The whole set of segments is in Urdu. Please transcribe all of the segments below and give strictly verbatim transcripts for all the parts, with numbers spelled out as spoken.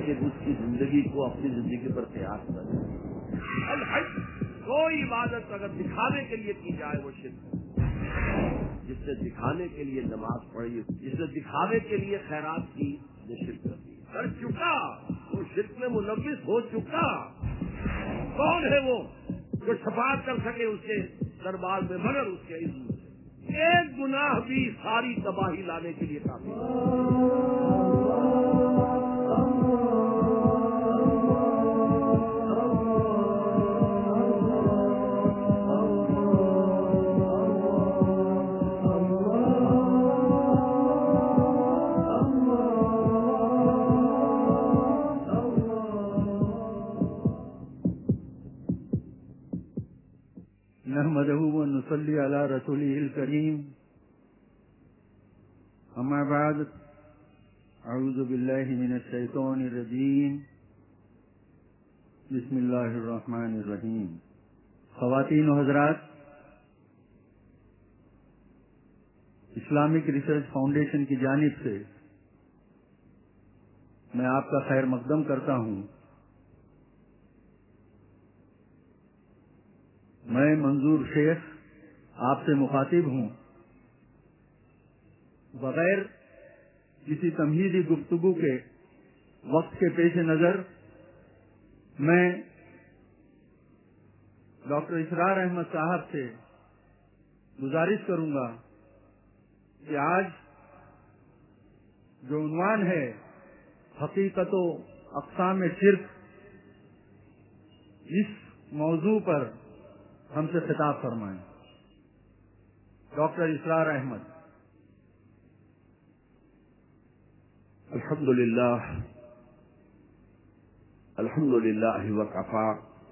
کہ اس کی زندگی کو اپنی زندگی پر قیاس نہ کرے. الحج کوئی عبادت اگر دکھانے کے لیے کی جائے وہ شرک. جس نے دکھانے کے لیے نماز پڑھی, جس نے دکھانے کے لیے خیرات کی, وہ شرک کر چکا, وہ شرک میں ملوث ہو چکا. کون ہے وہ جو شفاعت کر سکے اس کے دربار میں مگر اس کے علم سے؟ ایک گناہ بھی ساری تباہی لانے کے لیے کافی ہے. نحمده ونصلي على رسوله الكريم. أما بعد أعوذ بالله من الشيطان الرجيم. بسم الله الرحمن الرحيم. خواتین و حضرات, اسلامک ریسرچ فاؤنڈیشن کی جانب سے میں آپ کا خیر مقدم کرتا ہوں. میں منظور شیخ آپ سے مخاطب ہوں. بغیر کسی تمہیدی گفتگو کے وقت کے پیش نظر میں ڈاکٹر اسرار احمد صاحب سے گزارش کروں گا کہ آج جو عنوان ہے حقیقت و اقسام شرک, اس موضوع پر ہم سے خطاب فرمائیں. ڈاکٹر اسرار احمد. الحمد للہ الحمد للہ وکفا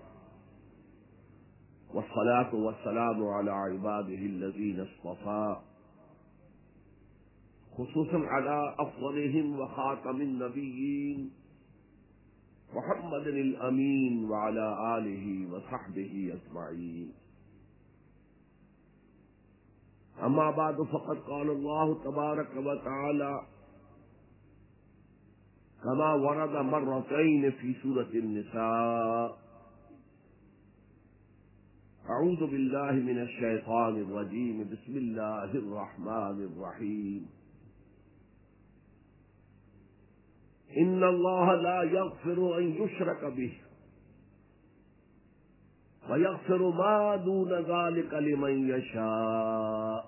والصلاة والسلام على عباده الذین اصطفى خصوصا على افضلهم وخاتم النبیین محمد الامین وعلى آلہ وصحبہ اجمعین. اما بعد فقد قال اللہ تبارک وتعالی كما ورد مرتين في سورة النساء. أعوذ بالله من الشيطان الرجيم. بسم الله الرحمن الرحيم. إن الله لا يغفر أن يشرك به ويغفر ما دون ذلك لمن يشاء.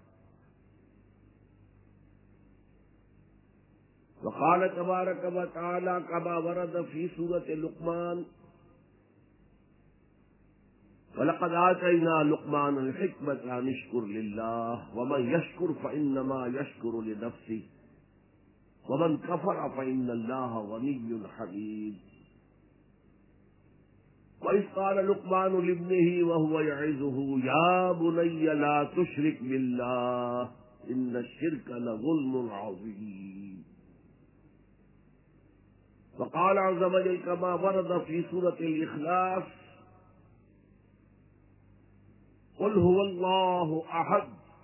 وقال تبارك وتعالى كما ورد في سورة لقمان ولقد آتينا لقمان الحكمة أن يشكر لله ومن يشكر فإنما يشكر لنفسه ومن كفر فإن الله غني حميد. وإذ قال لقمان لابنه وهو يعظه يا بني لا تشرك بالله إن الشرك لظلم عظيم. وقال عز وجل كما ورد في سورة الإخلاص قل هو الله أحد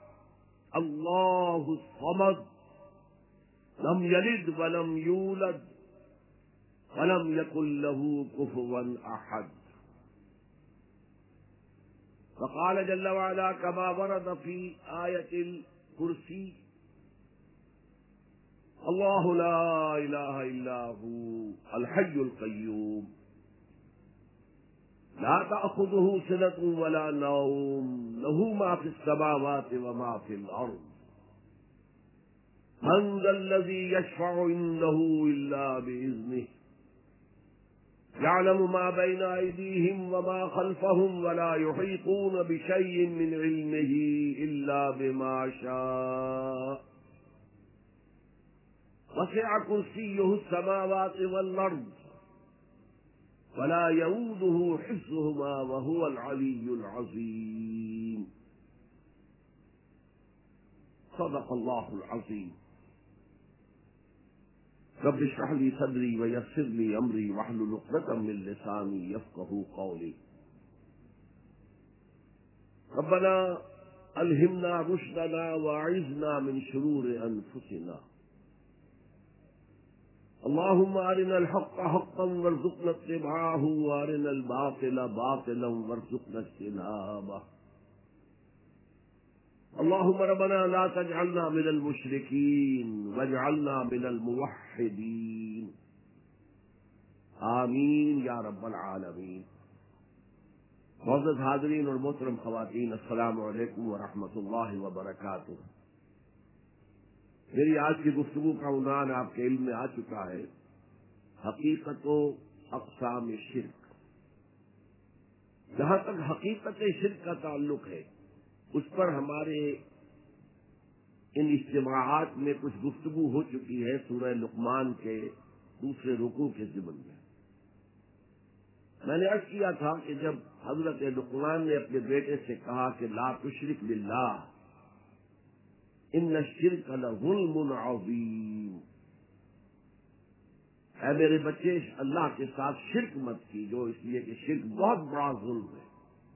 الله الصمد لم يلد ولم يولد ولم يكن له كفوا أحد. وقال جل وعلا كما ورد في آية الكرسي الله لا إله إلا هو الحي القيوم لا تأخذه سنة ولا نوم له ما في السماوات وما في الأرض من ذا الذي يشفع عنده إلا بإذنه يعلم ما بين أيديهم وما خلفهم ولا يحيطون بشيء من علمه إلا بما شاء وسع كرسيه السماوات والأرض ولا يؤوده حفظهما وهو العلي العظيم. صدق الله العظيم. رب اشرح لي صدري ويسر لي امري واحلل عقدة من لساني يفقهوا قولي. ربنا الهمنا رشدنا واعذنا من شرور انفسنا. اللهم أرنا الحق حقا وارزقنا اتباعه وأرنا الباطل باطلا وارزقنا اجتنابه. اللهم ربنا لا تجعلنا من المشركين واجعلنا من الموحدين. آمین یا رب العالمین. معزز حاضرین اور محترم خواتین، السلام علیکم ورحمۃ اللہ وبرکاتہ. میری آج کی گفتگو کا عنوان آپ کے علم میں آ چکا ہے، حقیقت و اقسام شرک. جہاں تک حقیقت شرک کا تعلق ہے اس پر ہمارے ان اجتماعات میں کچھ گفتگو ہو چکی ہے سورہ لقمان کے دوسرے رکوع کے ضمن میں. میں نے عرض کیا تھا کہ جب حضرت لقمان نے اپنے بیٹے سے کہا کہ لا تشرک باللہ ان الشرک لظلم عظیم، اے میرے بچے اللہ کے ساتھ شرک مت کیجو، اس لیے کہ شرک بہت بڑا ظلم ہے.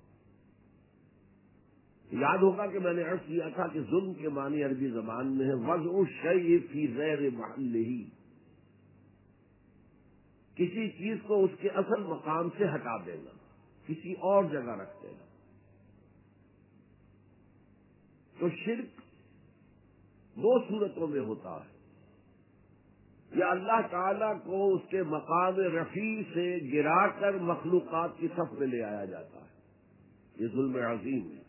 یاد ہوگا کہ میں نے عرض کیا تھا کہ ظلم کے معنی عربی زبان میں ہے وضع الشیء فی غیر محلہ، کسی چیز کو اس کے اصل مقام سے ہٹا دینا، کسی اور جگہ رکھ دینا. تو شرک دو صورتوں میں ہوتا ہے، یا اللہ تعالیٰ کو اس کے مقام رفیع سے گرا کر مخلوقات کی صف میں لے آیا جاتا ہے، یہ ظلم عظیم ہے.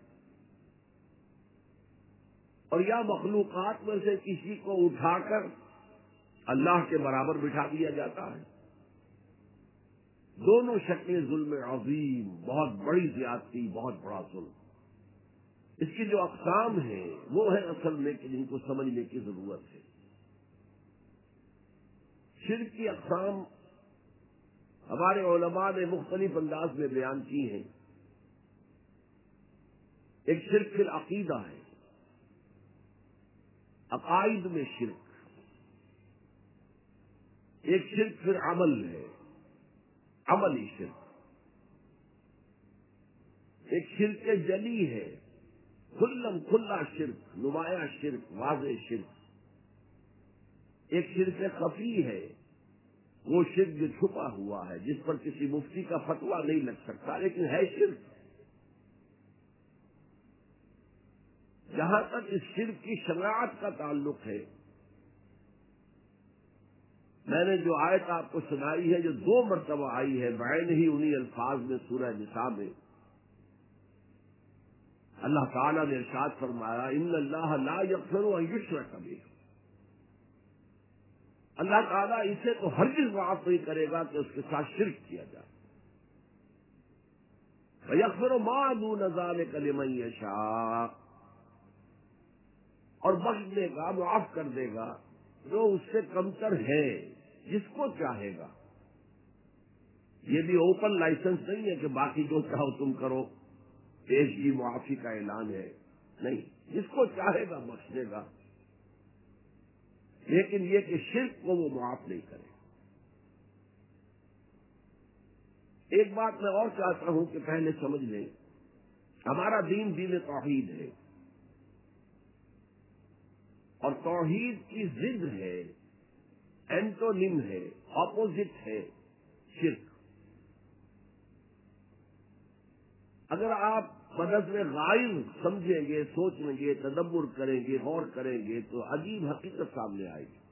اور یا مخلوقات میں سے کسی کو اٹھا کر اللہ کے برابر بٹھا دیا جاتا ہے. دونوں شکلیں ظلم عظیم، بہت بڑی زیادتی، بہت بڑا ظلم. اس کی جو اقسام ہیں وہ ہے اصل میں کہ جن کو سمجھنے کی ضرورت ہے. شرک کی اقسام ہمارے علماء نے مختلف انداز میں بیان کی ہیں. ایک شرک فی العقیدہ ہے، عقائد میں شرک. ایک شرک پھر عمل ہے، عملی شرک. ایک شرک جلی ہے، کھلم کھلا شرک، نمایاں شرک، واضح شرک. ایک شرک خفی ہے، وہ شرک جو چھپا ہوا ہے، جس پر کسی مفتی کا فتویٰ نہیں لگ سکتا لیکن ہے شرک. جہاں تک اس شرک کی شناعت کا تعلق ہے، میں نے جو آیت آپ کو سنائی ہے جو دو مرتبہ آئی ہے بعین ہی انہی الفاظ میں سورہ نساء میں، اللہ تعالیٰ نے ارشاد فرمایا ان اللہ لا یغفر ان یشرک بہ، اللہ تعالیٰ اسے تو ہرگز معاف نہیں کرے گا کہ اس کے ساتھ شرک کیا جائے. وَيَغْفِرُ مَا دُونَ ذَلِكَ لِمَن یشاء، اور بخش دے گا، معاف کر دے گا جو اس سے کمتر ہے، جس کو چاہے گا. یہ بھی اوپن لائسنس نہیں ہے کہ باقی جو چاہو تم کرو، پیشگی معافی کا اعلان ہے، نہیں، جس کو چاہے گا بخش دے گا، لیکن یہ کہ شرک کو وہ معاف نہیں کرے. ایک بات میں اور چاہتا ہوں کہ پہلے سمجھ لیں، ہمارا دین دین توحید ہے، اور توحید کی ضد ہے، اینٹونیم ہے، اپوزٹ ہے شرک. اگر آپ بنظر غائب سمجھیں گے، سوچیں گے، تدبر کریں گے، غور کریں گے تو عجیب حقیقت سامنے آئے گی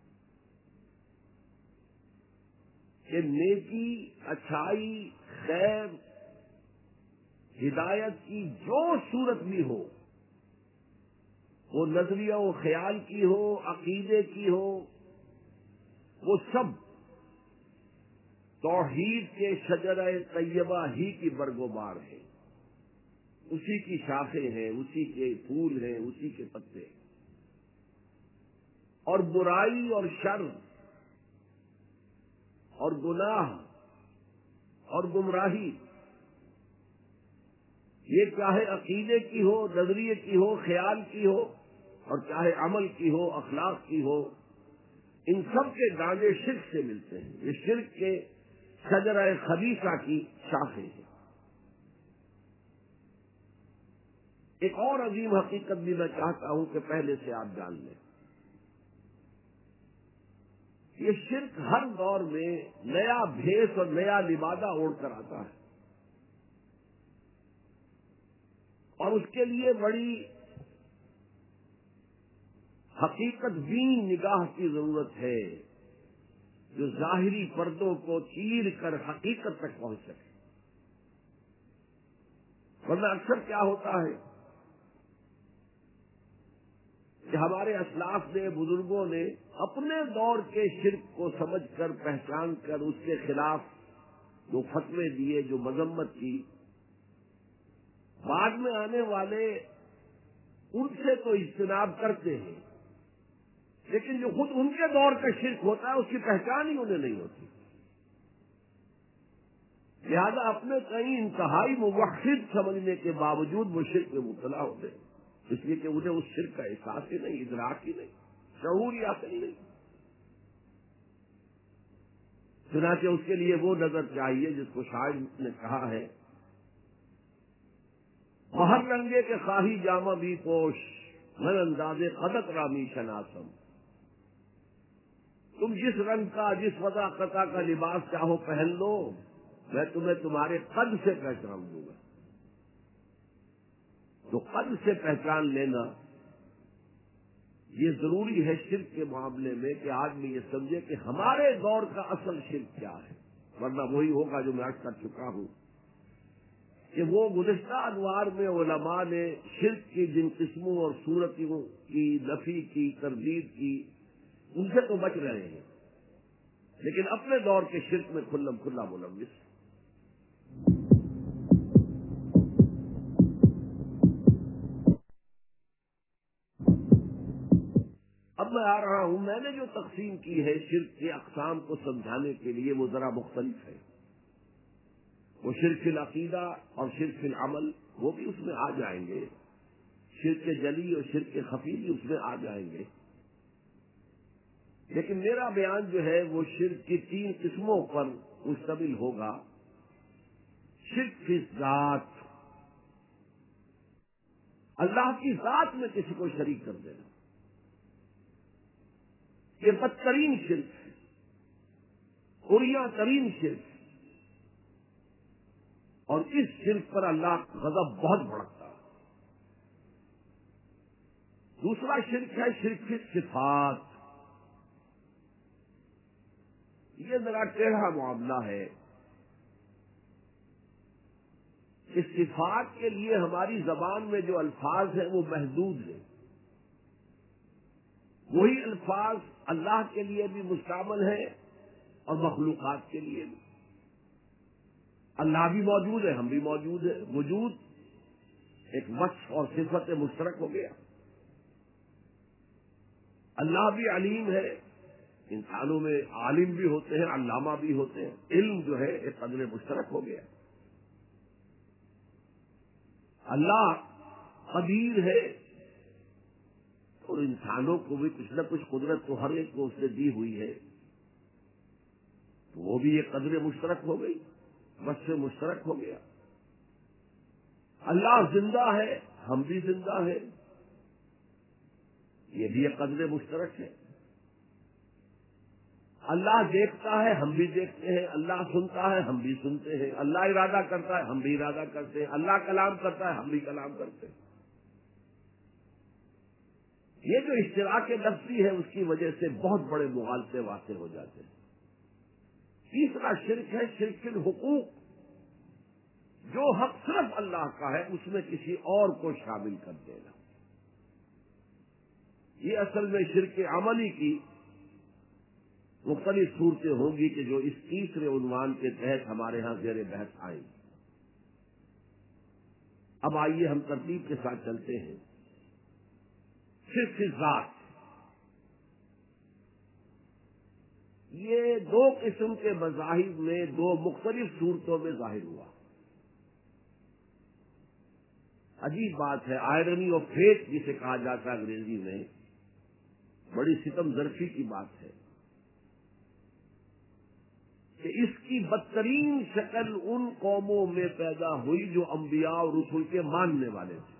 کہ نیکی، اچھائی، خیر، ہدایت کی جو صورت بھی ہو، وہ نظریہ و خیال کی ہو، عقیدے کی ہو، وہ سب توحید کے شجرہ طیبہ ہی کی برگوبار ہے، اسی کی شاخیں ہیں، اسی کے پھول ہیں، اسی کے پتے. اور برائی اور شر اور گناہ اور گمراہی، یہ چاہے عقیدے کی ہو، نظریے کی ہو، خیال کی ہو، اور چاہے عمل کی ہو، اخلاق کی ہو، ان سب کے دانے شرک سے ملتے ہیں. یہ شرک کے شجرہ خبیثہ کی شاخیں ہیں. ایک اور عظیم حقیقت بھی میں چاہتا ہوں کہ پہلے سے آپ جان لیں یہ شرک ہر دور میں نیا بھیس اور نیا لبادہ اوڑھ کر آتا ہے، اور اس کے لیے بڑی حقیقت بین نگاہ کی ضرورت ہے، جو ظاہری پردوں کو چیر کر حقیقت تک پہنچ سکے۔ ورنہ اکثر کیا ہوتا ہے کہ ہمارے اسلاف نے، بزرگوں نے اپنے دور کے شرک کو سمجھ کر، پہچان کر اس کے خلاف جو فتوے دیے، جو مذمت کی، بعد میں آنے والے ان سے تو اجتناب کرتے ہیں، لیکن جو خود ان کے دور کا شرک ہوتا ہے اس کی پہچان ہی انہیں نہیں ہوتی، لہذا اپنے کئی انتہائی موحد سمجھنے کے باوجود وہ شرک میں مبتلا ہوتے ہیں، اس لیے کہ انہیں اس شرک کا احساس ہی نہیں، ادراک ہی نہیں، شعور ہی حاصل نہیں۔ چنانچہ اس کے لیے وہ نظر چاہیے جس کو شاعر نے کہا ہے، ہر رنگے کے خواہی جامہ بھی پوش، من اندازے قدت رامی شناسم۔ تم جس رنگ کا، جس وضع قطع کا لباس چاہو پہن لو، میں تمہیں تمہارے قد سے پہچان دوں گا۔ تو قد سے پہچان لینا یہ ضروری ہے شرک کے معاملے میں، کہ آدمی یہ سمجھے کہ ہمارے دور کا اصل شرک کیا ہے، ورنہ وہی ہوگا جو میں عرض کر چکا ہوں کہ وہ گزشتہ ادوار میں علماء نے شرک کی جن قسموں اور صورتوں کی نفی کی، تردید کی، ان سے تو بچ رہے ہیں، لیکن اپنے دور کے شرک میں کھلم کھلا ملوث۔ اب میں آ رہا ہوں، میں نے جو تقسیم کی ہے شرک کے اقسام کو سمجھانے کے لیے وہ ذرا مختلف ہے۔ وہ شرک فی العقیدہ اور شرک فی العمل وہ بھی اس میں آ جائیں گے، شرک جلی اور شرک خفی بھی اس میں آ جائیں گے، لیکن میرا بیان جو ہے وہ شرک کی تین قسموں پر مشتمل ہوگا۔ شرک فی ذات، اللہ کی ذات میں کسی کو شریک کر دینا، یہ بدترین شرک ہے، عریاں ترین شرک، اور اس شرک پر اللہ کا غضب بہت بھڑکتا ہے۔ دوسرا شرک ہے شرک فی صفات، یہ ذرا ٹیڑھا معاملہ ہے کہ صفات کے لیے ہماری زبان میں جو الفاظ ہیں وہ محدود ہیں، وہی الفاظ اللہ کے لیے بھی مستعمل ہیں اور مخلوقات کے لیے بھی۔ اللہ بھی موجود ہے، ہم بھی موجود ہیں، وجود ایک وصف اور صفت مشترک ہو گیا۔ اللہ بھی علیم ہے، انسانوں میں عالم بھی ہوتے ہیں، علامہ بھی ہوتے ہیں، علم جو ہے ایک قدر مشترک ہو گیا۔ اللہ قدیر ہے، اور انسانوں کو بھی کچھ نہ کچھ قدرت تو ہر ایک کو اس نے دی ہوئی ہے، تو وہ بھی ایک قدر مشترک ہو گئی، بس سے مشترک ہو گیا۔ اللہ زندہ ہے، ہم بھی زندہ ہیں، یہ بھی ایک قدر مشترک ہے۔ اللہ دیکھتا ہے، ہم بھی دیکھتے ہیں، اللہ سنتا ہے، ہم بھی سنتے ہیں، اللہ ارادہ کرتا ہے، ہم بھی ارادہ کرتے ہیں، اللہ کلام کرتا ہے، ہم بھی کلام کرتے ہیں۔ یہ جو اشتراک لفظی ہے اس کی وجہ سے بہت بڑے مغالطے واقع ہو جاتے ہیں۔ تیسرا شرک ہے شرک الحقوق، جو حق صرف اللہ کا ہے اس میں کسی اور کو شامل کر دینا۔ یہ اصل میں شرک عملی کی مختلف صورتیں ہوں گی کہ جو اس تیسرے عنوان کے تحت ہمارے ہاں زیر بحث آئیں گی۔ اب آئیے ہم ترتیب کے ساتھ چلتے ہیں۔ شرک ذات، یہ دو قسم کے مذاہب میں دو مختلف صورتوں میں ظاہر ہوا۔ عجیب بات ہے، آئرنی آف فیٹ جسے کہا جاتا ہے انگریزی میں، بڑی ستم ظرفی کی بات ہے کہ اس کی بدترین شکل ان قوموں میں پیدا ہوئی جو انبیاء اور رسول کے ماننے والے تھے۔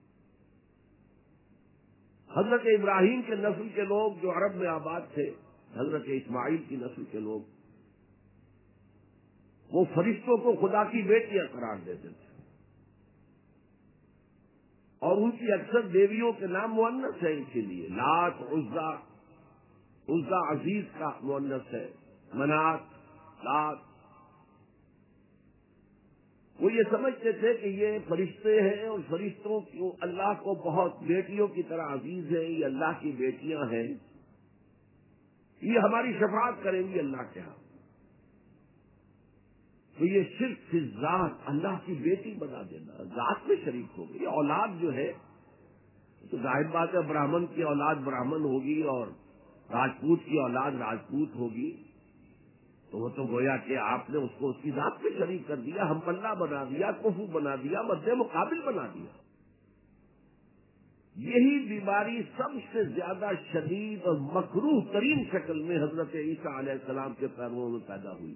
حضرت ابراہیم کے نسل کے لوگ جو عرب میں آباد تھے، حضرت اسماعیل کی نسل کے لوگ وہ فرشتوں کو خدا کی بیٹیاں قرار دیتے تھے، اور ان کی اکثر دیویوں کے نام مؤنث ہیں، اسی لیے لات، عزا، عزا عزیز کا مؤنث ہے، منات، لات۔ وہ یہ سمجھتے تھے کہ یہ فرشتے ہیں اور فرشتوں کو اللہ کو بہت بیٹیوں کی طرح عزیز ہیں، یہ اللہ کی بیٹیاں ہیں، یہ ہماری شفاعت کریں گی اللہ کے ہاں۔ تو یہ شرک فی ذات، اللہ کی بیٹی بنا دینا، ذات میں شریک ہو گئی۔ اولاد جو ہے تو ظاہر بات ہے براہمن کی اولاد براہمن ہوگی اور راجپوت کی اولاد راجپوت ہوگی، تو وہ تو گویا کہ آپ نے اس کو اس کی ذات میں شریک کر دیا، ہم پلہ بنا دیا، کفو بنا دیا، مد مقابل بنا دیا۔ یہی بیماری سب سے زیادہ شدید اور مکروہ ترین شکل میں حضرت عیسیٰ علیہ السلام کے پیرووں میں پیدا ہوئی۔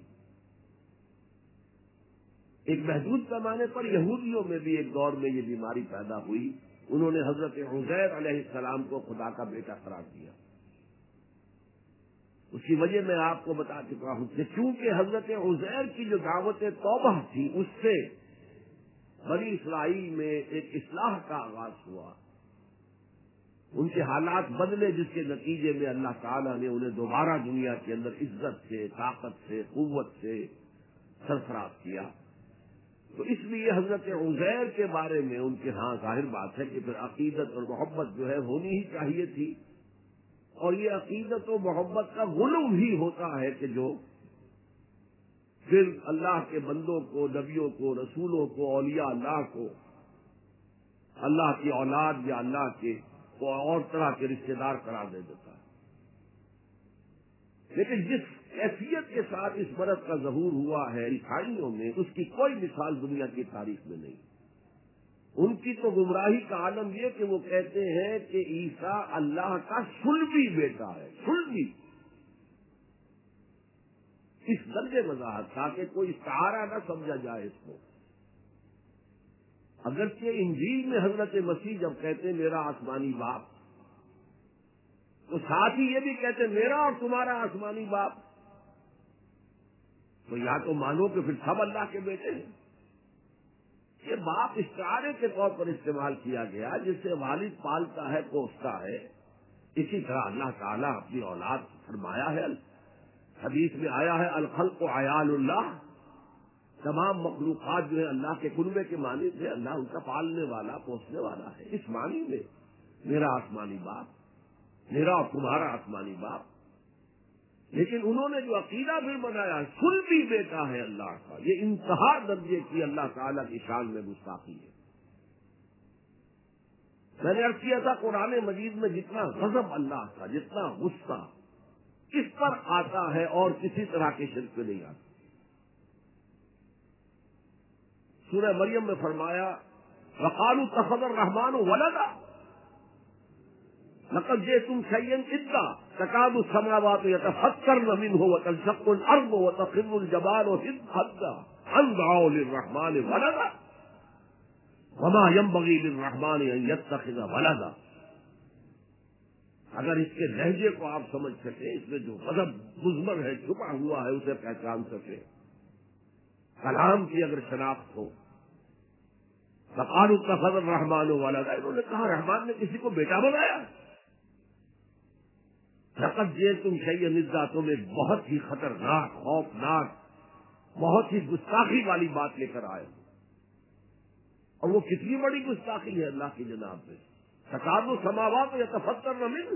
ایک محدود پیمانے پر یہودیوں میں بھی ایک دور میں یہ بیماری پیدا ہوئی، انہوں نے حضرت عزیر علیہ السلام کو خدا کا بیٹا قرار دیا۔ اس کی وجہ میں آپ کو بتا چکا ہوں کہ چونکہ حضرت عزیر کی جو دعوت توبہ تھی اس سے بنی اسرائیل میں ایک اصلاح کا آغاز ہوا، ان کے حالات بدلے، جس کے نتیجے میں اللہ تعالیٰ نے انہیں دوبارہ دنیا کے اندر عزت سے، طاقت سے، قوت سے سرفراز کیا۔ تو اس لیے حضرت عزیر کے بارے میں ان کے ہاں ظاہر بات ہے کہ پھر عقیدت اور محبت جو ہے ہونی ہی چاہیے تھی، اور یہ عقیدت و محبت کا غلو ہی ہوتا ہے کہ جو پھر اللہ کے بندوں کو، نبیوں کو، رسولوں کو، اولیاء اللہ کو اللہ کی اولاد یا اللہ کے کو اور طرح کے رشتے دار قرار دے دیتا ہے۔ لیکن جس کیفیت کے ساتھ اس مرض کا ظہور ہوا ہے عیسائیوں میں، اس کی کوئی مثال دنیا کی تاریخ میں نہیں۔ ان کی تو گمراہی کا عالم یہ کہ وہ کہتے ہیں کہ عیسیٰ اللہ کا صلبی بیٹا ہے، صلبی، اس درجے وضاحت تاکہ کوئی استعارہ نہ سمجھا جائے اس کو۔ اگرچہ انجیل میں حضرت مسیح جب کہتے ہیں میرا آسمانی باپ، تو ساتھ ہی یہ بھی کہتے ہیں میرا اور تمہارا آسمانی باپ، تو یا تو مانو کہ پھر سب اللہ کے بیٹے ہیں۔ یہ باپ استعارے کے طور پر استعمال کیا گیا، جس سے والد پالتا ہے پوستا ہے، اسی طرح اللہ تعالیٰ اپنی اولاد فرمایا ہے، حدیث میں آیا ہے الخلق عیال اللہ، تمام مخلوقات جو ہے اللہ کے کنبے کے معنی سے، اللہ ان کا پالنے والا پوسنے والا ہے۔ اس معنی میں میرا آسمانی باپ، میرا اور تمہارا آسمانی باپ۔ لیکن انہوں نے جو عقیدہ پھر بنایا صلبی بیٹا ہے اللہ کا، یہ انتہا درجے کی اللہ تعالیٰ کی شان میں گستاخی ہے۔ میں نے عرض کیا تھا قرآن مجید میں جتنا غضب اللہ کا، جتنا غصہ اس پر آتا ہے اور کسی طرح کے شرک پہ نہیں آتا۔ سورہ مریم میں فرمایا وقالوا اتخذ الرحمن ولدا لقد جئتم شيئا إدا تكاد السماوات يتفطرن منه وتنشق الأرض وتخر الجبال هدا أن دعوا للرحمن ولدا وما ينبغي للرحمن أن يتخذ ولدا۔ اگر اس کے لہجے کو آپ سمجھ سکیں، اس میں جو غضب مضمر ہے، چھپا ہوا ہے، اسے پہچان سکے، کلام کی اگر شناخت ہو، فقالوا اتخذ الرحمن ولدا، انہوں نے کہا رحمان نے کسی کو بیٹا بنایا۔ لقد جئتم شيئا إدا، تم ایک بہت ہی خطرناک، خوفناک، بہت ہی گستاخی والی بات لے کر آئے، اور وہ کتنی بڑی گستاخی ہے اللہ کی جناب میں۔ تکاد السماوات یتفطرن منہ،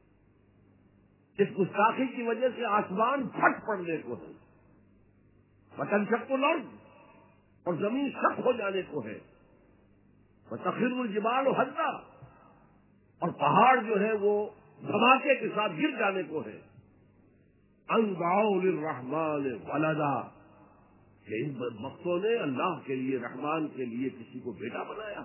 اس گستاخی کی وجہ سے آسمان پھٹ پڑنے کو ہے، وتنشق الارض، اور زمین شق ہو جانے کو ہے، وتخر الجبال ہدا، اور پہاڑ جو ہے وہ دھماکے کے ساتھ گر جانے کو ہے۔ ان دعوا للرحمن ولدا، کہ ان بدبختوں نے اللہ کے لیے، رحمان کے لیے کسی کو بیٹا بنایا۔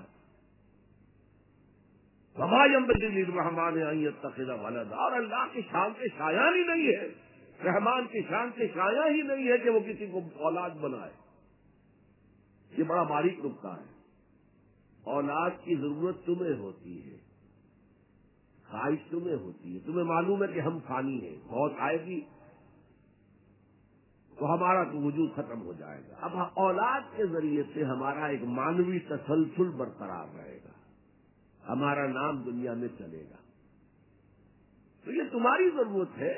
وما ينبغي للرحمن ان يتخذ ولدا، اور اللہ کی شان کے شایان ہی نہیں ہے، رحمان کی شان کے شایان ہی نہیں ہے کہ وہ کسی کو اولاد بنائے۔ یہ بڑا باریک نکتہ ہے۔ اولاد کی ضرورت تمہیں ہوتی ہے، خواہش تمہیں ہوتی ہے، تمہیں معلوم ہے کہ ہم فانی ہیں، موت آئے گی تو ہمارا تو وجود ختم ہو جائے گا. اب اولاد کے ذریعے سے ہمارا ایک مانوی تسلسل برقرار رہے گا، ہمارا نام دنیا میں چلے گا. تو یہ تمہاری ضرورت ہے،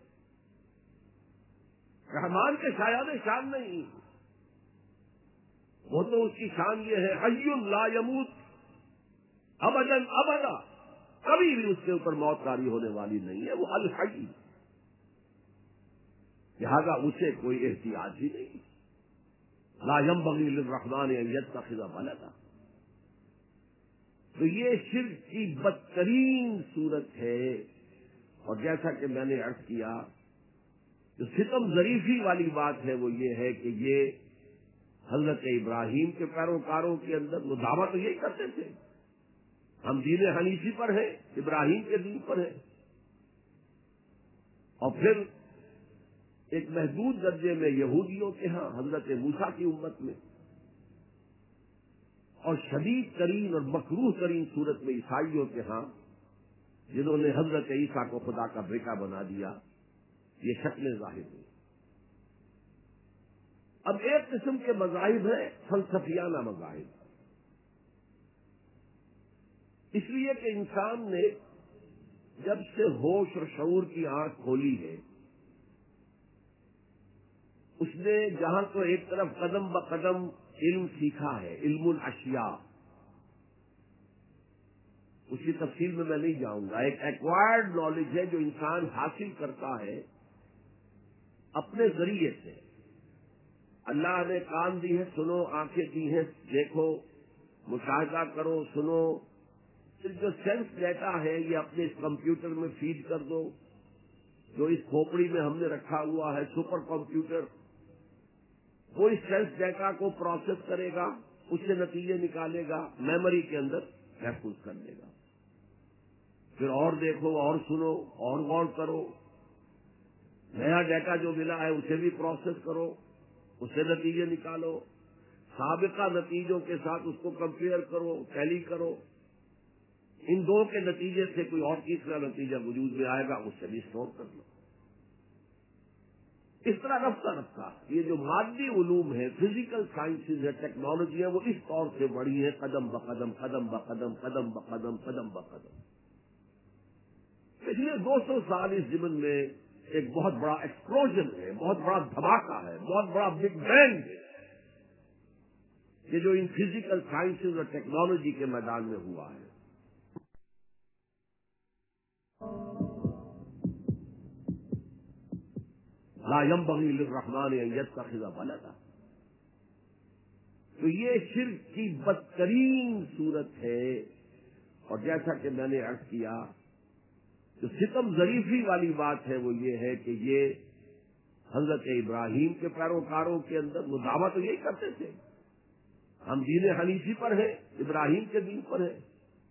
رحمان کے شایان شان نہیں. وہ تو اس کی شان یہ ہے حی لا یموت ابداً ابدا، کبھی بھی اس کے اوپر موت طاری ہونے والی نہیں ہے. وہ الحی، لہذا اسے کوئی احتیاج ہی نہیں. لا ينبغي للرحمن ان يتخذ ولدا. تو یہ شرک کی بدترین صورت ہے. اور جیسا کہ میں نے عرض کیا، جو ستم ظریفی والی بات ہے وہ یہ ہے کہ یہ حضرت ابراہیم کے پیروکاروں کے اندر وہ دعویٰ تو یہی کرتے تھے، ہم دین حنیفی پر ہیں، ابراہیم کے دین پر ہیں. اور پھر ایک محدود درجے میں یہودیوں کے ہاں، حضرت موسیٰ کی امت میں، اور شدید ترین اور مکروہ ترین صورت میں عیسائیوں کے ہاں، جنہوں نے حضرت عیسیٰ کو خدا کا بیٹا بنا دیا. یہ شکل ظاہر ہوئی. اب ایک قسم کے مذاہب ہیں فلسفیانہ مذاہب، اس لیے کہ انسان نے جب سے ہوش اور شعور کی آنکھ کھولی ہے، اس نے جہاں تو ایک طرف قدم بقدم علم سیکھا ہے، علم الاشیاء، اس کی تفصیل میں میں نہیں جاؤں گا. ایک ایکوائرڈ نالج ہے جو انسان حاصل کرتا ہے اپنے ذریعے سے. اللہ نے کان دی ہے سنو، آنکھیں دی ہیں دیکھو، مشاہدہ کرو، سنو. صرف جو سینس ڈیٹا ہے یہ اپنے اس کمپیوٹر میں فیڈ کر دو، جو اس کھوپڑی میں ہم نے رکھا ہوا ہے سپر کمپیوٹر، وہ اس سینس ڈیٹا کو پروسیس کرے گا، اس سے نتیجے نکالے گا، میموری کے اندر محفوظ کر لے گا. پھر اور دیکھو، اور سنو، اور غور کرو، نیا ڈیٹا جو ملا ہے اسے بھی پروسیس کرو، اس سے نتیجے نکالو، سابقہ نتیجوں کے ساتھ اس کو کمپیئر کرو، ٹیلی کرو. ان دو کے نتیجے سے کوئی اور تیسرا نتیجہ وجود میں آئے گا، اس سے بھی اسٹور کر لو. اس طرح رفتہ رفتہ یہ جو مادی علوم ہے، فزیکل سائنسز ہے، ٹیکنالوجی ہے، وہ اس طور سے بڑھی ہے قدم بقدم قدم بقدم قدم بقدم قدم بقدم. پچھلے دو سو سال اس زمن میں ایک بہت بڑا ایکسپلوژن ہے، بہت بڑا دھماکہ ہے، بہت بڑا بگ بینگ ہے کہ جو ان فزیکل سائنسز اور ٹیکنالوجی کے میدان میں ہوا ہے. لا ينبغي للرحمن ان يتخذ ولدا. تو یہ شرک کی بدترین صورت ہے. اور جیسا کہ میں نے عرض کیا، جو ستم ظریفی والی بات ہے وہ یہ ہے کہ یہ حضرت ابراہیم کے پیروکاروں کے اندر وہ دعویٰ تو یہی کرتے تھے، ہم دین حنیفی پر ہیں، ابراہیم کے دین پر ہیں.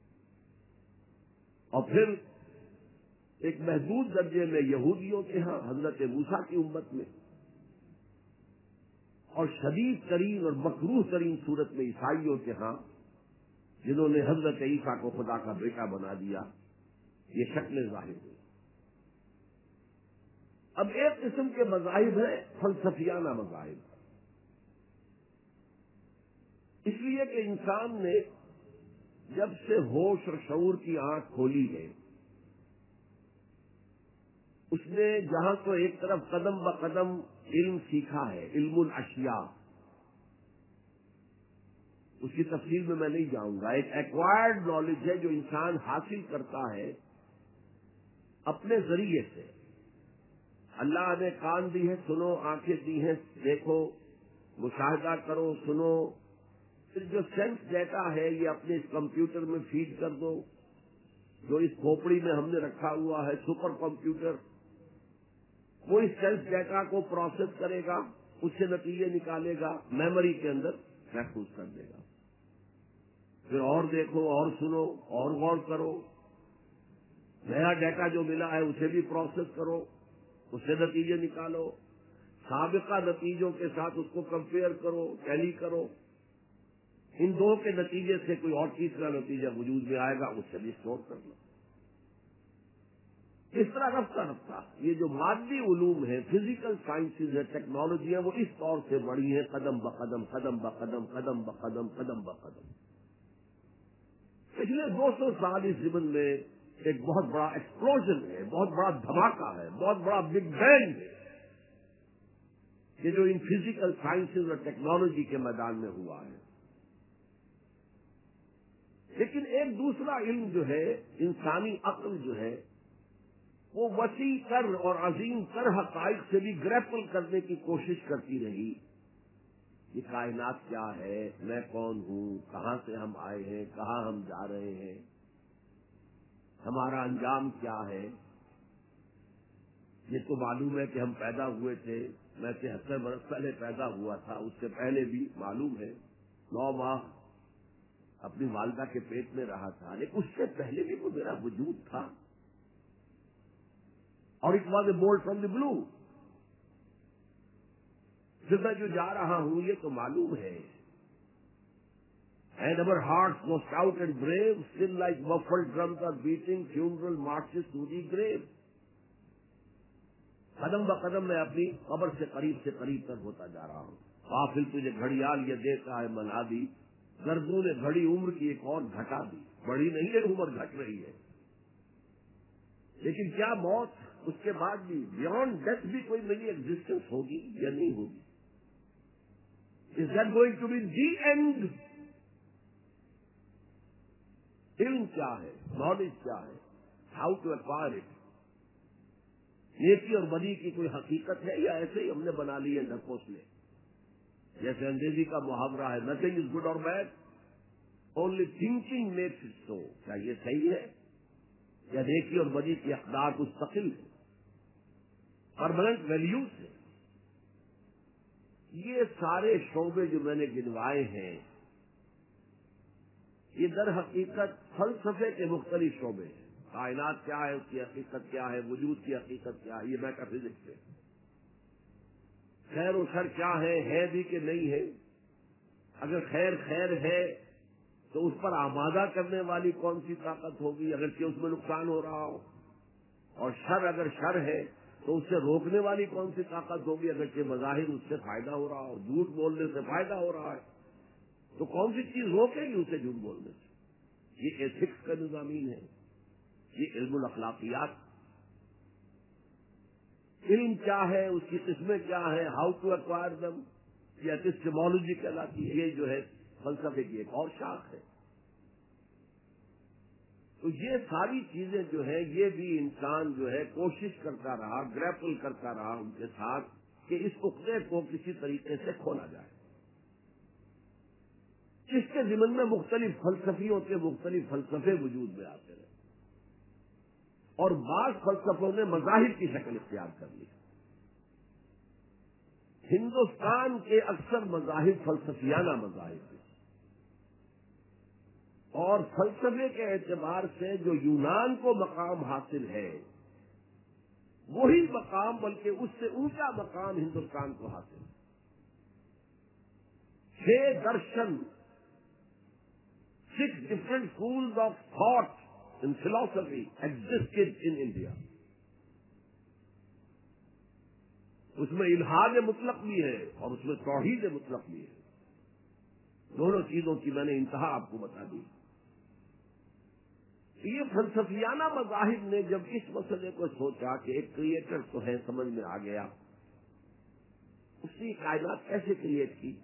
اور پھر ایک محدود درجے میں یہودیوں کے ہاں، حضرت موسیٰ کی امت میں، اور شدید ترین اور مکروہ ترین صورت میں عیسائیوں کے ہاں، جنہوں نے حضرت عیسیٰ کو خدا کا بیٹا بنا دیا. یہ شکل ظاہر ہوئی. اب ایک قسم کے مذاہب ہیں فلسفیانہ مذاہب، اس لیے کہ انسان نے جب سے ہوش اور شعور کی آنکھ کھولی ہے، اس نے جہاں تو ایک طرف قدم بقدم علم سیکھا ہے، علم الاشیاء، اس کی تفصیل میں میں نہیں جاؤں گا. ایک ایکوائرڈ نالج ہے جو انسان حاصل کرتا ہے اپنے ذریعے سے. اللہ نے کان دی ہے سنو، آنکھیں دی ہیں دیکھو، مشاہدہ کرو، سنو. پھر جو سینس ڈیٹا ہے یہ اپنے اس کمپیوٹر میں فیڈ کر دو، جو اس کھوپڑی میں ہم نے رکھا ہوا ہے سپر کمپیوٹر، وہ اس سینس ڈیٹا کو پروسیس کرے گا، اس سے نتیجے نکالے گا، میموری کے اندر محفوظ کر دے گا. پھر اور دیکھو، اور سنو، اور غور کرو، نیا ڈیٹا جو ملا ہے اسے بھی پروسیس کرو، اس سے نتیجے نکالو، سابقہ نتیجوں کے ساتھ اس کو کمپیئر کرو، ٹیلی کرو. ان دو کے نتیجے سے کوئی اور تیسرا نتیجہ وجود میں آئے گا، اس سے بھی اسٹور کر لو. اس طرح رفتہ رفتہ یہ جو مادی علوم ہے، فزیکل سائنسز ہے، ٹیکنالوجی ہے، وہ اس طور سے بڑھی ہیں قدم بقدم قدم بقدم قدم بقدم قدم بقدم۔ پچھلے دو سو سال اس زمن میں ایک بہت بڑا ایکسپلوژن ہے، بہت بڑا دھماکہ ہے، بہت بڑا بگ بینگ ہے کہ جو ان فزیکل سائنسز اور ٹیکنالوجی کے میدان میں ہوا ہے۔ لیکن ایک دوسرا علم جو ہے، انسانی عقل جو ہے، وہ وسیع تر اور عظیم تر حقائق سے بھی گریپل کرنے کی کوشش کرتی رہی۔ یہ کائنات کیا ہے، میں کون ہوں، کہاں سے ہم آئے ہیں، کہاں ہم جا رہے ہیں، ہمارا انجام کیا ہے۔ یہ تو معلوم ہے کہ ہم پیدا ہوئے تھے، میں تہتر برس پہلے پیدا ہوا تھا، اس سے پہلے بھی معلوم ہے نو ماہ اپنی والدہ کے پیٹ میں رہا تھا، لیکن اس سے پہلے بھی تو میرا وجود تھا، اور it was a bolt from the blue. پھر میں جو جا رہا ہوں یہ تو معلوم ہے۔ And our hearts go stout and brave, still like muffled drums are beating funeral marches to the grave۔ قدم بقدم میں اپنی قبر سے قریب سے قریب تک ہوتا جا رہا ہوں۔ غافل تجھے گھڑیال یہ دیتا ہے منا دی، گردوں نے گھڑی عمر کی ایک اور گھٹا دی۔ بڑی نہیں ہے عمر، گھٹ رہی ہے، لیکن کیا موت اس کے بعد بھی بیانڈ ڈیتھ بھی کوئی نئی ایگزسٹنس ہوگی یا نہیں ہوگی؟ Is that going to be the end? علم کیا ہے، نالج کیا ہے، ہاؤ ٹو ایکوائر اٹ؟ نیکی اور بدی کی کوئی حقیقت ہے یا ایسے ہی ہم نے بنا لی ہے ڈھکوس میں؟ جیسے انگریزی کا محاورہ ہے nothing is good or bad, only thinking makes it so. کیا یہ صحیح ہے یا نیکی اور بدی کی اقدار مستقل ہے، پرماننٹ ویلیوز ہے؟ یہ سارے شعبے جو میں نے گنوائے ہیں یہ در حقیقت فلسفے کے مختلف شعبے ہیں۔ کائنات کیا ہے، اس کی حقیقت کیا ہے، وجود کی حقیقت کیا ہے، یہ میٹا فزکس ہے۔ خیر و شر کیا ہے، ہے بھی کہ نہیں ہے؟ اگر خیر خیر ہے تو اس پر آمادہ کرنے والی کون سی طاقت ہوگی اگرچہ اس میں نقصان ہو رہا ہو؟ اور شر اگر شر ہے تو اس سے روکنے والی کون سی طاقت ہوگی اگرچہ بظاہر اس سے فائدہ ہو رہا ہو؟ جھوٹ بولنے سے فائدہ ہو رہا ہے تو کون سی چیز روکے گی اسے جھوٹ بولنے سے؟ یہ ایتھکس کا مضامین ہے، یہ علم الاخلاقیات۔ علم کیا ہے، اس کی قسمیں کیا ہیں، ہاؤ ٹو ایکوائر دم، یہ ایپسٹیمولوجی کہلاتی ہے۔ یہ جو ہے فلسفے کی ایک اور شاخ ہے۔ تو یہ ساری چیزیں جو ہے یہ بھی انسان جو ہے کوشش کرتا رہا، گریپل کرتا رہا ان کے ساتھ کہ اس عقدے کو کسی طریقے سے کھولا جائے۔ اس کے ضمن میں مختلف فلسفیوں کے مختلف فلسفے وجود میں آتے رہے، اور بعض فلسفوں نے مذاہب کی شکل اختیار کر لی۔ ہندوستان کے اکثر مذاہب فلسفیانہ مذاہب ہیں، اور فلسفے کے اعتبار سے جو یونان کو مقام حاصل ہے وہی مقام بلکہ اس سے اونچا مقام ہندوستان کو حاصل ہے۔ چھ درشن، six different schools of thought in philosophy existed in India. اس میں الحاد مطلق بھی ہے اور اس میں توحید مطلق بھی ہے۔ دونوں چیزوں کی میں نے انتہا آپ کو بتا دی۔ یہ فلسفیانہ مذاہب نے جب اس مسئلے کو سوچا کہ ایک کریٹر تو ہے، سمجھ میں آ گیا، اس نے کائنات کیسے کریٹ کی؟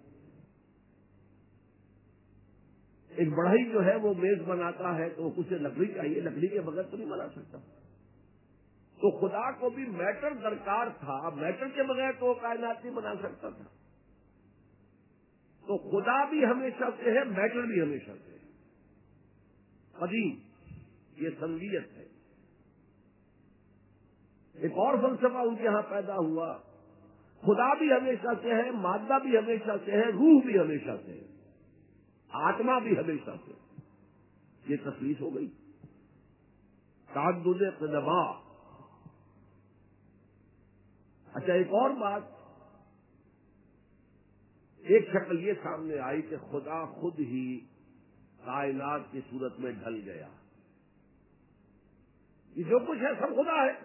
ایک بڑھئی جو ہے وہ میز بناتا ہے تو اسے لکڑی چاہیے، لکڑی کے بغیر تو نہیں بنا سکتا۔ تو خدا کو بھی میٹر درکار تھا، میٹر کے بغیر تو وہ کائنات نہیں بنا سکتا تھا۔ تو خدا بھی ہمیشہ سے ہے، میٹر بھی ہمیشہ سے ہے، قدیم، یہ سنویت ہے۔ ایک اور فلسفہ ان کے یہاں پیدا ہوا، خدا بھی ہمیشہ سے ہے، مادہ بھی ہمیشہ سے ہے، روح بھی ہمیشہ سے ہے، آتما بھی ہمیشہ سے۔ یہ تخلیص ہو گئی، تعدد قدما۔ اچھا، ایک اور بات، ایک شکل یہ سامنے آئی کہ خدا خود ہی کائنات کی صورت میں ڈھل گیا۔ یہ جو کچھ ہے سب خدا ہے.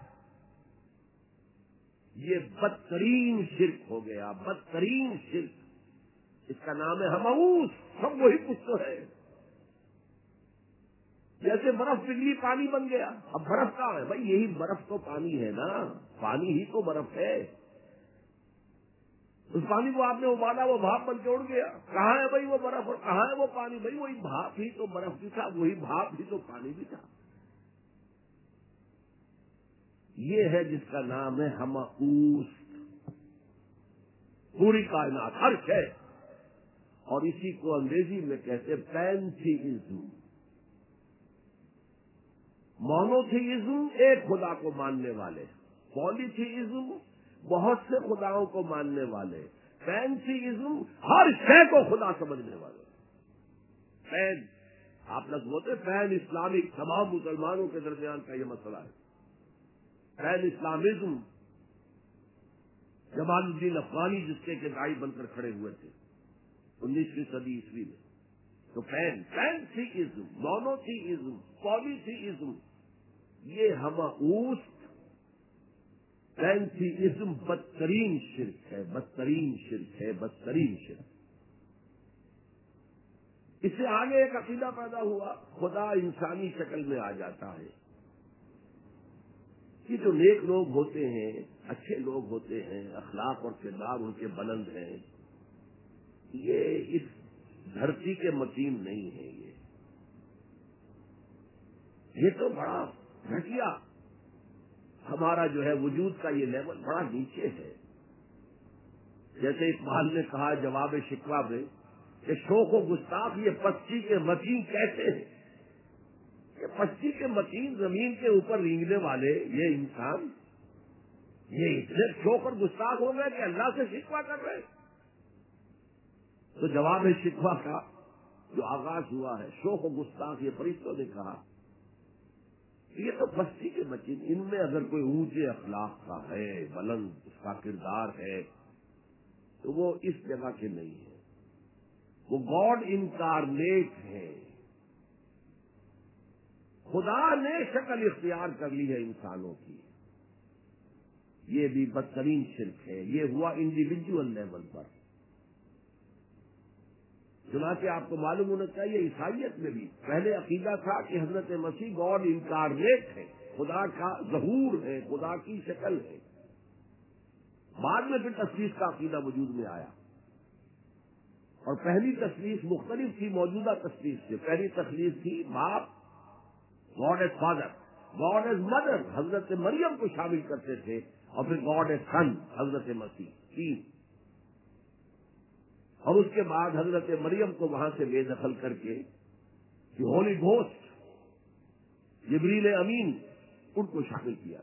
یہ بدترین شرک ہو گیا, بدترین شرک. اس کا نام ہے ہمعوس. سب وہی کچھ تو ہے. جیسے برف پگھلی پانی بن گیا. اب برف کا ہے بھائی, یہی برف تو پانی ہے نا, پانی ہی تو برف ہے. اس پانی کو آپ نے ابالا, وہ بھاپ بن کے اڑ گیا. کہاں ہے بھائی وہ برف اور کہاں ہے وہ پانی؟ بھائی وہی بھاپ ہی تو برف بھی تھا, وہی بھاپ ہی تو پانی بھی تھا. یہ ہے جس کا نام ہے ہمعوس. پوری کائنات, ہر شے. اور اسی کو انگریزی میں کہتے پینتھیزم. مونوتھیزم ایک خدا کو ماننے والے, پولیتھیزم بہت سے خداؤں کو ماننے والے, پینتھیزم ہر شے کو خدا سمجھنے والے. پین آپ لوگ بولتے پین اسلامک, تمام مسلمانوں کے درمیان کا یہ مسئلہ ہے. پین اسلامزم جمال الدین افغانی جس کے دائی بن کر کھڑے ہوئے تھے انیسویں صدی عیسوی میں. تو پین پینتھیزم, مونوتھیزم, پولیتھیزم, یہ ہمعوس. پینتھیزم بدترین شرک ہے, بدترین شرک ہے, بدترین شرک. اس سے آگے ایک عقیدہ پیدا ہوا, خدا انسانی شکل میں آ جاتا ہے. یہ جو نیک لوگ ہوتے ہیں, اچھے لوگ ہوتے ہیں, اخلاق اور کردار ان کے بلند ہیں, یہ اس دھرتی کے متین نہیں ہے. یہ یہ تو بڑا گھٹیا, ہمارا جو ہے وجود کا یہ لیول بڑا نیچے ہے. جیسے اقبال نے کہا جواب شکوہ میں کہ شوخ و گستاخ یہ پستی کے متین کیسے ہیں. یہ پستی کے متین زمین کے اوپر رینگنے والے یہ انسان, یہ اتنے شوخ اور گستاخ ہو گئے کہ اللہ سے شکوہ کر رہے. تو جواب شکوہ کا جو آغاز ہوا ہے, شوخ و گستاخ, یہ فرشتوں نے کہا یہ تو بستی کے متین, ان میں اگر کوئی اونچے اخلاق کا ہے, بلند اس کا کردار ہے, تو وہ اس جگہ کے نہیں ہے. وہ گاڈ انکارنیٹ ہے. خدا نے شکل اختیار کر لی ہے انسانوں کی. یہ بھی بدترین شرک ہے. یہ ہوا انڈیویجول لیول پر. چنانچہ آپ کو معلوم ہونا چاہیے عیسائیت میں بھی پہلے عقیدہ تھا کہ حضرت مسیح گاڈ انکارنیٹ ہے, خدا کا ظہور ہے, خدا کی شکل ہے. بعد میں پھر تصویر کا عقیدہ وجود میں آیا, اور پہلی تصویر مختلف تھی موجودہ تصویر سے. پہلی تصویر تھی باپ, God as father, God as mother, حضرت مریم کو شامل کرتے تھے, اور پھر گاڈ ایز سن, حضرت مسیح. تین. اور اس کے بعد حضرت مریم کو وہاں سے بے دخل کر کے ہولی گھوسٹ, جبریل امین, ان کو شامل کیا.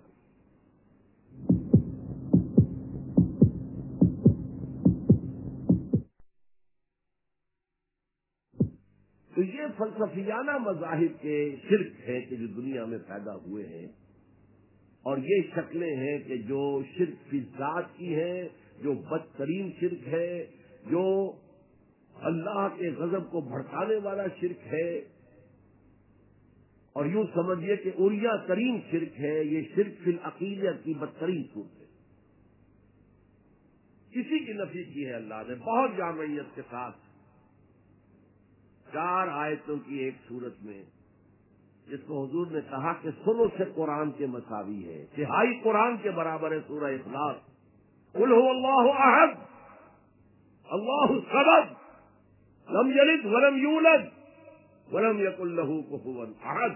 تو یہ فلسفیانہ مذاہب کے شرک ہے کہ جو دنیا میں پیدا ہوئے ہیں, اور یہ شکلیں ہیں کہ جو شرک فی ذات کی ہے, جو بدترین شرک ہے, جو اللہ کے غضب کو بھڑکانے والا شرک ہے, اور یوں سمجھیے کہ اوریا ترین شرک ہے. یہ شرک فی العقیدہ کی بدترین صورت ہے. اسی کی نفی کی ہے اللہ نے بہت جامعیت کے ساتھ چار آیتوں کی ایک صورت میں, جس کو حضور نے کہا کہ سنو سے قرآن کے مساوی ہے, تہائی قرآن کے برابر ہے. سورہ اخلاص, قل هو اللہ احد اللہ الصمد لم یلد ولم یولد ولم یکن لہ کفوا احد.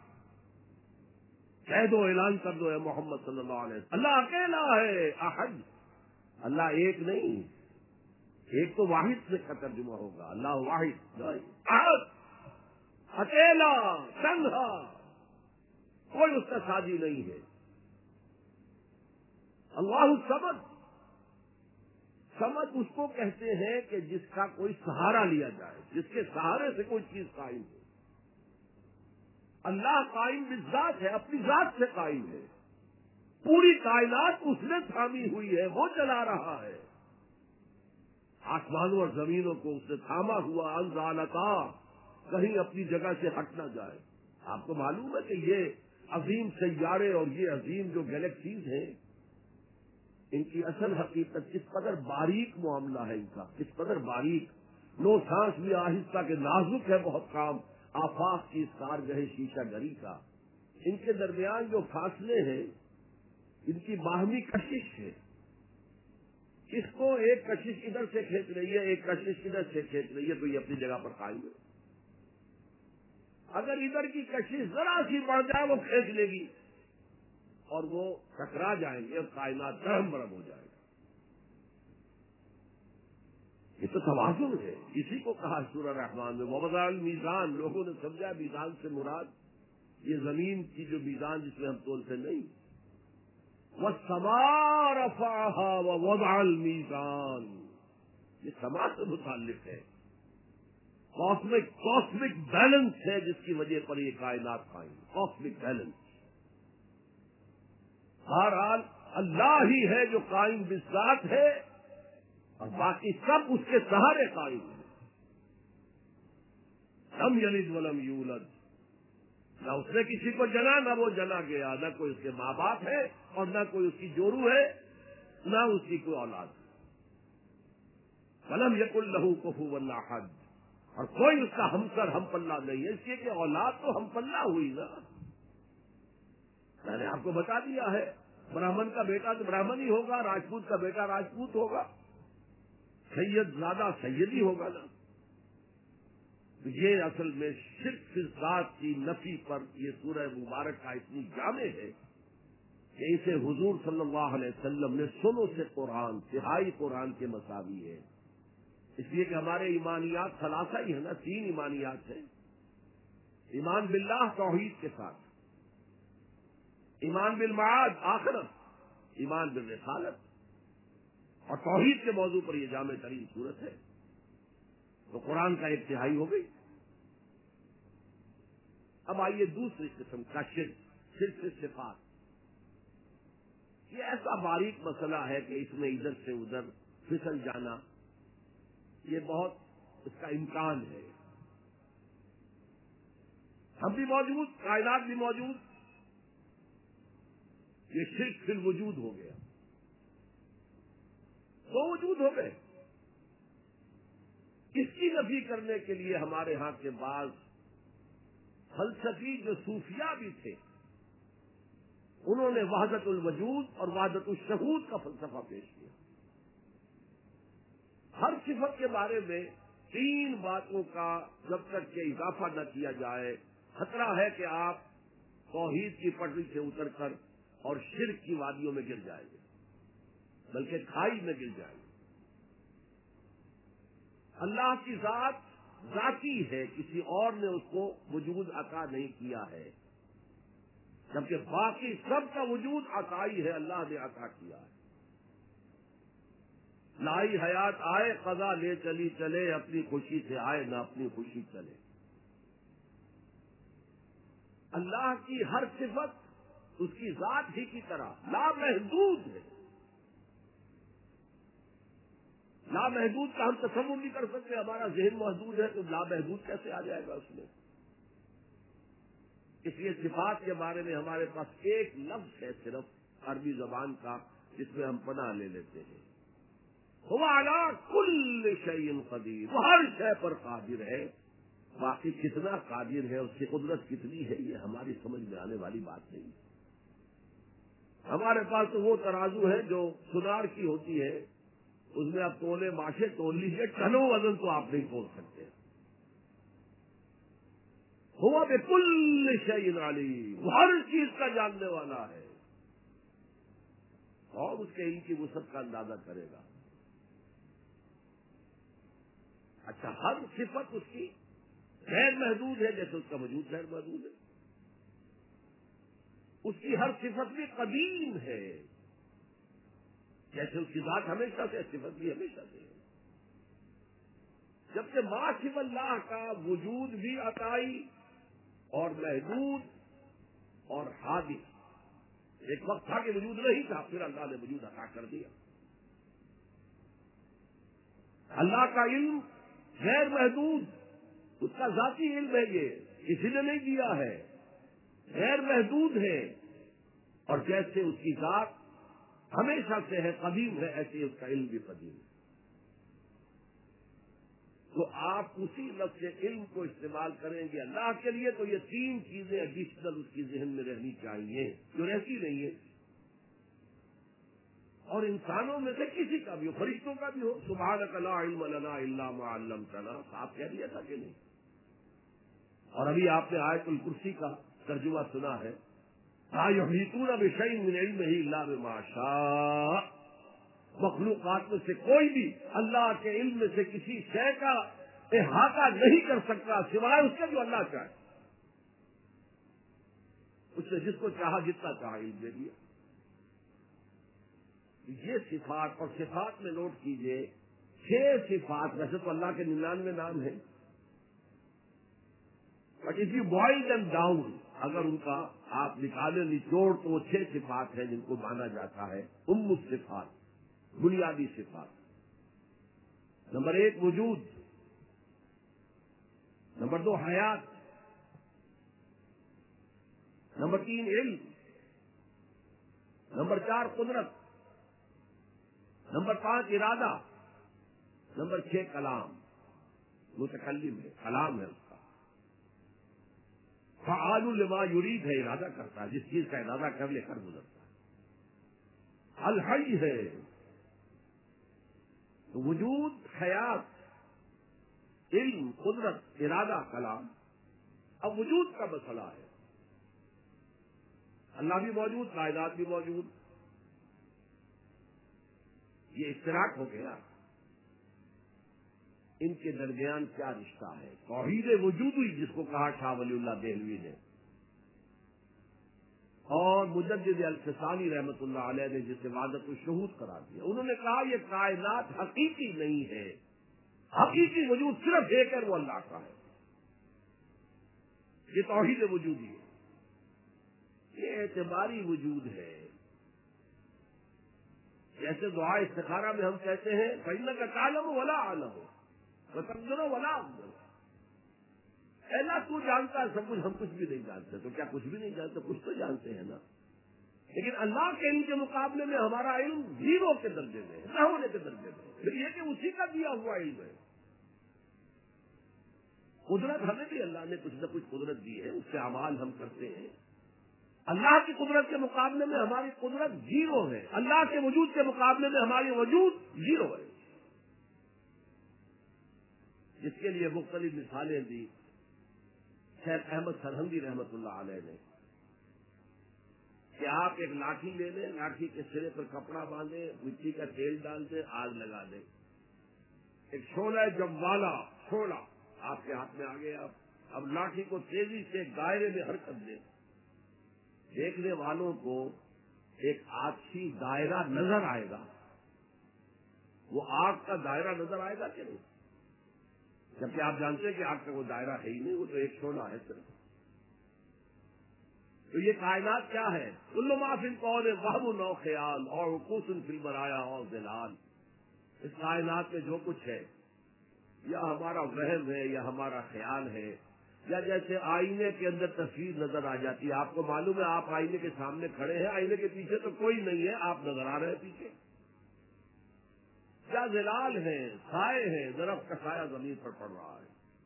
کہہ دو, اعلان کر دو اے محمد صلی اللہ علیہ وسلم, اللہ اکیلا ہے. احد, اللہ ایک نہیں, ایک تو واحد سے کا ترجمہ ہوگا, اللہ واحد. احد اکیلا, تنہا, کوئی اس کا ساتھی نہیں ہے. اللہ الصمد, سمد اس کو کہتے ہیں کہ جس کا کوئی سہارا لیا جائے, جس کے سہارے سے کوئی چیز قائم ہو. اللہ قائم بالذات ہے, اپنی ذات سے قائم ہے. پوری کائنات اس نے تھامی ہوئی ہے, وہ چلا رہا ہے. آسمانوں اور زمینوں کو اس نے تھاما ہوا, انزالتا, کہیں اپنی جگہ سے ہٹ نہ جائے. آپ کو معلوم ہے کہ یہ عظیم سیارے اور یہ عظیم جو گلیکسیز ہیں، ان کی اصل حقیقت کس قدر باریک معاملہ ہے ان کا، کس قدر باریک، نو سانس بھی آہستہ کے نازک ہے بہت کام آفاق کی اس کارگہ شیشہ گری کا۔ ان کے درمیان جو فاصلے ہیں ان کی باہمی کشش ہے، اس کو ایک کشش ادھر سے کھینچ رہی ہے، ایک کشش ادھر سے کھینچ رہی ہے، تو یہ اپنی جگہ پر قائم ہے۔ اگر ادھر کی کشش ذرا سی بڑھ جائے وہ کھینچ لے گی اور وہ ٹکرا جائیں گے اور کائنات درہم برہم ہو جائے گا۔ یہ تو توازن ہے، اسی کو کہا سورہ رحمان میں ووضع المیزان۔ لوگوں نے سمجھا میزان سے مراد یہ زمین کی جو میزان جس میں ہم تولتے نہیں، والسماء رفعها ووضع المیزان، یہ سما سے متعلق ہے، کاسمک کاسمک بیلنس ہے جس کی وجہ پر یہ کائنات قائم، کاسمک بیلنس۔ بہرحال اللہ ہی ہے جو قائم بالذات ہے اور باقی سب اس کے سہارے قائم ہیں۔ لم یلد ولم یولد، نہ اس نے کسی کو جنا نہ وہ جنا گیا، نہ کوئی اس کے ماں باپ ہے اور نہ کوئی اس کی جورو ہے، نہ اس کی کوئی اولاد ہے۔ ولم یکن لہ کفوا احد، اور کوئی اس کا ہمسر ہم پلہ نہیں ہے، اس لیے کہ اولاد تو ہم پلہ ہوئی نا۔ میں نے آپ کو بتا دیا ہے، براہمن کا بیٹا تو براہمن ہی ہوگا، راجپوت کا بیٹا راجپوت ہوگا، سید زیادہ سید ہی ہوگا نا۔ یہ اصل میں شرک فی الذات کی نفی پر یہ سورہ مبارک کا اتنی جامع ہے کہ اسے حضور صلی اللہ علیہ وسلم نے سنو سے قرآن، تہائی قرآن کے مساوی ہے۔ اس لیے کہ ہمارے ایمانیات ثلاثہ ہی ہے نا، تین ایمانیات ہیں۔ ایمان باللہ توحید کے ساتھ، ایمان بالمعاد آخرت، ایمان بالرسالت، اور توحید کے موضوع پر یہ جامع ترین صورت ہے۔ تو قرآن کا ایک تہائی ہو گئی۔ اب آئیے دوسری قسم کا شرک، شرک صفات۔ یہ ایسا باریک مسئلہ ہے کہ اس میں ادھر سے ادھر پھسل جانا یہ بہت اس کا امکان ہے۔ ہم بھی موجود، کائنات بھی موجود، یہ شرک فی الوجود ہو گیا، دو وجود ہو گئے۔ اس کی نفی کرنے کے لیے ہمارے ہاں کے بعض فلسفی جو صوفیاء بھی تھے، انہوں نے وحدت الوجود اور وحدت الشہود کا فلسفہ پیش کیا۔ ہر صفت کے بارے میں تین باتوں کا جب تک کہ اضافہ نہ کیا جائے، خطرہ ہے کہ آپ توحید کی پٹری سے اتر کر اور شرک کی وادیوں میں گر جائیں گے، بلکہ کھائی میں گر جائیں گے۔ اللہ کی ذات ذاتی ہے، کسی اور نے اس کو وجود عطا نہیں کیا ہے، جبکہ باقی سب کا وجود عطائی ہے، اللہ نے عطا کیا ہے۔ لائی حیات آئے قضا لے چلی چلے، اپنی خوشی سے آئے نہ اپنی خوشی چلے۔ اللہ کی ہر صفت اس کی ذات ہی کی طرح لامحدود ہے۔ لامحدود کا ہم تصور نہیں کر سکتے، ہمارا ذہن محدود ہے تو لامحدود کیسے آ جائے گا اس میں؟ اس لیے صفات کے بارے میں ہمارے پاس ایک لفظ ہے صرف عربی زبان کا، جس میں ہم پناہ لے لیتے ہیں، هو علی کل شیء قدیر، وہ ہر شے پر قادر ہے۔ باقی کتنا قادر ہے، اس کی قدرت کتنی ہے، یہ ہماری سمجھ میں آنے والی بات نہیں۔ ہمارے پاس تو وہ ترازو ہے جو سنار کی ہوتی ہے، اس میں آپ تولے ماشے تول لیجیے، ٹنوں وزن تو آپ نہیں تول سکتے۔ ہوا بکل شیء علیم، وہ ہر چیز کا جاننے والا ہے اور اس کے علم کی وسعت کا اندازہ کرے گا۔ اچھا، ہر صفت اس کی غیر محدود ہے، جیسے اس کا وجود غیر محدود ہے۔ اس کی ہر صفت بھی قدیم ہے، جیسے اس کی ذات ہمیشہ سے، صفت بھی ہمیشہ سے ہے۔ جبکہ ما سوی اللہ کا وجود بھی عطائی اور محدود اور حادث۔ ایک وقت تھا کہ وجود نہیں تھا، پھر اللہ نے وجود عطا کر دیا۔ اللہ کا علم غیر محدود، اس کا ذاتی علم ہے، یہ کسی نے نہیں دیا ہے، غیر محدود ہے، اور جیسے اس کی ذات ہمیشہ سے ہے، قدیم ہے، ایسے اس کا علم بھی قدیم ہے۔ تو آپ اسی لفظ علم کو استعمال کریں گے اللہ کے لیے، تو یہ تین چیزیں ایڈیشنل اس کی ذہن میں رہنی چاہیے جو رہتی نہیں ہے، اور انسانوں میں سے کسی کا بھی ہو، فرشتوں کا بھی ہو، سبحانک لا علم لنا الا ما علمتنا، آپ کہہ دیا تھا کہ نہیں؟ اور ابھی آپ نے آیت الکرسی کا ترجمہ سنا ہے، لا یحیطون بشیء من علمہ الا بما شاء، مخلوقات میں سے کوئی بھی اللہ کے علم میں سے کسی شے کا احاطہ نہیں کر سکتا سوائے اس کے جو اللہ چاہے، اس نے جس کو چاہا جتنا چاہا علم دے دیا۔ یہ صفات، اور صفات میں نوٹ کیجئے چھ صفات، ویسے تو اللہ کے ننانوے نام ہیں، but if you boil them down, اگر ان کا آپ نکالے نچوڑ تو وہ چھ صفات ہیں جن کو مانا جاتا ہے ام الصفات، بنیادی صفات۔ نمبر ایک وجود، نمبر دو حیات، نمبر تین علم، نمبر چار قدرت، نمبر پانچ ارادہ، نمبر چھ کلام، متکلم ہے، کلام ہے اس کا، فعال لما یرید ہے، ارادہ کرتا ہے، جس چیز کا ارادہ کر لے کر گزرتا ہے، الحی ہے۔ تو وجود، حیات، علم، قدرت، ارادہ، کلام۔ اب وجود کا مسئلہ ہے، اللہ بھی موجود، کائنات بھی موجود، یہ اشتراک ہو گیا، ان کے درمیان کیا رشتہ ہے؟ توحید وجودی جس کو کہا شاہ ولی اللہ دہلوی نے، اور مجدد الفسانی رحمت اللہ علیہ نے جسے وحدت الشہود قرار دیا، انہوں نے کہا یہ کائنات حقیقی نہیں ہے، حقیقی وجود صرف ایک ہے، وہ اللہ کا ہے، یہ توحید وجودی ہے، یہ اعتباری وجود ہے۔ جیسے دعا استخارہ میں ہم کہتے ہیں فَإِنَّكَ تَعْلَمُ وَلَا أَعْلَمُ وَتَقْدِرُ وَلَا أَقْدِرُ، اے اللہ تو جانتا ہے سب کچھ، ہم کچھ بھی نہیں جانتے، تو کیا کچھ بھی نہیں جانتے؟ کچھ تو جانتے ہیں نا، لیکن اللہ کے علم کے مقابلے میں ہمارا علم زیرو کے درجے میں ہے، نہ ہونے کے درجے میں، پھر یہ کہ اسی کا دیا ہوا علم ہے۔ قدرت ہمیں بھی اللہ نے کچھ نہ کچھ قدرت دی ہے، اس سے اعمال ہم کرتے ہیں، اللہ کی قدرت کے مقابلے میں ہماری قدرت زیرو ہے، اللہ کے وجود کے مقابلے میں ہماری وجود زیرو ہے، جس کے لیے مختلف مثالیں دی شیخ احمد سرہندی رحمت اللہ علیہ نے، کہ آپ ایک لاٹھی لے لیں، لاٹھی کے سرے پر کپڑا باندھیں، مٹی کا تیل ڈال دیں، آگ لگا دیں، ایک شعلہ جوالا، شعلہ آپ کے ہاتھ میں آ گیا، اب لاٹھی کو تیزی سے دائرے میں حرکت دیں، دیکھنے والوں کو ایک آتشی دائرہ نظر آئے گا، وہ آگ کا دائرہ نظر آئے گا کہ نہیں؟ جبکہ آپ جانتے ہیں کہ آگ کا وہ دائرہ ہے ہی نہیں، وہ تو ایک شعلہ ہے صرف۔ تو یہ کائنات کیا ہے؟ کل ما فی الکون وہم و خیال اور وقوف فی البرایا اور ظلال، اس کائنات میں جو کچھ ہے یا ہمارا وہم ہے یا ہمارا خیال ہے، یا جیسے آئینے کے اندر تصویر نظر آ جاتی ہے، آپ کو معلوم ہے آپ آئینے کے سامنے کھڑے ہیں، آئینے کے پیچھے تو کوئی نہیں ہے، آپ نظر آ رہے ہیں پیچھے، یا ظلال ہیں، سائے ہیں، درخت کا سایہ زمین پر پڑ رہا ہے۔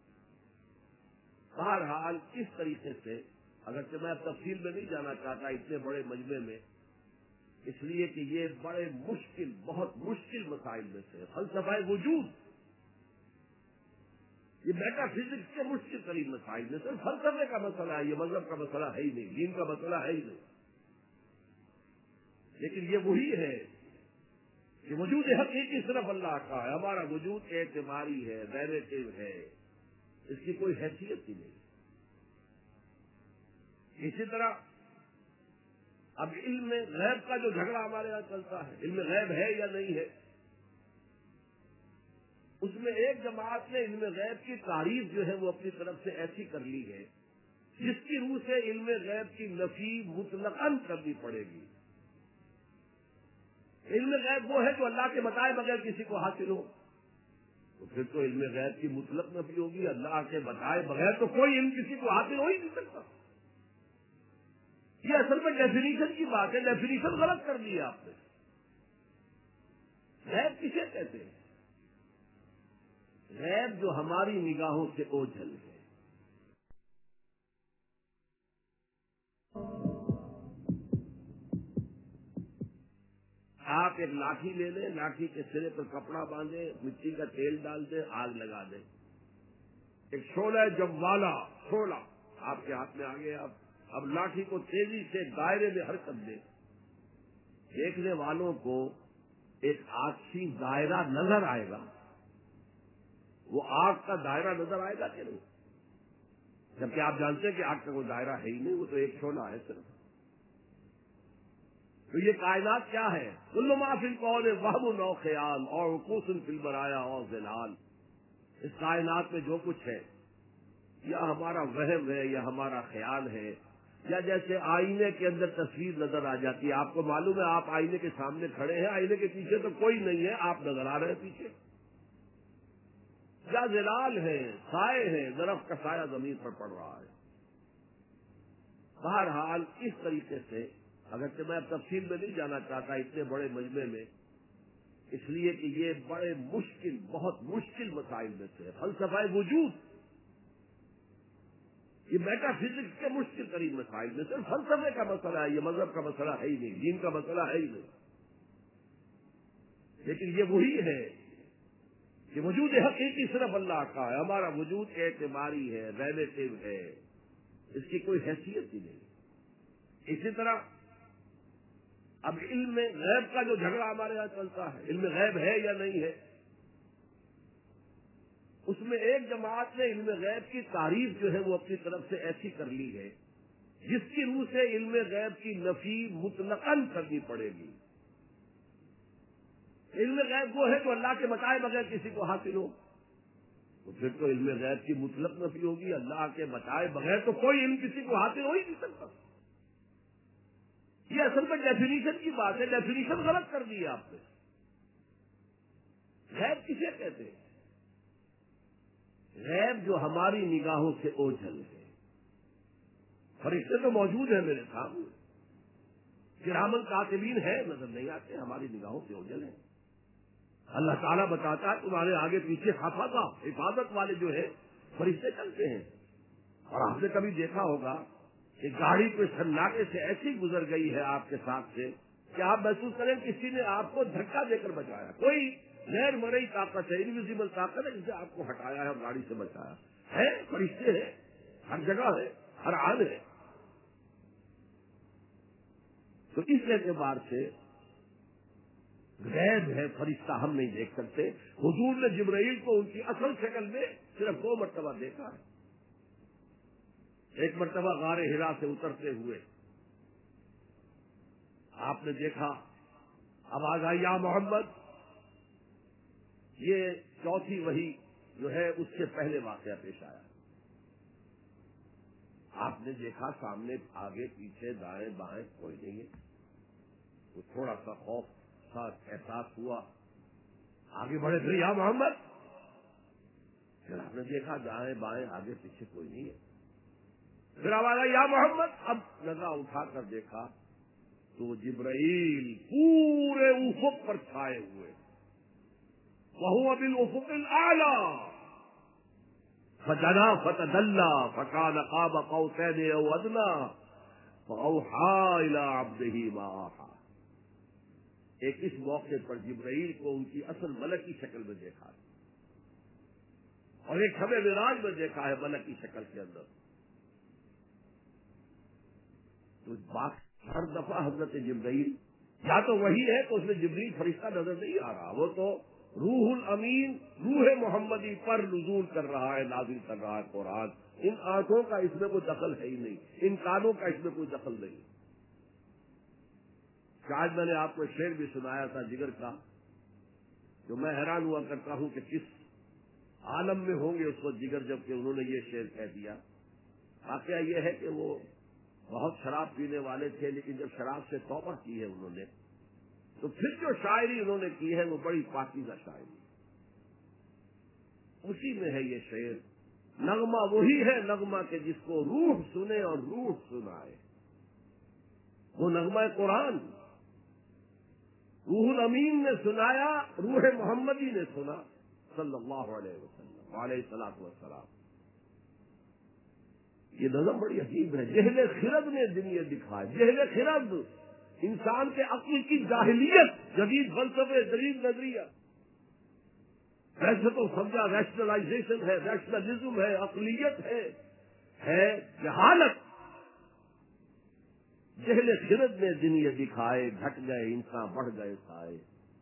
بہرحال اس طریقے سے، اگرچہ میں تفصیل میں نہیں جانا چاہتا اتنے بڑے مجمع میں، اس لیے کہ یہ بڑے مشکل، بہت مشکل مسائل میں سے فلسفہ وجود، یہ میٹا فزکس کے مشکل ترین مسائل میں سے فلسفے کا مسئلہ ہے، یہ مذہب کا مسئلہ ہے ہی نہیں، دین کا مسئلہ ہے ہی نہیں، لیکن یہ وہی ہے کہ وجود حقیقی صرف اللہ کا ہے، ہمارا وجود اعتباری ہے، ریلیٹو ہے، اس کی کوئی حیثیت ہی نہیں۔ اسی طرح اب علم میں غیب کا جو جھگڑا ہمارے یہاں چلتا ہے، علم غیب ہے یا نہیں ہے، اس میں ایک جماعت نے علم غیب کی تعریف جو ہے وہ اپنی طرف سے ایسی کر لی ہے جس کی روح سے علم غیب کی نفی مطلقاً کرنی پڑے گی۔ علم غیب وہ ہے جو اللہ کے بتائے بغیر کسی کو حاصل ہو، تو پھر تو علم غیب کی مطلق نفی ہوگی، اللہ کے بتائے بغیر تو کوئی علم کسی کو حاصل ہو ہی نہیں سکتا۔ یہ اصل میں ڈیفینیشن کی بات ہے، ڈیفینیشن غلط کر دی ہے آپ نے. غیب کسے کہتے ہیں؟ غیب جو ہماری نگاہوں سے اوجھل ہے. آپ ایک لاٹھی لے لیں، لاٹھی کے سرے پر کپڑا باندھیں، مٹی کا تیل ڈال دیں، آگ لگا دیں. ایک شعلہ جوالا شعلہ آپ کے ہاتھ میں آ گیا. اب اب لاٹھی کو تیزی سے دائرے میں حرکت دیں. دیکھنے والوں کو ایک آگسی دائرہ نظر آئے گا. وہ آگ کا دائرہ نظر آئے گا کہ نہیں؟ جبکہ آپ جانتے ہیں کہ آگ کا کوئی دائرہ ہے ہی نہیں، وہ تو ایک شعلہ ہے صرف. تو یہ کائنات کیا ہے؟ کل ما فی الکون وہم و خیال اور وقوف فی البرایا اور ظلال. اس کائنات میں جو کچھ ہے یا ہمارا وہم ہے یا ہمارا خیال ہے، یا جیسے آئینے کے اندر تصویر نظر آ جاتی ہے. آپ کو معلوم ہے آپ آئینے کے سامنے کھڑے ہیں، آئینے کے پیچھے تو کوئی نہیں ہے، آپ نظر آ رہے ہیں پیچھے. یا ظلال ہے، سائے ہیں، درخت کا سایہ زمین پر پڑ رہا ہے. بہرحال اس طریقے سے، اگرچہ میں اب تفصیل میں نہیں جانا چاہتا اتنے بڑے مجمع میں، اس لیے کہ یہ بڑے مشکل، بہت مشکل مسائل میں سے ہے. فلسفہ وجود یہ میٹا فزکس کے مشکل ترین مسائل میں سے فلسفے کا مسئلہ ہے. یہ مذہب کا مسئلہ ہے ہی نہیں، دین کا مسئلہ ہے ہی نہیں. لیکن یہ وہی ہے کہ وجود حقیقی صرف اللہ کا ہے. ہمارا وجود اعتباری ہے، ریلیٹو ہے، اس کی کوئی حیثیت ہی نہیں. اسی طرح اب علم غیب کا جو جھگڑا ہمارے یہاں چلتا ہے، علم غیب ہے یا نہیں ہے، اس میں ایک جماعت نے علم غیب کی تعریف جو ہے وہ اپنی طرف سے ایسی کر لی ہے جس کی روح سے علم غیب کی نفی مطلقاً کرنی پڑے گی. علم غیب وہ ہے جو اللہ کے بتائے بغیر کسی کو حاصل ہو، تو پھر تو علم غیب کی مطلق نفی ہوگی. اللہ کے بتائے بغیر تو کوئی علم کسی کو حاصل ہو ہی نہیں سکتا. یہ اصل میں ڈیفینیشن کی بات ہے، ڈیفینیشن غلط کر دی ہے آپ نے. غیب کسے کہتے ہیں؟ غیب جو ہماری نگاہوں سے اوجھل ہے. فرشتے تو موجود ہیں میرے سامنے، کرامن کاتبین ہے، نظر نہیں آتے، ہماری نگاہوں سے اوجھل ہے. اللہ تعالیٰ بتاتا ہے تمہارے آگے پیچھے حفاظہ، حفاظت والے جو ہے فرشتے چلتے ہیں. اور آپ نے کبھی دیکھا ہوگا کہ گاڑی کوئی سناٹے سے ایسی گزر گئی ہے آپ کے ساتھ سے کہ آپ محسوس کریں کسی نے آپ کو دھکا دے کر بچایا. کوئی غیر مرئی طاقت ہے، انویزیبل طاقت ہے، جسے آپ کو ہٹایا ہے اور گاڑی سے بچایا ہے. فرشتے ہیں، ہر جگہ ہے، ہر حال ہے. تو اس اعتبار سے غیب ہے، فرشتہ ہم نہیں دیکھ سکتے. حضور نے جبرائیل کو ان کی اصل شکل میں صرف دو مرتبہ دیکھا ہے. ایک مرتبہ غار ہرا سے اترتے ہوئے آپ نے دیکھا، آواز آئی یا محمد. یہ چوتھی وحی جو ہے اس سے پہلے واقعہ پیش آیا. آپ نے دیکھا سامنے آگے پیچھے دائیں بائیں کوئی نہیں ہے. وہ تھوڑا سا خوف سا احساس ہوا، آگے بڑھے پھر یا محمد. پھر آپ نے دیکھا دائیں بائیں آگے پیچھے کوئی نہیں ہے. پھر آواز آئی یا محمد. اب نظر اٹھا کر دیکھا تو جبرائیل پورے افق پر چھائے ہوئے. وَهُوَ بِالْأُفُقِ الْأَعْلَى فَدَنَا فَتَدَلَّى فَكَانَ قَابَ قَوْسَيْنِ أَوْ أَدْنَىٰ فَأَوْحَىٰ إِلَىٰ عَبْدِهِ مَا أَوْحَىٰ. ایک اس موقع پر جبرائیل کو ان کی اصل ملکی شکل میں دیکھا ہے، اور ایک شب معراج میں دیکھا ہے ملکی شکل کے اندر. تو بات ہر دفعہ حضرت جبرائیل یا تو وہی ہے تو اس میں جبریل فرشتہ نظر نہیں آ رہا، وہ تو روح الامین روح محمدی پر نزول کر رہا ہے، نازل کر رہا ہے قرآن. ان آنکھوں کا اس میں کوئی دخل ہے ہی نہیں، ان کانوں کا اس میں کوئی دخل نہیں. شاید میں نے آپ کو شعر بھی سنایا تھا جگر کا، جو میں حیران ہوا کرتا ہوں کہ کس عالم میں ہوں گے اس وقت جگر جب کہ انہوں نے یہ شعر کہہ دیا. واقعہ یہ ہے کہ وہ بہت شراب پینے والے تھے، لیکن جب شراب سے توبہ کی ہے انہوں نے تو پھر جو شاعری انہوں نے کی ہے وہ بڑی پاکیزہ شاعری. اسی میں ہے یہ شعر، نغمہ وہی ہے نغمہ کہ جس کو روح سنے اور روح سنائے. وہ نغمہ قرآن روح الامین نے سنایا، روح محمدی نے سنا صلی اللہ علیہ وسلم علیہ الصلوۃ والسلام. یہ نظم بڑی عجیب ہے. جہل خرد نے دن یہ دکھائے. جہل خرد انسان کے عقل کی جاہلیت، جدید فلسفے، جدید نظریہ. ویسے تو سمجھا ریشنلائزیشن ہے، ریشنلزم ہے، عقلیت ہے، ہے جہالت. جہل خرد نے دن یہ دکھائے، گھٹ گئے انسان بڑھ گئے سائے.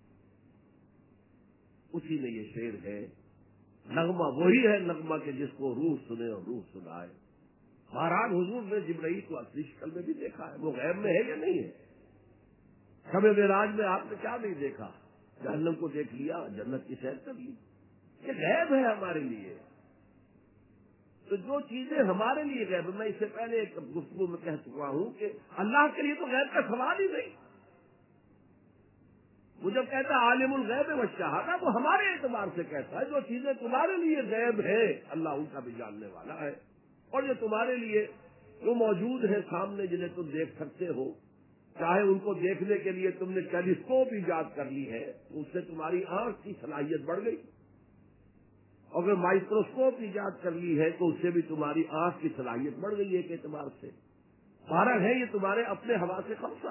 اسی میں یہ شعر ہے. نغمہ وہی ہے نغمہ کہ جس کو روح سنے اور روح سنائے. مہاراج حضور نے جبرائیل کو اصلی شکل میں بھی دیکھا ہے. وہ غیب میں ہے یا نہیں ہے؟ شب معراج میں آپ نے کیا نہیں دیکھا؟ جہنم کو دیکھ لیا، جنت کی سیر کر لی. یہ غیب ہے ہمارے لیے. تو جو چیزیں ہمارے لیے غیب، میں اس سے پہلے ایک گفتگو میں کہہ چکا ہوں کہ اللہ کے لیے تو غیب کا سوال ہی نہیں. وہ جب کہتا ہے عالم الغیب والشہادہ، وہ ہمارے اعتبار سے کہتا ہے جو چیزیں تمہارے لیے غیب ہے اللہ ان کا بھی جاننے والا ہے. اور جو تمہارے لیے جو موجود ہے سامنے، جنہیں تم دیکھ سکتے ہو، چاہے ان کو دیکھنے کے لیے تم نے ٹیلیسکوپ ایجاد کر لی ہے تو اس سے تمہاری آنکھ کی صلاحیت بڑھ گئی. اگر مائکروسکوپ ایجاد کر لی ہے تو اس سے بھی تمہاری آنکھ کی صلاحیت بڑھ گئی ایک اعتبار سے. بارہ ہے یہ تمہارے اپنے حواس خمسہ.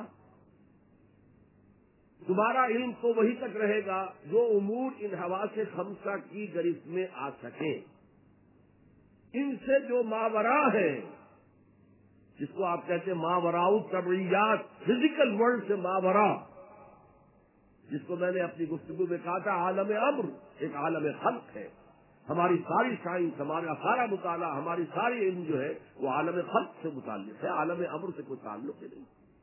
تمہارا علم تو وہی تک رہے گا جو امور ان حواس خمسہ کی گرفت میں آ سکیں. ان سے جو ماورا ہے، جس کو آپ کہتے ہیں ماوراء طبعیات، فزیکل ورلڈ سے ماورا، جس کو میں نے اپنی گفتگو میں کہا تھا عالم امر ایک عالم خلق ہے. ہماری ساری سائنس، ہمارا سارا مطالعہ، ہماری ساری علم جو ہے وہ عالم خلق سے متعلق ہے، عالم امر سے کوئی تعلق ہی نہیں.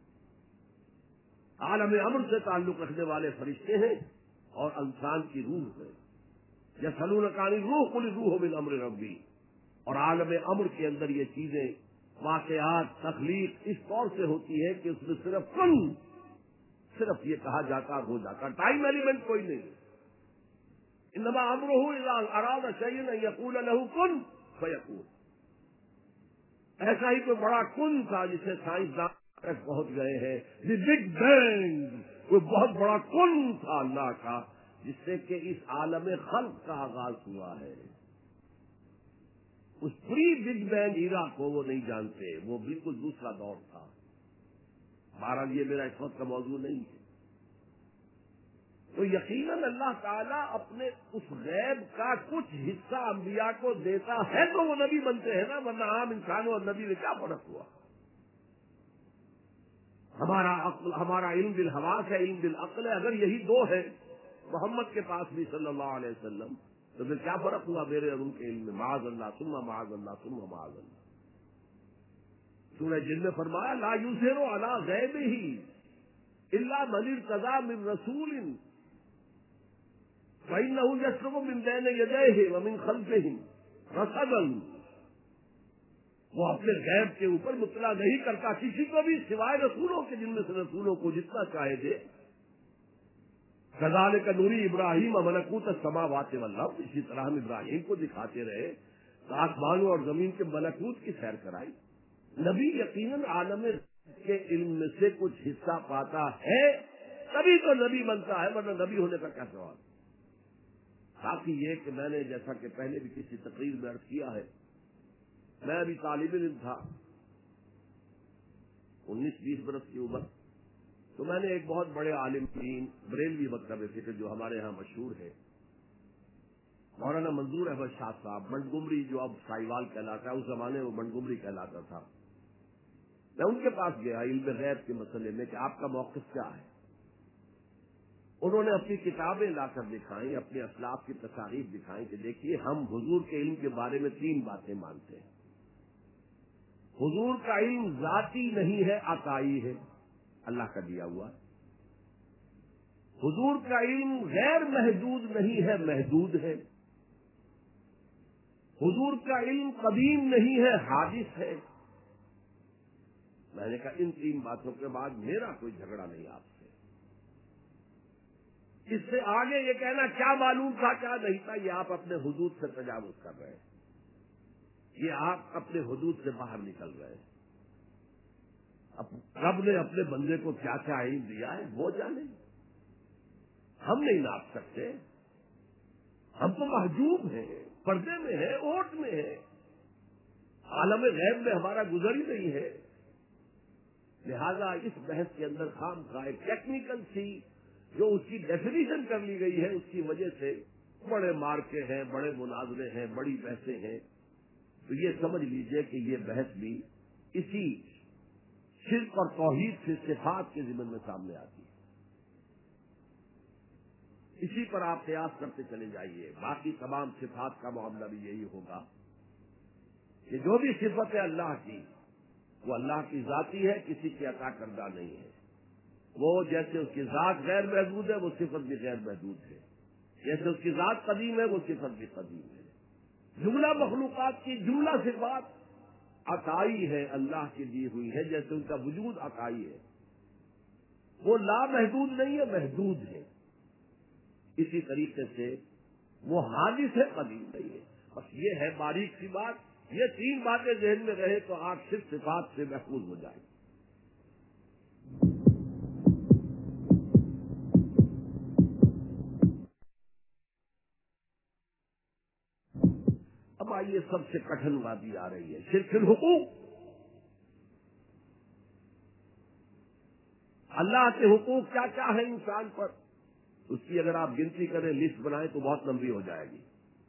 عالم امر سے تعلق رکھنے والے فرشتے ہیں اور انسان کی روح ہے. یسألونک عن الروح قل الروح من امر ربی. اور عالم امر کے اندر یہ چیزیں، واقعات، تخلیق اس طور سے ہوتی ہے کہ اس میں صرف کن، صرف یہ کہا جاتا ہو جاتا، ٹائم ایلیمنٹ کوئی نہیں. انما امرہ اذا اراد شیئا ان یقول له کن فیکون. ایسا ہی کوئی بڑا کن تھا جسے سائنسدان تک پہنچ گئے ہیں. دی بگ بینگ کوئی بہت بڑا کن تھا اللہ کا، جس سے کہ اس عالم خلق کا آغاز ہوا ہے. اس پری بگ بینگ ایرا کو وہ نہیں جانتے، وہ بالکل دوسرا دور تھا. بہرحال یہ میرا اس وقت کا موضوع نہیں ہے. تو یقیناً اللہ تعالیٰ اپنے اس غیب کا کچھ حصہ انبیاء کو دیتا ہے تو وہ نبی بنتے ہیں نا، ورنہ عام انسانوں اور نبی میں کیا فرق ہوا؟ ہمارا عقل، ہمارا علم بالحواس ہے، علم بالعقل ہے. اگر یہی دو ہے محمد کے پاس بھی صلی اللہ علیہ وسلم، تو پھر کیا فرق ہوا میرے اور ان کے علم میں؟ معاذ اللہ ثم معاذ اللہ ثم معاذ اللہ. سورہ جن میں فرمایا لا یظہر علی غیبہ الا من ارتضی من رسول فإنه يسلك من بين يديه ومن خلفه رصدا. وہ اپنے غیب کے اوپر مطلع نہیں کرتا کسی کو بھی سوائے رسولوں کے، جن میں سے رسولوں کو جتنا چاہے دے. کذالک نوری ابراہیم ملکوت السماوات والارض. اسی طرح ہم ابراہیم کو دکھاتے رہے تو آسمانوں اور زمین کے ملکوت کی سیر کرائی. نبی یقیناً عالم کے علم میں سے کچھ حصہ پاتا ہے تبھی تو نبی بنتا ہے، ورنہ نبی ہونے کا کیا سوال. باقی یہ کہ میں نے جیسا کہ پہلے بھی کسی تقریر میں عرض کیا ہے، میں ابھی طالب علم تھا، انیس بیس برس کی عمر. تو میں نے ایک بہت بڑے عالم دین بریلوی مکتبے فکر جو ہمارے ہاں مشہور ہے، مولانا منظور احمد شاہ صاحب منڈگمری، جو اب سائیوال کہلاتا ہے، اس زمانے میں وہ منڈگمری کہلاتا تھا. میں ان کے پاس گیا علم غیب کے مسئلے میں کہ آپ کا موقف کیا ہے. انہوں نے اپنی کتابیں لا کر دکھائیں، اپنے اسلاف کی تصاریف دکھائیں کہ دیکھیے ہم حضور کے علم کے بارے میں تین باتیں مانتے ہیں. حضور کا علم ذاتی نہیں ہے، عطائی ہے، اللہ کا دیا ہوا. حضور کا علم غیر محدود نہیں ہے، محدود ہے. حضور کا علم قدیم نہیں ہے، حادث ہے. میں نے کہا ان تین باتوں کے بعد میرا کوئی جھگڑا نہیں آپ سے. اس سے آگے یہ کہنا کیا معلوم تھا کیا نہیں تھا، یہ آپ اپنے حدود سے تجاوز کر رہے ہیں، یہ آپ اپنے حدود سے باہر نکل رہے ہیں. رب نے اپنے بندے کو کیا کیا علم دیا ہے وہ جانے، ہم نہیں ناپ سکتے، ہم تو محجوب ہیں، پردے میں ہیں، اوٹ میں ہیں، عالم غیب میں ہمارا گزر ہی نہیں ہے۔ لہذا اس بحث کے اندر خام خواہ ٹیکنیکل سی جو اس کی ڈیفینیشن کر لی گئی ہے، اس کی وجہ سے بڑے مارکے ہیں، بڑے مناظرے ہیں، بڑی بحثیں ہیں، تو یہ سمجھ لیجئے کہ یہ بحث بھی اسی شرک اور توحید سے صفات کے ضمن میں سامنے آتی ہے۔ اسی پر آپ قیاس کرتے چلے جائیے، باقی تمام صفات کا معاملہ بھی یہی ہوگا کہ جو بھی صفت ہے اللہ کی، وہ اللہ کی ذاتی ہے، کسی کی عطا کردہ نہیں ہے۔ وہ جیسے اس کی ذات غیر محدود ہے، وہ صفت بھی غیر محدود ہے، جیسے اس کی ذات قدیم ہے، وہ صفت بھی قدیم ہے۔ جملہ مخلوقات کی جملہ صفات عطائی ہے، اللہ کی دی ہوئی ہے، جیسے ان کا وجود عطائی ہے، وہ لامحدود نہیں ہے، محدود ہے۔ اسی طریقے سے وہ حادث ہے، قدیم نہیں ہے۔ بس یہ ہے باریک سی بات، یہ تین باتیں ذہن میں رہے تو آپ صرف صفات سے محفوظ ہو جائیں۔ اب آئیے سب سے کٹھن وادی آ رہی ہے، شرک الحقوق۔ اللہ کے حقوق کیا کیا ہے انسان پر، اس کی اگر آپ گنتی کریں، لسٹ بنائیں تو بہت لمبی ہو جائے گی۔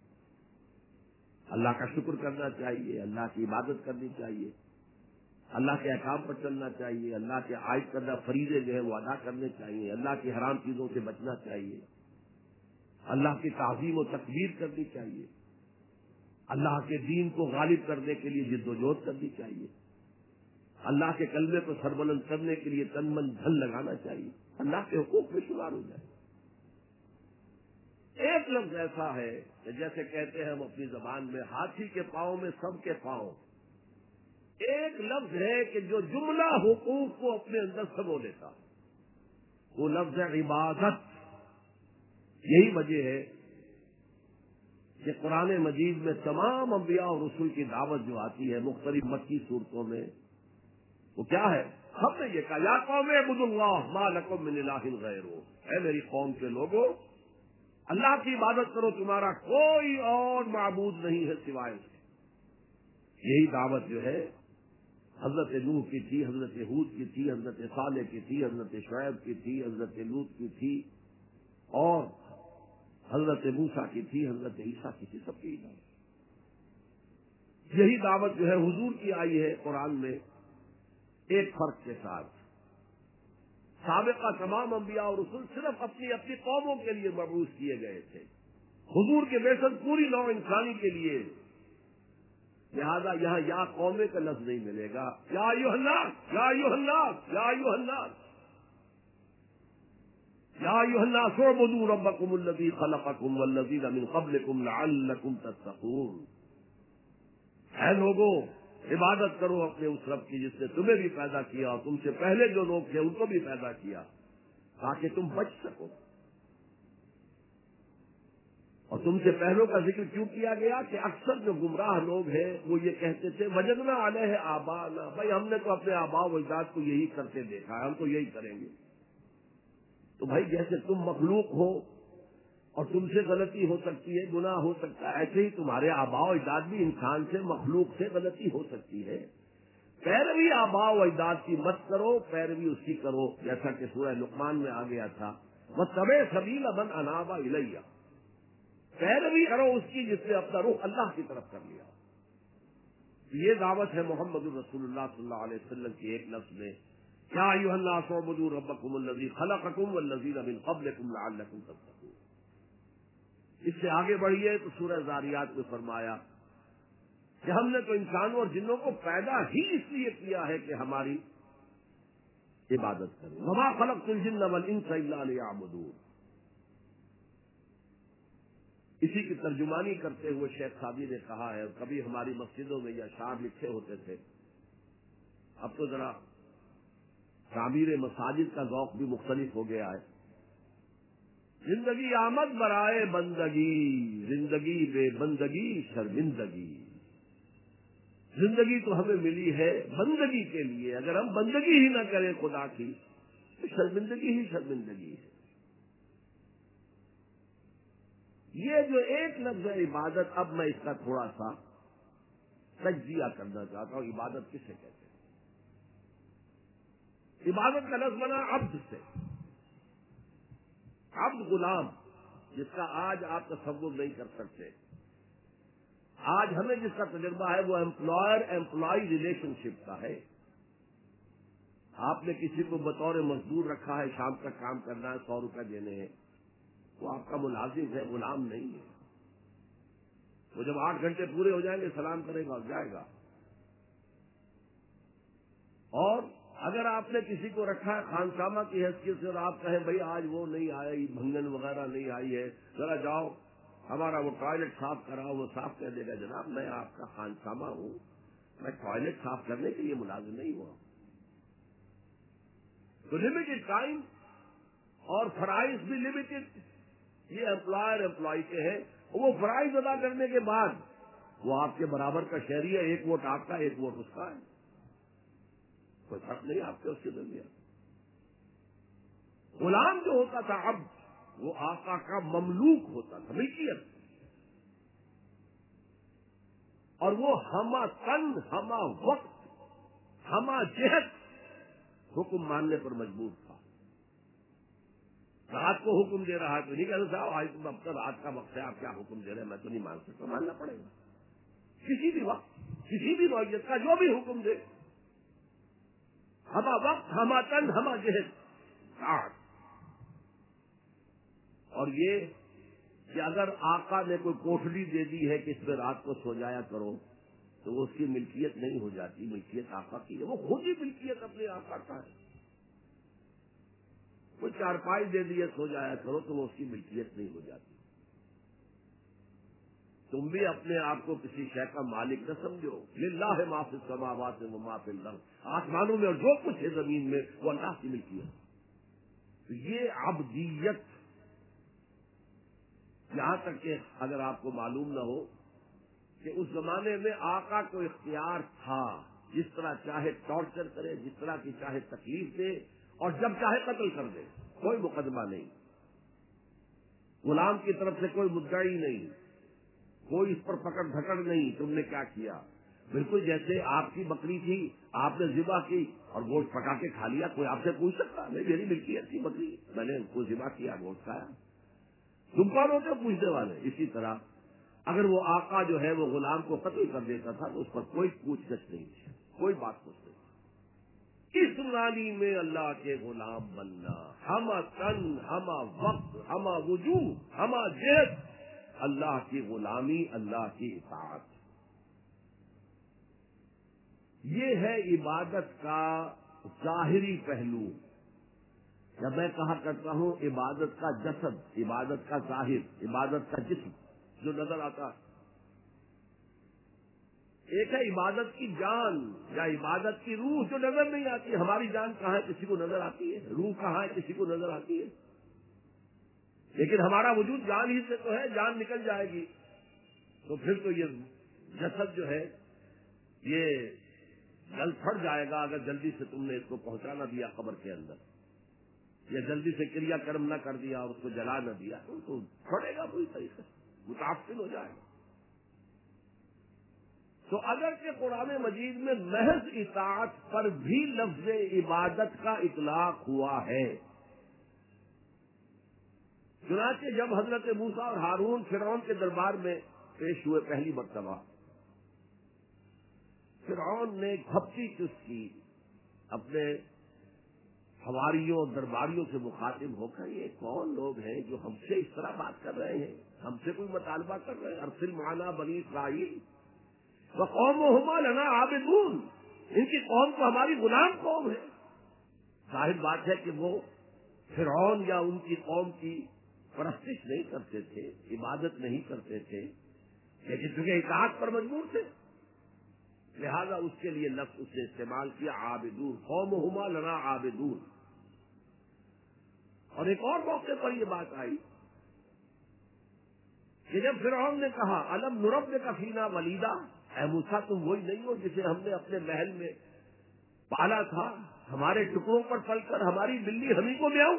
اللہ کا شکر کرنا چاہیے، اللہ کی عبادت کرنی چاہیے، اللہ کے احکام پر چلنا چاہیے، اللہ کے عائد کردہ فریضے جو ہے وہ ادا کرنے چاہیے، اللہ کی حرام چیزوں سے بچنا چاہیے، اللہ کی تعظیم و تکبیر کرنی چاہیے، اللہ کے دین کو غالب کرنے کے لیے جد و جہد کرنی چاہیے، اللہ کے کلمے کو سربلند کرنے کے لیے تن من دھن لگانا چاہیے، اللہ کے حقوق میں شمار ہو جائے۔ ایک لفظ ایسا ہے کہ جیسے کہتے ہیں ہم اپنی زبان میں، ہاتھی کے پاؤں میں سب کے پاؤں، ایک لفظ ہے کہ جو جملہ حقوق کو اپنے اندر سمو لیتا، وہ لفظ ہے عبادت۔ یہی وجہ ہے کہ قرآن مجید میں تمام انبیاء اور رسول کی دعوت جو آتی ہے مختلف مکی صورتوں میں، وہ کیا ہے؟ ہم نے یہ کہا یا قوم اعبدوا اللہ ما لکم من الہ غیرہ، اے میری قوم کے لوگوں، اللہ کی عبادت کرو، تمہارا کوئی اور معبود نہیں ہے سوائے اس کے۔ یہی دعوت جو ہے حضرت نوح کی تھی، حضرت ہود کی تھی، حضرت صالح کی تھی، حضرت شعیب کی تھی، حضرت لوط کی تھی، اور حضرت موسیٰ کی تھی، حضرت عیسیٰ کی تھی، سب کی دعوت۔ یہی دعوت جو ہے حضور کی آئی ہے قرآن میں، ایک فرق کے ساتھ۔ سابقہ تمام انبیاء اور رسول صرف اپنی اپنی قوموں کے لیے مبعوث کیے گئے تھے، حضور کے بعثت پوری نوع انسانی کے لیے، لہذا یہاں یا قومے کا لفظ نہیں ملے گا، یا ایھا الناس، یا ایھا الناس، یا ایھا الناس، یا ایھا الناس اعبدوا ربکم الذی خلقکم والذین من قبلکم لعلکم تتقون۔ اے لوگوں، عبادت کرو اپنے اس رب کی جس نے تمہیں بھی پیدا کیا اور تم سے پہلے جو لوگ تھے ان کو بھی پیدا کیا تاکہ تم بچ سکو۔ اور تم سے پہلوں کا ذکر کیوں کیا گیا کہ اکثر جو گمراہ لوگ ہیں وہ یہ کہتے تھے وجدنا علیہ آباءنا، بھائی ہم نے تو اپنے آباء و اجداد کو یہی کرتے دیکھا ہے، ہم تو یہی کریں گے۔ تو بھائی جیسے تم مخلوق ہو اور تم سے غلطی ہو سکتی ہے، گناہ ہو سکتا ہے، ایسے ہی تمہارے آباء و اجداد بھی انسان سے، مخلوق سے غلطی ہو سکتی ہے۔ پیروی آباء و اجداد کی مت کرو، پیروی اس کی کرو، جیسا کہ سورہ لقمان میں آ گیا تھا واتبع سبیل من اناب الی، پیروی کرو اس کی جس نے اپنا رخ اللہ کی طرف کر لیا۔ یہ دعوت ہے محمد الرسول اللہ صلی اللہ علیہ وسلم کی ایک لفظ میں، یا ایھا الناس اعبدوا ربکم الذی خلقکم والذین من قبلکم لعلکم تتقون۔ اس سے آگے بڑھیے تو سورہ ذاریات میں فرمایا کہ ہم نے تو انسانوں اور جنوں کو پیدا ہی اس لیے کیا ہے کہ ہماری عبادت کریں، وما خلقت الجن والانس الا لیعبدون۔ اسی کی ترجمانی کرتے ہوئے شیخ سعدی نے کہا ہے، کبھی ہماری مسجدوں میں یہ اشعار لکھے ہوتے تھے، اب تو ذرا تعمیر مساجد کا ذوق بھی مختلف ہو گیا ہے۔ زندگی آمد برائے بندگی، زندگی بے بندگی شرمندگی، زندگی تو ہمیں ملی ہے بندگی کے لیے. اگر ہم بندگی ہی نہ کریں خدا کی تو شرمندگی ہی شرمندگی ہے. یہ جو ایک لفظ ہے عبادت، اب میں اس کا تھوڑا سا تجزیہ کرنا چاہتا ہوں. عبادت کسے کہتے ہیں؟ عبادت کا لفظ بنا عبد سے. عبد غلام، جس کا آج آپ تصور نہیں کر سکتے. آج ہمیں جس کا تجربہ ہے وہ امپلائر امپلائی ریلیشن شپ کا ہے. آپ نے کسی کو بطور مزدور رکھا ہے، شام تک کام کرنا ہے، سو روپے دینے ہیں، وہ آپ کا ملازم ہے، غلام نہیں ہے. وہ جب آٹھ گھنٹے پورے ہو جائیں گے سلام کرے گا اور جائے گا. اور اگر آپ نے کسی کو رکھا ہے خانسامہ کی حیثیت سے اور آپ کہیں بھائی آج وہ نہیں آئی، بھنگن وغیرہ نہیں آئی ہے، ذرا جاؤ ہمارا وہ ٹوائلٹ صاف کراؤ، وہ صاف کر دے گا. جناب میں آپ کا خانسامہ ہوں، میں ٹوائلٹ صاف کرنے کے لیے ملازم نہیں ہوا. تو لمیٹڈ ٹائم اور فرائض بھی لمیٹڈ. یہ امپلائر امپلائی کے ہیں. وہ فرائض ادا کرنے کے بعد وہ آپ کے برابر کا شہری ہے. ایک ووٹ آپ کا، ایک ووٹ اس کا ہے. کوئی فرق نہیں آپ کے اس کے درمیان. غلام جو ہوتا تھا اب وہ آقا کا مملوک ہوتا تھا، ملکیت. اور وہ ہما تن ہما وقت ہما جہت حکم ماننے پر مجبور تھا. رات کو حکم دے رہا ہے تو نہیں کہنا صاحب آج تم اب تک رات کا وقت ہے، آپ کیا حکم دے رہے ہیں، میں تو نہیں مان سکتا. ماننا پڑے گا. کسی بھی وقت کسی بھی نوعیت کا جو بھی حکم دے، ہما وقت ہما تن ہما جہت رات. اور یہ کہ اگر آقا نے کوئی کوٹھلی دے دی ہے کہ اس میں رات کو سو جایا کرو تو وہ اس کی ملکیت نہیں ہو جاتی، ملکیت آقا کی ہے. وہ خود ہی ملکیت اپنے آقا کا ہے. کوئی چارپائی دے دی ہے سو جایا کرو تو وہ اس کی ملکیت نہیں ہو جاتی. تم بھی اپنے آپ کو کسی شے کا مالک نہ سمجھو. للہ ما فی السماوات و ما فی الارض. آسمانوں میں اور جو کچھ ہے زمین میں وہ اللہ کی ملکیت. تو یہ عبدیت، یہاں تک کہ اگر آپ کو معلوم نہ ہو کہ اس زمانے میں آقا کو اختیار تھا جس طرح چاہے ٹارچر کرے، جس طرح کی چاہے تکلیف دے اور جب چاہے قتل کر دے، کوئی مقدمہ نہیں. غلام کی طرف سے کوئی مدعی نہیں، کوئی اس پر پکڑ دھکڑ نہیں. تم نے کیا کیا؟ بالکل جیسے آپ کی بکری تھی، آپ نے ذبح کی اور گوشت پکا کے کھا لیا. کوئی آپ سے پوچھ سکتا نہیں میری ملکیت تھی بکری، میں نے اس کو ذبح کیا، گوشت کھایا. تم کون ہوتے ہو پوچھنے والے؟ اسی طرح اگر وہ آقا جو ہے وہ غلام کو قتل کر دیتا تھا تو اس پر کوئی پوچھ گچھ نہیں تھی، کوئی بات پوچھ نہیں. اس رانی میں اللہ کے غلام بننا، ہما تن ہما وقت ہما وجود ہما جہت، اللہ کی غلامی، اللہ کی اطاعت. یہ ہے عبادت کا ظاہری پہلو. جب میں کہا کرتا ہوں عبادت کا جسد، عبادت کا ظاہر، عبادت کا جسم جو نظر آتا، ایک ہے عبادت کی جان یا عبادت کی روح جو نظر نہیں آتی. ہماری جان کہاں ہے کسی کو نظر آتی ہے؟ روح کہاں ہے کسی کو نظر آتی ہے؟ لیکن ہمارا وجود جان ہی سے تو ہے. جان نکل جائے گی تو پھر تو یہ جسد جو ہے یہ جل پھٹ جائے گا اگر جلدی سے تم نے اس کو پہنچا نہ دیا قبر کے اندر، یا جلدی سے کریا کرم نہ کر دیا اور اس کو جلا نہ دیا تو پھٹے گا پوری طریقے سے، متعفن ہو جائے گا. تو اگر کہ قرآن مجید میں محض اطاعت پر بھی لفظ عبادت کا اطلاق ہوا ہے. چنانچہ جب حضرت موسیٰ اور ہارون فرعون کے دربار میں پیش ہوئے پہلی مرتبہ، فرعون نے گھپتی چس کی اپنے حواریوں اور درباریوں سے مخاطب ہو کر، یہ کون لوگ ہیں جو ہم سے اس طرح بات کر رہے ہیں، ہم سے کوئی مطالبہ کر رہے ہیں؟ ارسل معنا بنی اسرائیل وقومہما لنا عابدون. ان کی قوم تو ہماری غلام قوم ہے. ظاہر بات ہے کہ وہ فرعون یا ان کی قوم کی پرستش نہیں کرتے تھے، عبادت نہیں کرتے تھے، لیکن چونکہ اطاعت پر مجبور تھے لہذا اس کے لیے لفظ اس نے استعمال کیا عابدون. قومہما لنا عابدون. اور ایک اور موقع پر یہ بات آئی کہ جب فرعون نے کہا الم نربک فینا ولیدا، اے موسیٰ تم وہی نہیں ہو جسے ہم نے اپنے محل میں پالا تھا، ہمارے ٹکڑوں پر پل کر ہماری بلی ہمیں کو میاؤں؟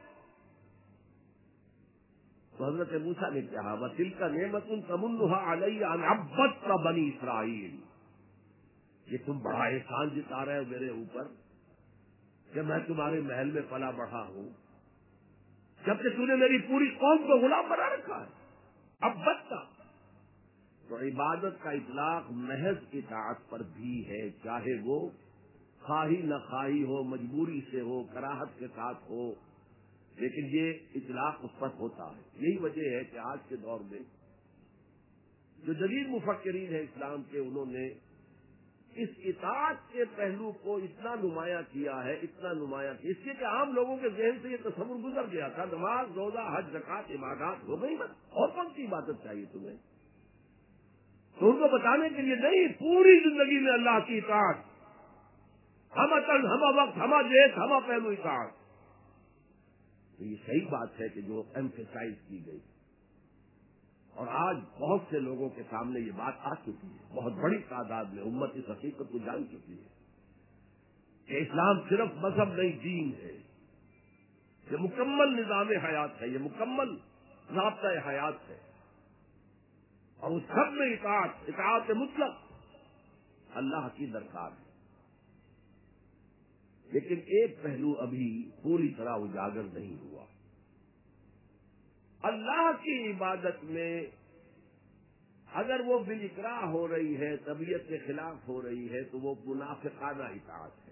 تو حضرت موسیٰ نے کہا وَتِلْكَ نِعْمَةٌ تَمُنُّهَا عَلَيَّ أَنْ عَبَّدْتَ بَنِي إِسْرَائِيلَ، یہ تم بڑا احسان جتا رہے ہو میرے اوپر کہ میں تمہارے محل میں پلا بڑھا ہوں، جبکہ تم نے میری پوری قوم کو غلام بنا رکھا ہے۔ عبدت تو عبادت کا اطلاق محض اطاعت پر بھی ہے، چاہے وہ خواہی نہ خواہی ہو، مجبوری سے ہو، کراہت کے ساتھ ہو، لیکن یہ اطلاق اس پر ہوتا ہے۔ یہی وجہ ہے کہ آج کے دور میں جو جدید مفکرین ہیں اسلام کے، انہوں نے اس اطاعت کے پہلو کو اتنا نمایاں کیا ہے، اتنا نمایاں کیا، اس لیے کہ عام لوگوں کے ذہن سے یہ تصور گزر گیا تھا نماز، روزہ، حج، زکوٰۃ، عبادات ہو گئی، بس اور کون سی عبادت چاہیے تمہیں؟ تو ان کو بتانے کے لیے نہیں، پوری زندگی میں اللہ کی اطاعت، ہم عطن، ہم وقت، ہم دیت، ہم پہلو اطاعت۔ تو یہ صحیح بات ہے کہ جو ایمفیسائز کی گئی، اور آج بہت سے لوگوں کے سامنے یہ بات آ چکی ہے، بہت بڑی تعداد میں امت اس حقیقت کو جان چکی ہے کہ اسلام صرف مذہب نہیں، دین ہے، یہ مکمل نظام حیات ہے، یہ مکمل ضابطۂ حیات ہے، اور اس سب میں اطاعت، اطاعت مطلق اللہ کی درکار ہے۔ لیکن ایک پہلو ابھی پوری طرح اجاگر نہیں ہوا۔ اللہ کی عبادت میں اگر وہ بالاکراہ ہو رہی ہے، طبیعت کے خلاف ہو رہی ہے، تو وہ منافقانہ اطاعت ہے۔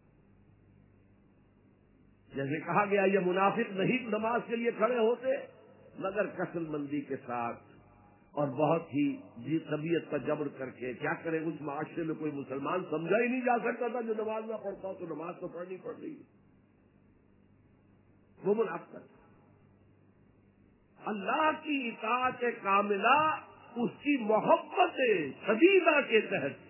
جیسے کہا گیا یہ منافق نہیں نماز کے لیے کھڑے ہوتے مگر کسل مندی کے ساتھ اور بہت ہی جی طبیعت کا جبر کر کے، کیا کرے اس معاشرے میں کوئی مسلمان سمجھا ہی نہیں جا سکتا تھا جو نماز نہ پڑھتا ہو تو نماز تو پڑھنی پڑ رہی ہے، وہ منافقت۔ اللہ کی اطاعت کاملہ اس کی محبت شدیدہ کے تحت،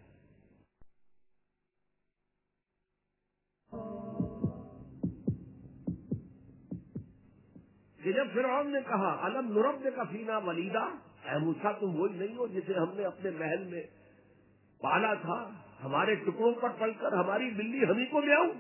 کہ جب فرعون نے کہا الم نربک فینا ولیدا، اے موسیٰ تم وہی نہیں ہو جسے ہم نے اپنے محل میں پالا تھا، ہمارے ٹکڑوں پر پل کر ہماری بلی ہمیں کو میاؤں؟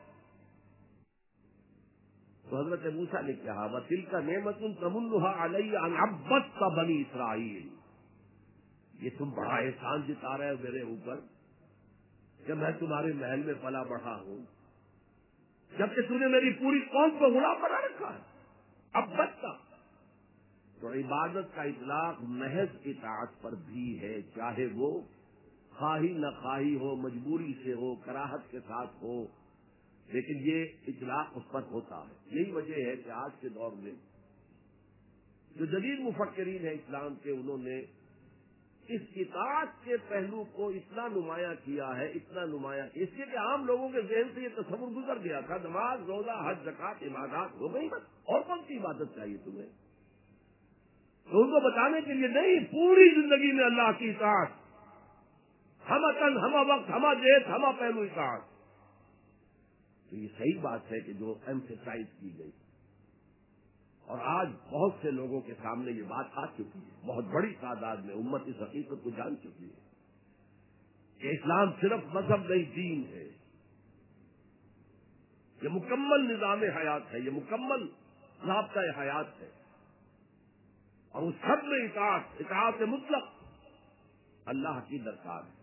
تو حضرت موسیٰ نے کہا وَتِلْكَ نِعْمَةٌ تَمُنُّهَا عَلَيَّ أَنْ عَبَّدْتَ بَنِي إِسْرَائِيلَ، یہ تم بڑا احسان جتا رہے ہو میرے اوپر کہ میں تمہارے محل میں پلا بڑھا ہوں، جبکہ تم نے میری پوری قوم کو غلام بنا رکھا ہے۔ عبدت تو عبادت کا اطلاق محض اطاعت پر بھی ہے، چاہے وہ خواہی نہ خواہی ہو، مجبوری سے ہو، کراہت کے ساتھ ہو، لیکن یہ اطلاق اس پر ہوتا ہے۔ یہی وجہ ہے کہ آج کے دور میں جو جدید مفکرین ہیں اسلام کے، انہوں نے اس اطاعت کے پہلو کو اتنا نمایاں کیا ہے، اتنا نمایاں، اس لیے کہ عام لوگوں کے ذہن سے یہ تصور گزر گیا تھا نماز، روزہ، حج، زکوٰۃ، عبادات ہو گئی، بس اور کون سی عبادت چاہیے تمہیں؟ تو ان کو بتانے کے لیے نہیں، پوری زندگی میں اللہ کی اطاعت، ہم عطن، ہم وقت، ہم دیت، ہم پہلو اطاعت۔ تو یہ صحیح بات ہے کہ جو ایمفیسائز کی گئی، اور آج بہت سے لوگوں کے سامنے یہ بات آ چکی ہے، بہت بڑی تعداد میں امت اس حقیقت کو جان چکی ہے کہ اسلام صرف مذہب نہیں، دین ہے، یہ مکمل نظام حیات ہے، یہ مکمل ضابطۂ حیات ہے، اور اس سب میں اطاعت، اطاعت مطلق اللہ کی درکار ہے۔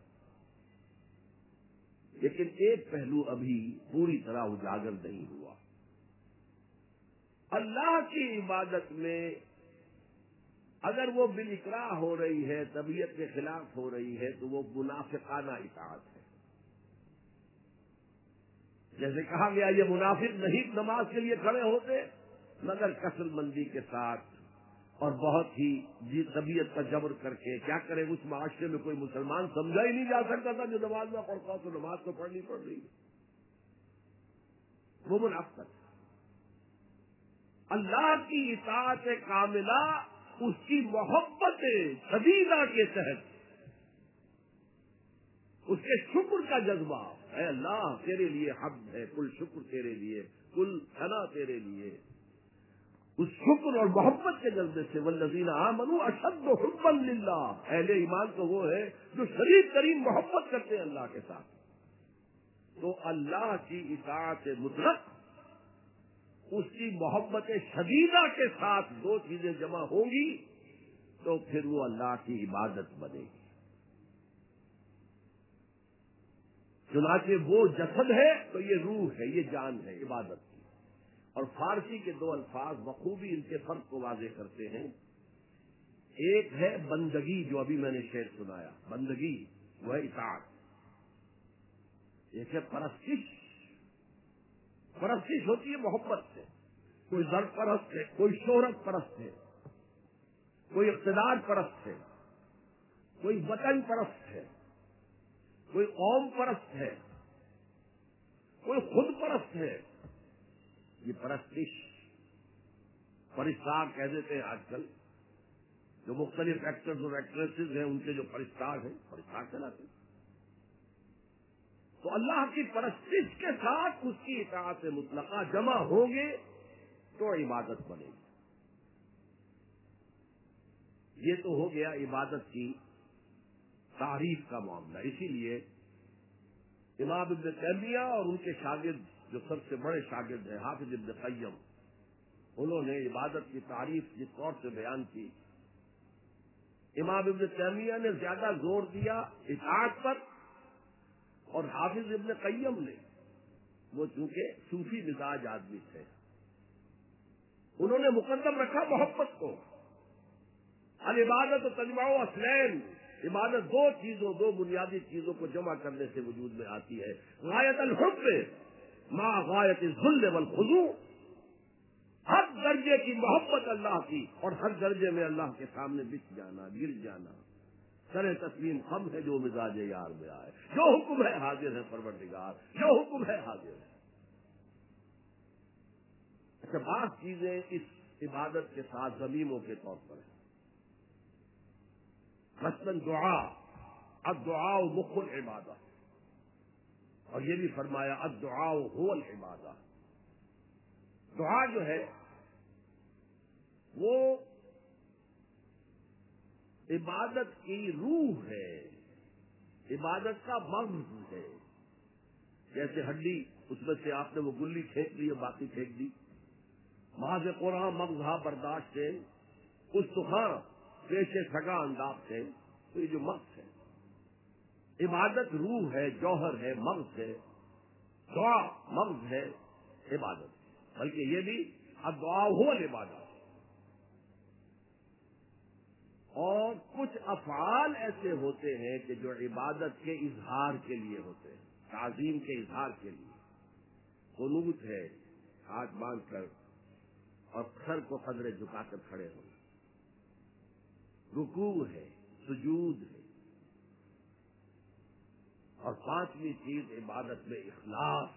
لیکن ایک پہلو ابھی پوری طرح اجاگر نہیں ہوا۔ اللہ کی عبادت میں اگر وہ بالاکراہ ہو رہی ہے، طبیعت کے خلاف ہو رہی ہے، تو وہ منافقانہ اطاعت ہے۔ جیسے کہا گیا یہ منافق نہیں نماز کے لیے کھڑے ہوتے مگر کسل مندی کے ساتھ اور بہت ہی جی طبیعت کا جبر کر کے، کیا کرے اس معاشرے میں کوئی مسلمان سمجھا ہی نہیں جا سکتا تھا جو نماز نہ پڑھتا ہو تو نماز تو پڑھنی پڑ رہی ہے، وہ منافقت۔ اللہ کی اطاعت کاملہ اس کی محبت شدیدہ کے تحت، اس کے شکر کا جذبہ، اے اللہ تیرے لیے حمد ہے، کل شکر تیرے لیے، کل ثنا تیرے لیے، اس شکر اور محبت کے جذبے سے والذین آمنوا اشد حبا للہ، اہل ایمان تو وہ ہے جو شدید ترین محبت کرتے ہیں اللہ کے ساتھ. تو اللہ کی اطاعت مطلق اس کی محبت شدیدہ کے ساتھ دو چیزیں جمع ہوں گی تو پھر وہ اللہ کی عبادت بنے گی. چنانچہ وہ جسد ہے تو یہ روح ہے، یہ جان ہے عبادت کی. اور فارسی کے دو الفاظ بخوبی ان کے فرق کو واضح کرتے ہیں. ایک ہے بندگی، جو ابھی میں نے شعر سنایا، بندگی وہ ہے اطاعت. ایک ہے پرستش. پرستش ہوتی ہے محبت سے. کوئی زر پرست ہے، کوئی شہرت پرست ہے، کوئی اقتدار پرست ہے، کوئی وطن پرست ہے، کوئی قوم پرست ہے، کوئی خود پرست ہے. یہ پرستش. پرستار کہہ دیتے ہیں آج کل جو مختلف ایکٹرز اور ایکٹریسز ہیں، ان کے جو پرستار ہیں پرستار کہلاتے ہیں. تو اللہ کی پرستش کے ساتھ اس کی اطاعت مطلقہ جمع ہوں گے تو عبادت بنے گی. یہ تو ہو گیا عبادت کی تعریف کا معاملہ. اسی لیے امام ابن تیمیہ اور ان کے شاگرد جو سب سے بڑے شاگرد ہیں حافظ ابن قیم، انہوں نے عبادت کی تعریف جس طور سے بیان کی، امام ابن تیمیہ نے زیادہ زور دیا اطاعت پر، اور حافظ ابن قیم نے، وہ چونکہ صوفی مزاج آدمی تھے، انہوں نے مقدم رکھا محبت کو. العبادت و تجمع اصلین، عبادت دو چیزوں دو بنیادی چیزوں کو جمع کرنے سے وجود میں آتی ہے. غایت الحب ما غایت الذل والخضوع، ہر درجے کی محبت اللہ کی اور ہر درجے میں اللہ کے سامنے بچ جانا، گر جانا. سر تسلیم خم ہے جو مزاج یار میں آئے، جو حکم ہے حاضر ہے پروردگار، جو حکم ہے حاضر ہے. اچھا، بعض چیزیں اس عبادت کے ساتھ ضمیموں کے طور پر ہیں. مثلاً دعا، الدعاء مخ العبادہ، اور یہ بھی فرمایا الدعاء هو العبادہ. دعا جو ہے وہ عبادت کی روح ہے، عبادت کا مغز ہے. جیسے ہڈی، اس میں سے آپ نے وہ گلی پھینک لی، باقی پھینک دی. ماذ قرآن مغزہ برداشت سے اس سخاں پیشے سگا انداز سے، تو یہ جو مغز ہے، عبادت روح ہے، جوہر ہے، مغز ہے. دعا مغز ہے عبادت، بلکہ یہ بھی الدعاء هو العبادہ. اور کچھ افعال ایسے ہوتے ہیں کہ جو عبادت کے اظہار کے لیے ہوتے ہیں، تعظیم کے اظہار کے لیے. قنوت ہے، ہاتھ باندھ کر اور سر کو قدرے جھکا کر کھڑے ہونا. رکوع ہے، سجود ہے. اور پانچویں چیز عبادت میں اخلاص.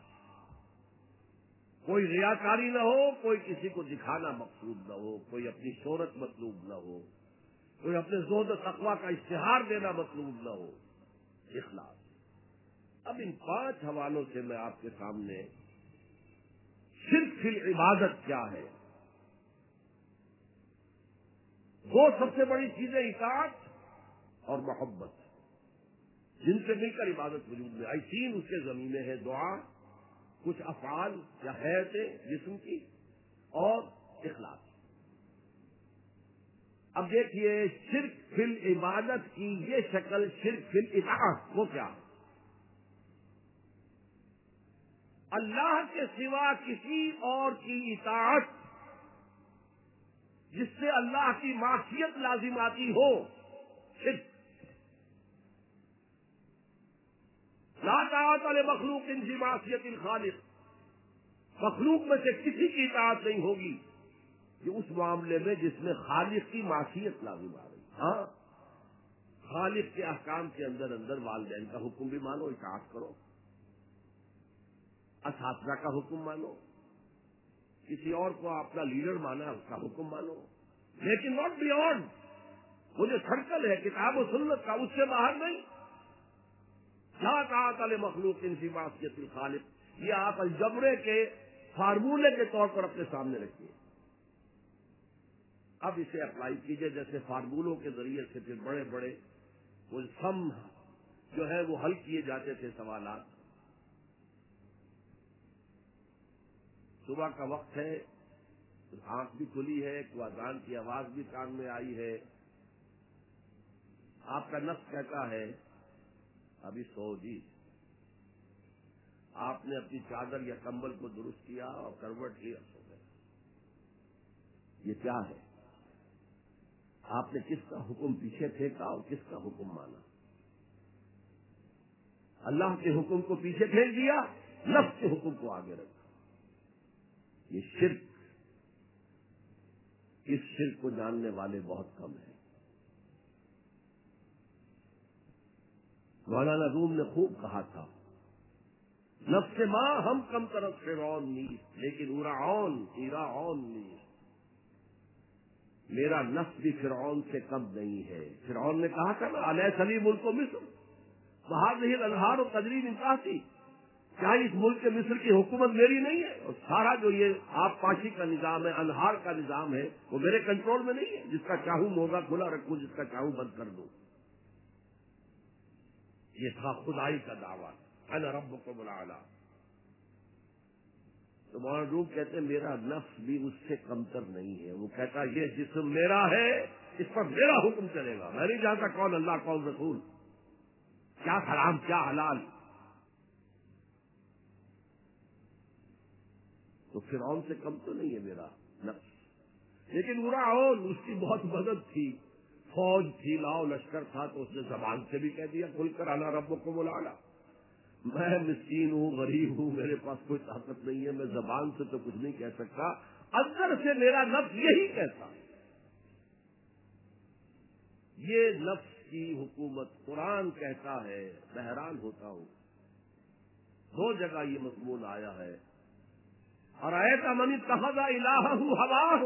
کوئی ریاکاری نہ ہو، کوئی کسی کو دکھانا مقصود نہ ہو، کوئی اپنی شہرت مطلوب نہ ہو، کوئی اپنے زہد و تقویٰ کا اشتہار دینا مطلوب نہ ہو. اخلاص. اب ان پانچ حوالوں سے میں آپ کے سامنے شرک فی العبادت کیا ہے. دو سب سے بڑی چیزیں اطاعت اور محبت، جن سے مل کر عبادت وجود میں آئی. تین اس کے زمینیں ہیں، دعا، کچھ افعال یا حیرتیں جسم کی، اور اخلاص. اب دیکھیے شرک فی العبادت کی یہ شکل، شرک فی الاطاعت، وہ کیا ہے؟ اللہ کے سوا کسی اور کی اطاعت جس سے اللہ کی معصیت لازم آتی ہو، شرک. لا طاعت لمخلوق فی معصیت الخالق، مخلوق میں سے کسی کی اطاعت نہیں ہوگی کہ اس معاملے میں جس میں خالق کی معصیت لازم آ رہی. ہاں، خالق کے احکام کے اندر اندر والدین کا حکم بھی مانو، اطاعت کرو. اساتذہ کا حکم مانو، کسی اور کو اپنا لیڈر مانا، اس کا حکم مانو، لیکن ناٹ بیونڈ. وہ جو سرکل ہے کتاب و سنت کا، اس سے باہر نہیں. لا طاعت لمخلوق فی معصیت الخالق، یہ آپ الجبرے کے فارمولے کے طور پر اپنے سامنے رکھیے. اب اسے اپلائی کیجئے جیسے فارمولوں کے ذریعے سے پھر بڑے بڑے وہ سم جو ہے وہ حل کیے جاتے تھے سوالات. صبح کا وقت ہے، آنکھ بھی کھلی ہے، کوئی اذان کی آواز بھی کان میں آئی ہے. آپ کا نفس کہتا ہے ابھی سو جی. آپ نے اپنی چادر یا کمبل کو درست کیا اور کروٹ لیا، سو گئے. یہ کیا ہے؟ آپ نے کس کا حکم پیچھے پھینکا اور کس کا حکم مانا؟ اللہ کے حکم کو پیچھے پھینک دیا، نفس کے حکم کو آگے رکھا. یہ شرک، اس شرک کو جاننے والے بہت کم ہیں. مولانا روم نے خوب کہا تھا، نفس ماں ہم کم طرف فرعون نیست لیکن ارعون ایراعون نیست. میرا نفس بھی فرعون سے کم نہیں ہے. فرعون نے کہا تھا نا علیہ سلی ملک و مصر بہار نہیں الانہار و تجری من تحتی، کیا اس ملک کے مصر کی حکومت میری نہیں ہے؟ اور سارا جو یہ آپ پاشی کا نظام ہے، انہار کا نظام ہے، وہ میرے کنٹرول میں نہیں ہے. جس کا چاہوں موگا کھلا رکھوں، جس کا چاہوں بند کر دوں. یہ تھا خدائی کا دعویٰ، انا ربکم الاعلی. تو مولانا روم کہتے ہیں میرا نفس بھی اس سے کمتر نہیں ہے. وہ کہتا ہے یہ جسم میرا ہے، اس پر میرا حکم چلے گا. میں نہیں جانتا کون اللہ کون رسول، کیا حرام کیا حلال. تو فرعون سے کم تو نہیں ہے میرا نفس. لیکن ارعون اس کی بہت مدد تھی، فوج تھی، لاؤ لشکر تھا، تو اس نے زبان سے بھی کہہ دیا کھل کر انا ربکم الاعلی. میں مسکین ہوں، غریب ہوں، میرے پاس کوئی طاقت نہیں ہے، میں زبان سے تو کچھ نہیں کہہ سکتا، اندر سے میرا نفس یہی کہتا. یہ نفس کی حکومت قرآن کہتا ہے. میں حیران ہوتا ہوں، دو جگہ یہ مضمون آیا ہے. ارأیت من اتخذ الہہ ہواہ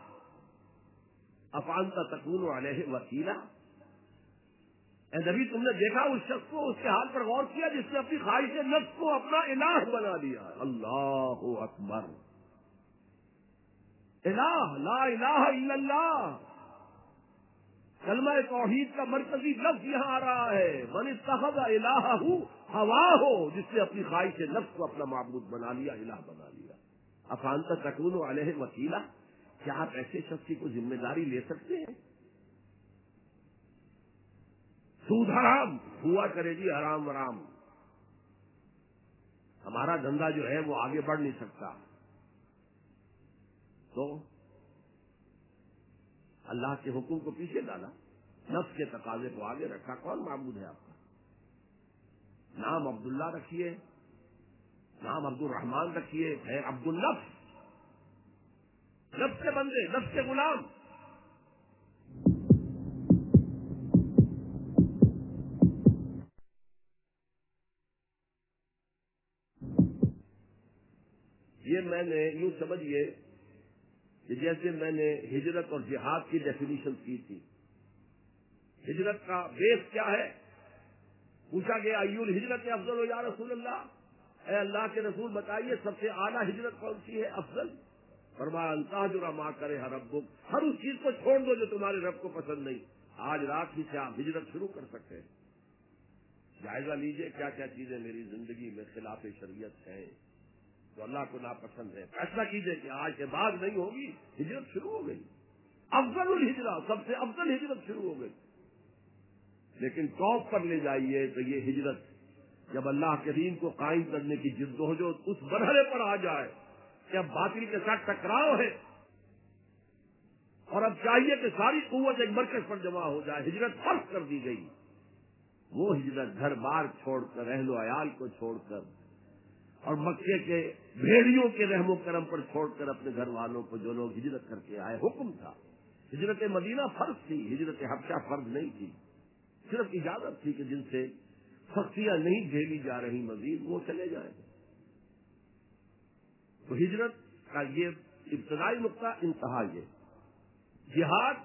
افانت تکون علیہ وکیلا. اے نبی تم نے دیکھا اس شخص کو، اس کے حال پر غور کیا جس نے اپنی خواہش نفس کو اپنا الہ بنا لیا. اللہ اکبر. الہ لا الہ الا اللہ، کلمہ توحید کا مرکزی لفظ یہاں آ رہا ہے. من اتخذ الہہ ہواہ، جس نے اپنی خواہش نفس کو اپنا معبود بنا لیا، الہ بنا لیا. افانت تکون علیہ وکیلا، کیا آپ ایسے شخص کی کوئی ذمہ داری لے سکتے ہیں؟ سود حرام ہوا کرے جی، حرام ورام. ہمارا دھندا جو ہے وہ آگے بڑھ نہیں سکتا. تو اللہ کے حکم کو پیچھے ڈالا، نفس کے تقاضے کو آگے رکھا. کون معبود ہے آپ کا؟ نام عبداللہ رکھیے، نام عبد الرحمان رکھیے، ہے عبد النفس، نفس کے بندے، نفس کے غلام. یہ میں نے یوں سمجھیے کہ جیسے میں نے ہجرت اور جہاد کی ڈیفینیشن کی تھی. ہجرت کا بیس کیا ہے؟ پوچھا گیا ایول ہجرت افضل ہو یا رسول اللہ، اے اللہ کے رسول بتائیے سب سے اعلیٰ ہجرت کون سی ہے، افضل؟ فرمایا انتا جو ما کرے ہر رب، ہر اس چیز کو چھوڑ دو جو تمہارے رب کو پسند نہیں. آج رات ہی سے آپ ہجرت شروع کر سکتے ہیں. جائزہ لیجئے کیا کیا چیزیں میری زندگی میں خلاف شریعت ہیں تو اللہ کو ناپسند ہے. فیصلہ کیجئے کہ آج کے بعد نہیں ہوگی. ہجرت شروع ہو گئی، افضل الہجرہ، سب سے افضل ہجرت شروع ہو گئی. لیکن ٹاپ پر لے جائیے تو یہ ہجرت جب اللہ کے دین کو قائم کرنے کی جدوجہد اس مرحلے پر آ جائے کہ اب باطل کے ساتھ ٹکراؤ ہے اور اب چاہیے کہ ساری قوت ایک مرکز پر جمع ہو جائے، ہجرت فرض کر دی گئی. وہ ہجرت گھر بار چھوڑ کر، اہل و عیال کو چھوڑ کر اور مکے کے بھیڑیوں کے رحم و کرم پر چھوڑ کر اپنے گھر والوں کو جو لوگ ہجرت کر کے آئے، حکم تھا. ہجرت مدینہ فرض تھی، ہجرت حبشہ فرض نہیں تھی. صرف اجازت تھی کہ جن سے سختیاں نہیں جھیلی جا رہی مزید وہ چلے جائیں. تو ہجرت کا یہ ابتدائی نقطہ، انتہا یہ. جہاد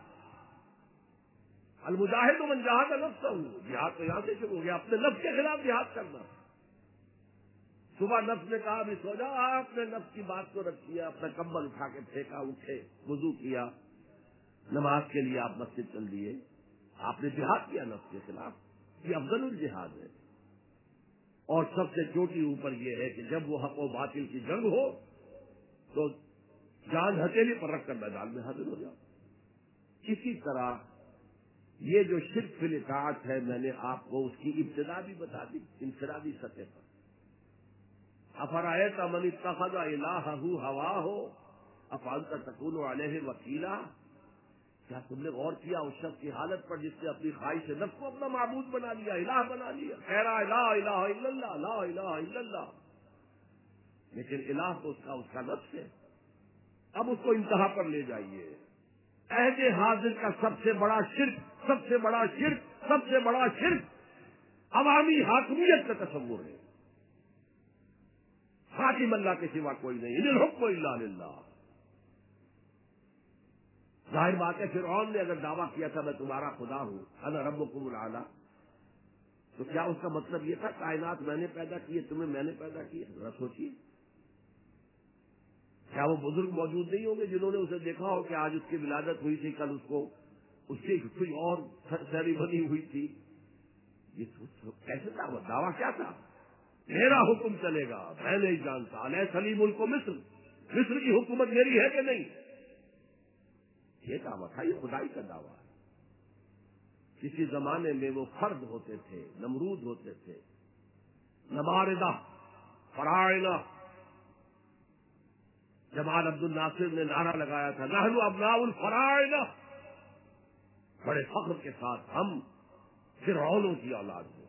المجاہد من جاہد نفسہ، جہاد تو یہاں سے شروع ہو گیا، اپنے نفس کے خلاف جہاد کرنا. صبح نفس نے کہا بھی سو جاؤ، آپ نے نفس کی بات کو رکھ دیا، اپنا کمبل اٹھا کے پھینکا، اٹھے، وضو کیا، نماز کے لیے آپ مسجد چل دیے، آپ نے جہاد کیا نفس کے خلاف، یہ افضل الجہاد ہے۔ اور سب سے چوٹی اوپر یہ ہے کہ جب وہ حق و باطل کی جنگ ہو تو جان ہتھیلی پر رکھ کر میدان میں حاضر ہو جاؤ۔ اسی طرح یہ جو شرک فی الاطاعت ہے، میں نے آپ کو اس کی ابتدا بھی بتا دی انفرادی سطح پر۔ افرأیت من اتخذ الہہ ہواہ افانت تکون علیہ وکیلا، کیا تم نے غور کیا اس شخص کی حالت پر جس نے اپنی خواہش نفس کو اپنا معبود بنا لیا، الہ بنا لیا، کہہ رہا ہے لا الہ الا اللہ لا الہ الا اللہ، لیکن الہ تو اس کا اس کا نفس ہے۔ اب اس کو انتہا پر لے جائیے۔ عہد حاضر کا سب سے بڑا شرک سب سے بڑا شرک سب سے بڑا شرک عوامی حاکمیت کا تصور ہے۔ حاکم اللہ کے سوا کوئی نہیں، ان الحکم الا للہ۔ ظاہر بات ہے فرعون نے اگر دعویٰ کیا تھا میں تمہارا خدا ہوں، انا ربکم الاعلی، تو کیا اس کا مطلب یہ تھا کائنات میں نے پیدا کی ہے، تمہیں میں نے پیدا کی ہے؟ ذرا سوچیے، کیا وہ بزرگ موجود نہیں ہوں گے جنہوں نے اسے دیکھا ہو کہ آج اس کی ولادت ہوئی تھی، کل اس کو اس کی کوئی اور سیریمنی ہوئی تھی؟ یہ کیسے تھا؟ وہ دعویٰ کیا تھا؟ میرا حکم چلے گا، میں نہیں جانتا، علیہ سلیم ملک مصر، مصر کی حکومت میری ہے کہ نہیں؟ یہ دعویٰ تھا، یہ خدائی کا دعویٰ ہے۔ کسی زمانے میں وہ فرد ہوتے تھے، نمرود ہوتے تھے، نماردہ، فراعنہ۔ جمال عبد الناصر نے نعرہ لگایا تھا نحن ابناء الفراعنہ، بڑے فخر کے ساتھ ہم فرعونوں کی اولاد ہیں۔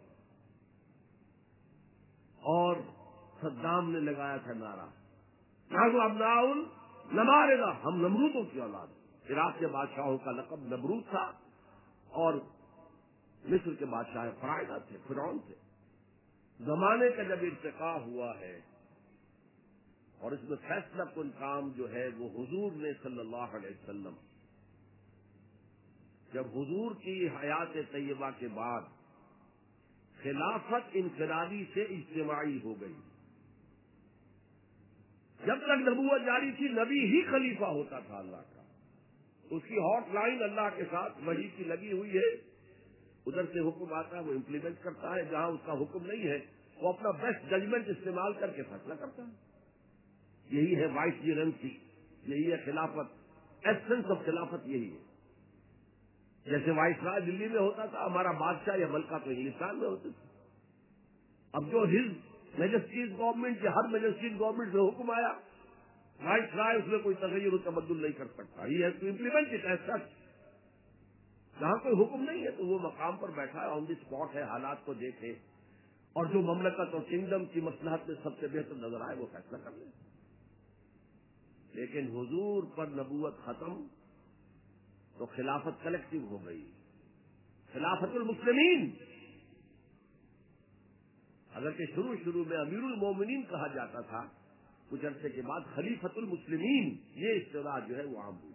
اور صدام نے لگایا تھا نعرہ نحن ابناء النماردہ، ہم نمرودوں کی اولاد ہیں۔ عراق کے بادشاہوں کا لقب نمرود تھا اور مصر کے بادشاہ فراعنہ تھے، فرعون تھے۔ زمانے کا جب ارتقا ہوا ہے اور اس میں فیصلہ کن کام جو ہے وہ حضور نے صلی اللہ علیہ وسلم، جب حضور کی حیات طیبہ کے بعد خلافت انفرادی سے اجتماعی ہو گئی۔ جب تک نبوت جاری تھی نبی ہی خلیفہ ہوتا تھا اللہ کا، اس کی ہاٹ لائن اللہ کے ساتھ وحی کی لگی ہوئی ہے، ادھر سے حکم آتا ہے وہ امپلیمنٹ کرتا ہے، جہاں اس کا حکم نہیں ہے وہ اپنا بیسٹ ججمنٹ استعمال کر کے فیصلہ کرتا ہے۔ یہی ہے وائس جیرنسی، یہی ہے خلافت، ایسنس آف خلافت یہی ہے۔ جیسے وائس رائے دلی میں ہوتا تھا، ہمارا بادشاہ یا ملکہ تو ہندوستان میں ہوتے تھے۔ اب جو ہز میجسٹیز گورنمنٹ یا ہر میجسٹیز گورنمنٹ سے حکم آیا، وائس رائے اس میں کوئی تغیر و تبدل نہیں کر سکتا، یہ ہے to implement it as such. جہاں کوئی حکم نہیں ہے تو وہ مقام پر بیٹھا ہے، آن دی اسپاٹ ہے، حالات کو دیکھے اور جو مملکت اور کنگڈم کی مصلحت میں سب سے بہتر نظر آئے وہ فیصلہ کر لے۔ لیکن حضور پر نبوت ختم تو خلافت کلیکٹو ہو گئی، خلافت المسلمین۔ اگرچہ شروع شروع میں امیر المومنین کہا جاتا تھا، کچھ عرصے کے بعد خلیفت المسلمین یہ اصطلاح جو ہے وہ عام ہوئی۔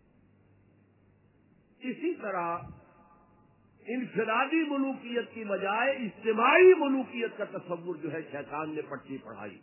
اسی طرح انفرادی ملوکیت کی بجائے اجتماعی ملوکیت کا تصور جو ہے شیطان نے پٹی پڑھائی۔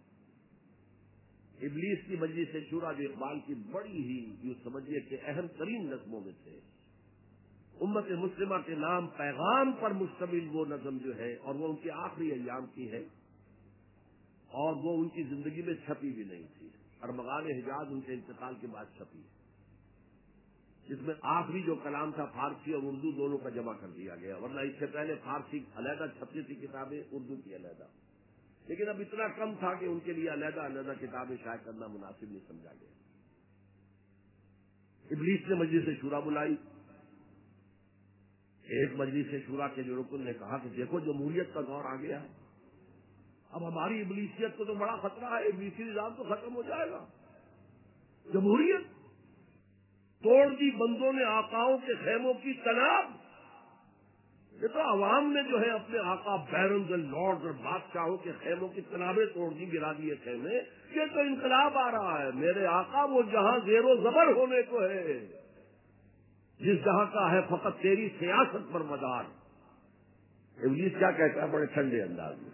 ابلیس کی مجلس شورا جو اقبال کی بڑی ہی یوں سمجھیے کہ اہم ترین نظموں میں سے، امت مسلمہ کے نام پیغام پر مشتمل وہ نظم جو ہے، اور وہ ان کے آخری ایام کی ہے اور وہ ان کی زندگی میں چھپی بھی نہیں تھی، ارمغان حجاز ان کے انتقال کے بعد چھپی ہے، جس میں آخری جو کلام تھا فارسی اور اردو دونوں کا جمع کر دیا گیا، ورنہ اس سے پہلے فارسی علیحدہ چھپتی تھی کتابیں، اردو کی علیحدہ، لیکن اب اتنا کم تھا کہ ان کے لیے علیحدہ علیحدہ کتابیں شائع کرنا مناسب نہیں سمجھا گیا۔ ابلیس نے مجلس شورا بلائی، ایک مجلس شورا کے جو رکن نے کہا کہ دیکھو جمہوریت کا دور آ گیا ہے، اب ہماری ابلیسیت کو تو بڑا خطرہ ہے، ابلیسی نظام تو ختم ہو جائے گا، جمہوریت توڑ دی بندوں نے آقاؤں کے خیموں کی تناب۔ یہ تو عوام نے جو ہے اپنے آقا بیرنز اینڈ لارڈز اور بادشاہوں کے خیموں کی تنابیں توڑ دی، گرا دیے خیمے، یہ تو انقلاب آ رہا ہے، میرے آقا وہ جہاں زیر و زبر ہونے کو ہے، جس جہاں کا ہے فقط تیری سیاست پر مدار۔ ابلیس کیا کہتا ہے بڑے ٹھنڈے انداز میں،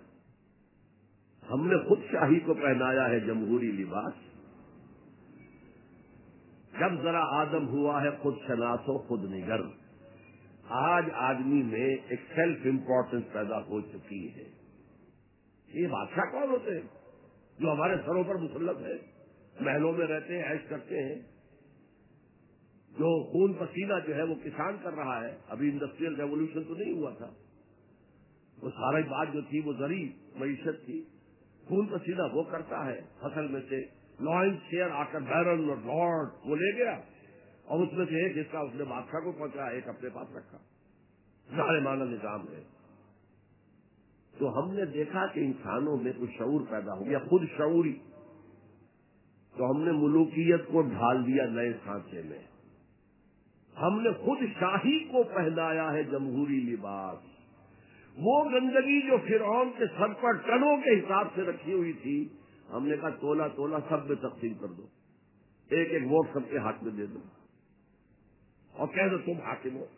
ہم نے خود شاہی کو پہنایا ہے جمہوری لباس، جب ذرا آدم ہوا ہے خود شناس و خود نگر. آج آدمی میں ایک سیلف امپورٹنس پیدا ہو چکی ہے. یہ بادشاہ کون ہوتے ہیں جو ہمارے سروں پر مسلط ہے، محلوں میں رہتے ہیں، عیش کرتے ہیں، جو خون پسینہ جو ہے وہ کسان کر رہا ہے. ابھی انڈسٹریل ریولوشن تو نہیں ہوا تھا، وہ ساری بات جو تھی وہ زرعی معیشت تھی. خون پسینہ وہ کرتا ہے، فصل میں سے لائن شیئر آ کر بیرن اور لارڈ وہ لے گیا، اور اس میں سے ایک حصہ اس نے بادشاہ کو پہنچا، ایک اپنے پاس رکھا. ظالمانہ نظام ہے. تو ہم نے دیکھا کہ انسانوں میں کچھ شعور پیدا ہو گیا، خود شعوری. تو ہم نے ملوکیت کو ڈھال دیا نئے سانچے میں. ہم نے خود شاہی کو پہنایا ہے جمہوری لباس. وہ گندگی جو فرعون کے سر پر ٹنوں کے حساب سے رکھی ہوئی تھی، ہم نے کہا تولا تولا سب میں تقسیم کر دو، ایک ایک ووٹ سب کے ہاتھ میں دے دو اور کہہ دو تم حاکم ہو.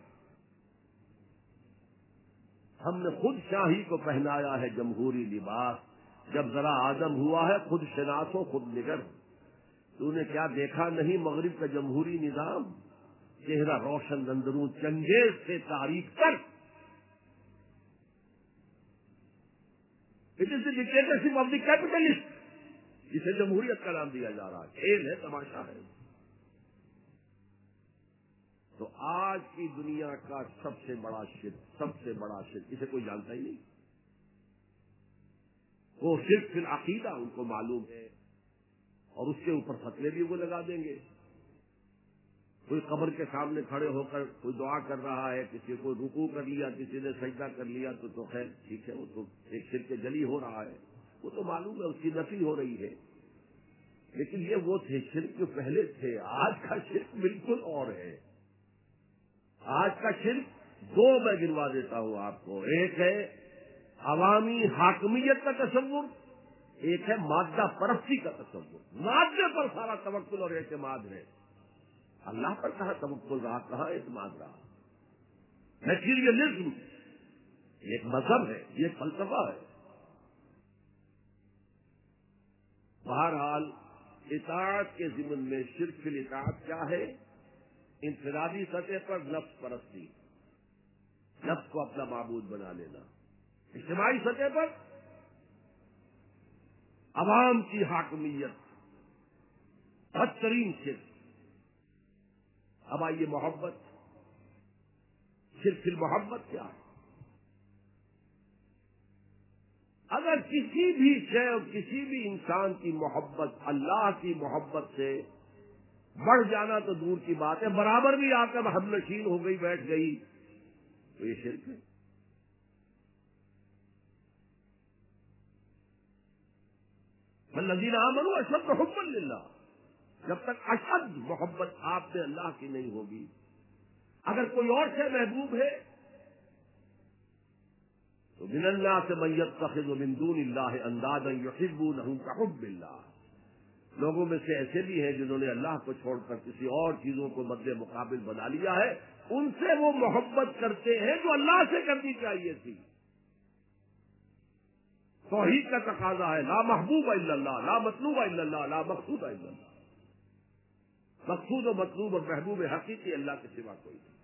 ہم نے خود شاہی کو پہنایا ہے جمہوری لباس. جب ذرا آدم ہوا ہے خود شناس و خود نگر. تو نے کیا دیکھا نہیں مغرب کا جمہوری نظام؟ چہرہ روشن اندروں چنگیز سے تاریخ تک. It is the dictatorship of the capitalist, جسے جمہوریت کا نام دیا جا رہا ہے. کھیل ہے، تماشا ہے. تو آج کی دنیا کا سب سے بڑا شرک، سب سے بڑا شرک، اسے کوئی جانتا ہی نہیں. وہ شرک فی العقیدہ ان کو معلوم ہے، اور اس کے اوپر فتوے بھی وہ لگا دیں گے. کوئی قبر کے سامنے کھڑے ہو کر کوئی دعا کر رہا ہے، کسی کو رکوع کر لیا، کسی نے سجدہ کر لیا، تو تو خیر ٹھیک ہے، وہ تو ایک شرک جلی ہو رہا ہے، وہ تو معلوم ہے، اس کی نفی ہو رہی ہے. لیکن یہ وہ تھے شرک جو پہلے تھے. آج کا شرک بالکل اور ہے. آج کا شرک دو میں گنوا دیتا ہوں آپ کو. ایک ہے عوامی حاکمیت کا تصور، ایک ہے مادہ پرستی کا تصور. مادے پر سارا توکل اور اعتماد ہے. اللہ پر کہاں توکل رہا، کہاں اعتماد رہا. میٹیریلزم ایک مذہب ہے، یہ ایک فلسفہ ہے. بہرحال اطاعت کے ضمن میں شرک فی الاطاعت کیا ہے؟ انفرادی سطح پر نفس پرستی، نفس کو اپنا معبود بنا لینا. اجتماعی سطح پر عوام کی حاکمیت، بدترین شرک. اب آئیے محبت. شرک فی المحبت کیا ہے؟ اگر کسی بھی شے اور کسی بھی انسان کی محبت اللہ کی محبت سے بڑھ جانا تو دور کی بات ہے، برابر بھی آ کر ہم نشین ہو گئی، بیٹھ گئی، تو یہ شرک ہے. والذین آمنوا اشد حبا للہ. جب تک اشد محبت آپ سے اللہ کی نہیں ہوگی، اگر کوئی اور سے محبوب ہے تو من الناس من یتخذ من دون اللہ اندادا یحبونہم کحب اللہ. لوگوں میں سے ایسے بھی ہیں جنہوں نے اللہ کو چھوڑ کر کسی اور چیزوں کو مد مقابل بنا لیا ہے. ان سے وہ محبت کرتے ہیں جو اللہ سے کرنی چاہیے تھی. توحید کا تقاضا ہے لا محبوب الا اللہ، لا مطلوب الا اللہ، لا مقصود الا اللہ. مقصود و مطلوب اور محبوب حقیقی اللہ کے سوا کوئی نہیں.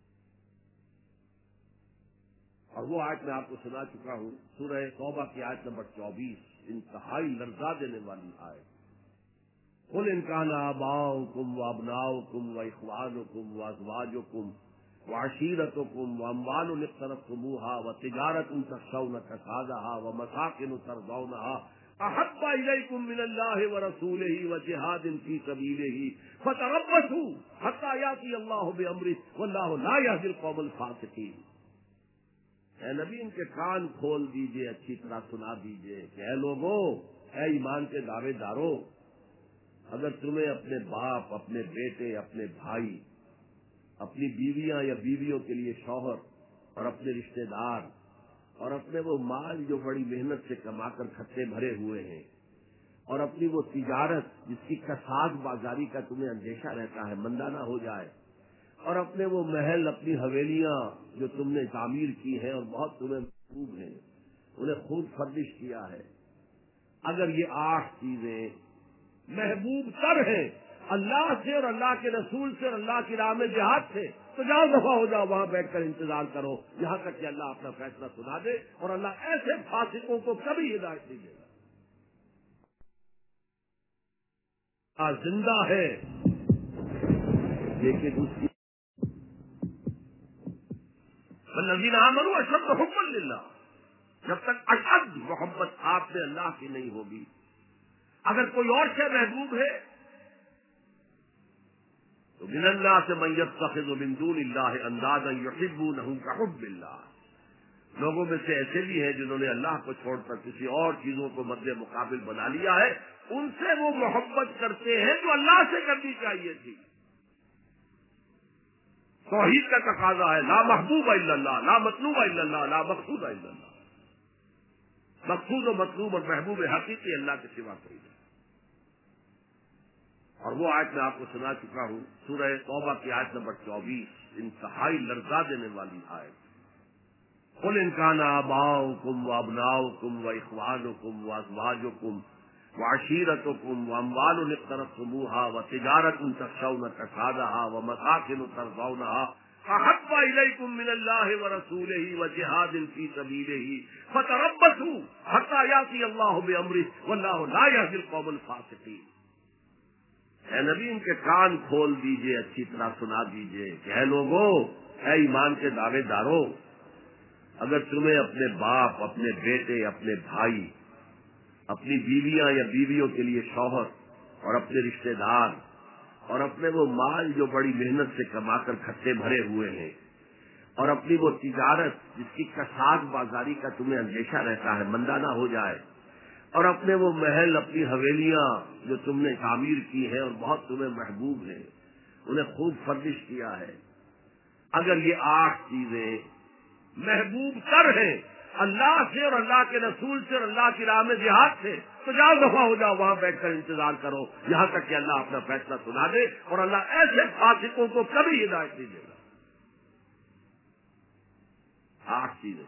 اور وہ آیت میں آپ کو سنا چکا ہوں، سورہ توبہ کی آیت نمبر چوبیس، انتہائی لرزا دینے والی آیت. قل ان کان آباؤکم وابناؤکم واخوانکم وازواجکم وعشیرتکم واموال اقترفتموها وتجارۃ تخشون کسادها ومساکن ترضونها احب الیکم من اللہ ورسولہ وجہاد فی سبیلہ فتربصوا حتی یأتی اللہ بامرہ واللہ لا یہدی القوم الفاسقین. اے نبی ان کے کان کھول دیجئے، اچھی طرح سنا دیجئے کہ اے لوگوں، اے ایمان کے دعوے داروں، اگر تمہیں اپنے باپ، اپنے بیٹے، اپنے بھائی، اپنی بیویاں یا بیویوں کے لیے شوہر اور اپنے رشتہ دار اور اپنے وہ مال جو بڑی محنت سے کما کر کھٹے بھرے ہوئے ہیں اور اپنی وہ تجارت جس کی کساد بازاری کا تمہیں اندیشہ رہتا ہے مندہ نہ ہو جائے، اور اپنے وہ محل، اپنی حویلیاں جو تم نے تعمیر کی ہیں اور بہت تمہیں محبوب ہیں، انہیں خود فرمش کیا ہے، اگر یہ آٹھ چیزیں محبوب تر ہیں اللہ سے اور اللہ کے رسول سے اور اللہ کی راہ میں جہاد سے، تو جاؤ دفعہ ہو جاؤ، وہاں بیٹھ کر انتظار کرو یہاں تک کہ اللہ اپنا فیصلہ سنا دے، اور اللہ ایسے فاسقوں کو کبھی ہدایت نہیں دے گا۔ زندہ ہے لیکن اس کی الذین آمنوا اشد حبا للہ، جب تک اشد محبت آپ میں اللہ کی نہیں ہوگی، اگر کوئی اور شے محبوب ہے تو من اللہ سے من یتخذ من دون اللہ اندادا یحبونہم کحب اللہ، لوگوں میں سے ایسے بھی ہیں جنہوں نے اللہ کو چھوڑ کر کسی اور چیزوں کو مد مقابل بنا لیا ہے، ان سے وہ محبت کرتے ہیں جو اللہ سے کرنی چاہیے تھی۔ توحید کا تقاضا ہے لا محبوب الا اللہ، لا مطلوب الا اللہ، لا مقصود الا اللہ، مقصود و مطلوب اور محبوب حقیقی اللہ کے سوا کوئی نہیں۔ اور وہ آیت میں آپ کو سنا چکا ہوں، سورہ توبہ کی آیت نمبر چوبیس، انتہائی لرزا دینے والی آیت، قل ان کان آباؤکم وابناؤکم واخوانکم وازواجکم وعشیرتکم واموال اقترفتموها وتجارۃ تخشون کسادها ومساکن ترضونها احب الیکم من اللہ ورسولہ وجہاد فی سبیلہ فتربصوا حتی یأتی اللہ بامرہ واللہ لا یہدی القوم الفاسقین۔ اے نبی ان کے کان کھول دیجئے، اچھی طرح سنا دیجئے کہ اے لوگوں، اے ایمان کے دعوے داروں، اگر تمہیں اپنے باپ، اپنے بیٹے، اپنے بھائی، اپنی بیویاں یا بیویوں کے لیے شوہر اور اپنے رشتہ دار اور اپنے وہ مال جو بڑی محنت سے کما کر کھٹے بھرے ہوئے ہیں اور اپنی وہ تجارت جس کی کساد بازاری کا تمہیں اندیشہ رہتا ہے مندہ نہ ہو جائے، اور اپنے وہ محل، اپنی حویلیاں جو تم نے تعمیر کی ہیں اور بہت تمہیں محبوب ہیں، انہیں خوب فرنش کیا ہے، اگر یہ آٹھ چیزیں محبوب تر ہیں اللہ سے اور اللہ کے رسول سے اور اللہ کی راہ میں جہاد سے، تو جاؤ دفعہ ہو جاؤ، وہاں بیٹھ کر انتظار کرو یہاں تک کہ اللہ اپنا فیصلہ سنا دے، اور اللہ ایسے فاسقوں کو کبھی ہدایت نہیں دے گا۔ آٹھ چیزیں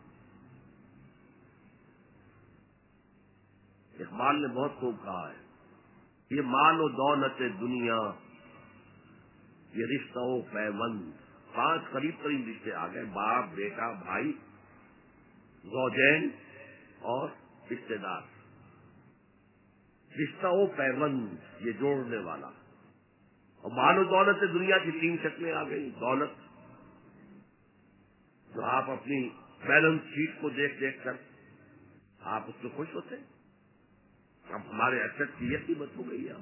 اقبال نے بہت خوب کہا ہے، یہ مال و دولت دنیا، یہ رشتہ و پیوند، پانچ قریب ترین رشتے آ گئے، باپ، بیٹا، بھائی، زوجین اور رشتے دار، رشتہ و پیوند یہ جوڑنے والا۔ اور مال و دولت دنیا کی تین شکلیں آ گئی، دولت جو آپ اپنی بیلنس شیٹ کو دیکھ دیکھ کر آپ اس سے خوش ہوتے ہیں، اب ہمارے ایسٹ کی یہ قیمت ہو گئی ہے،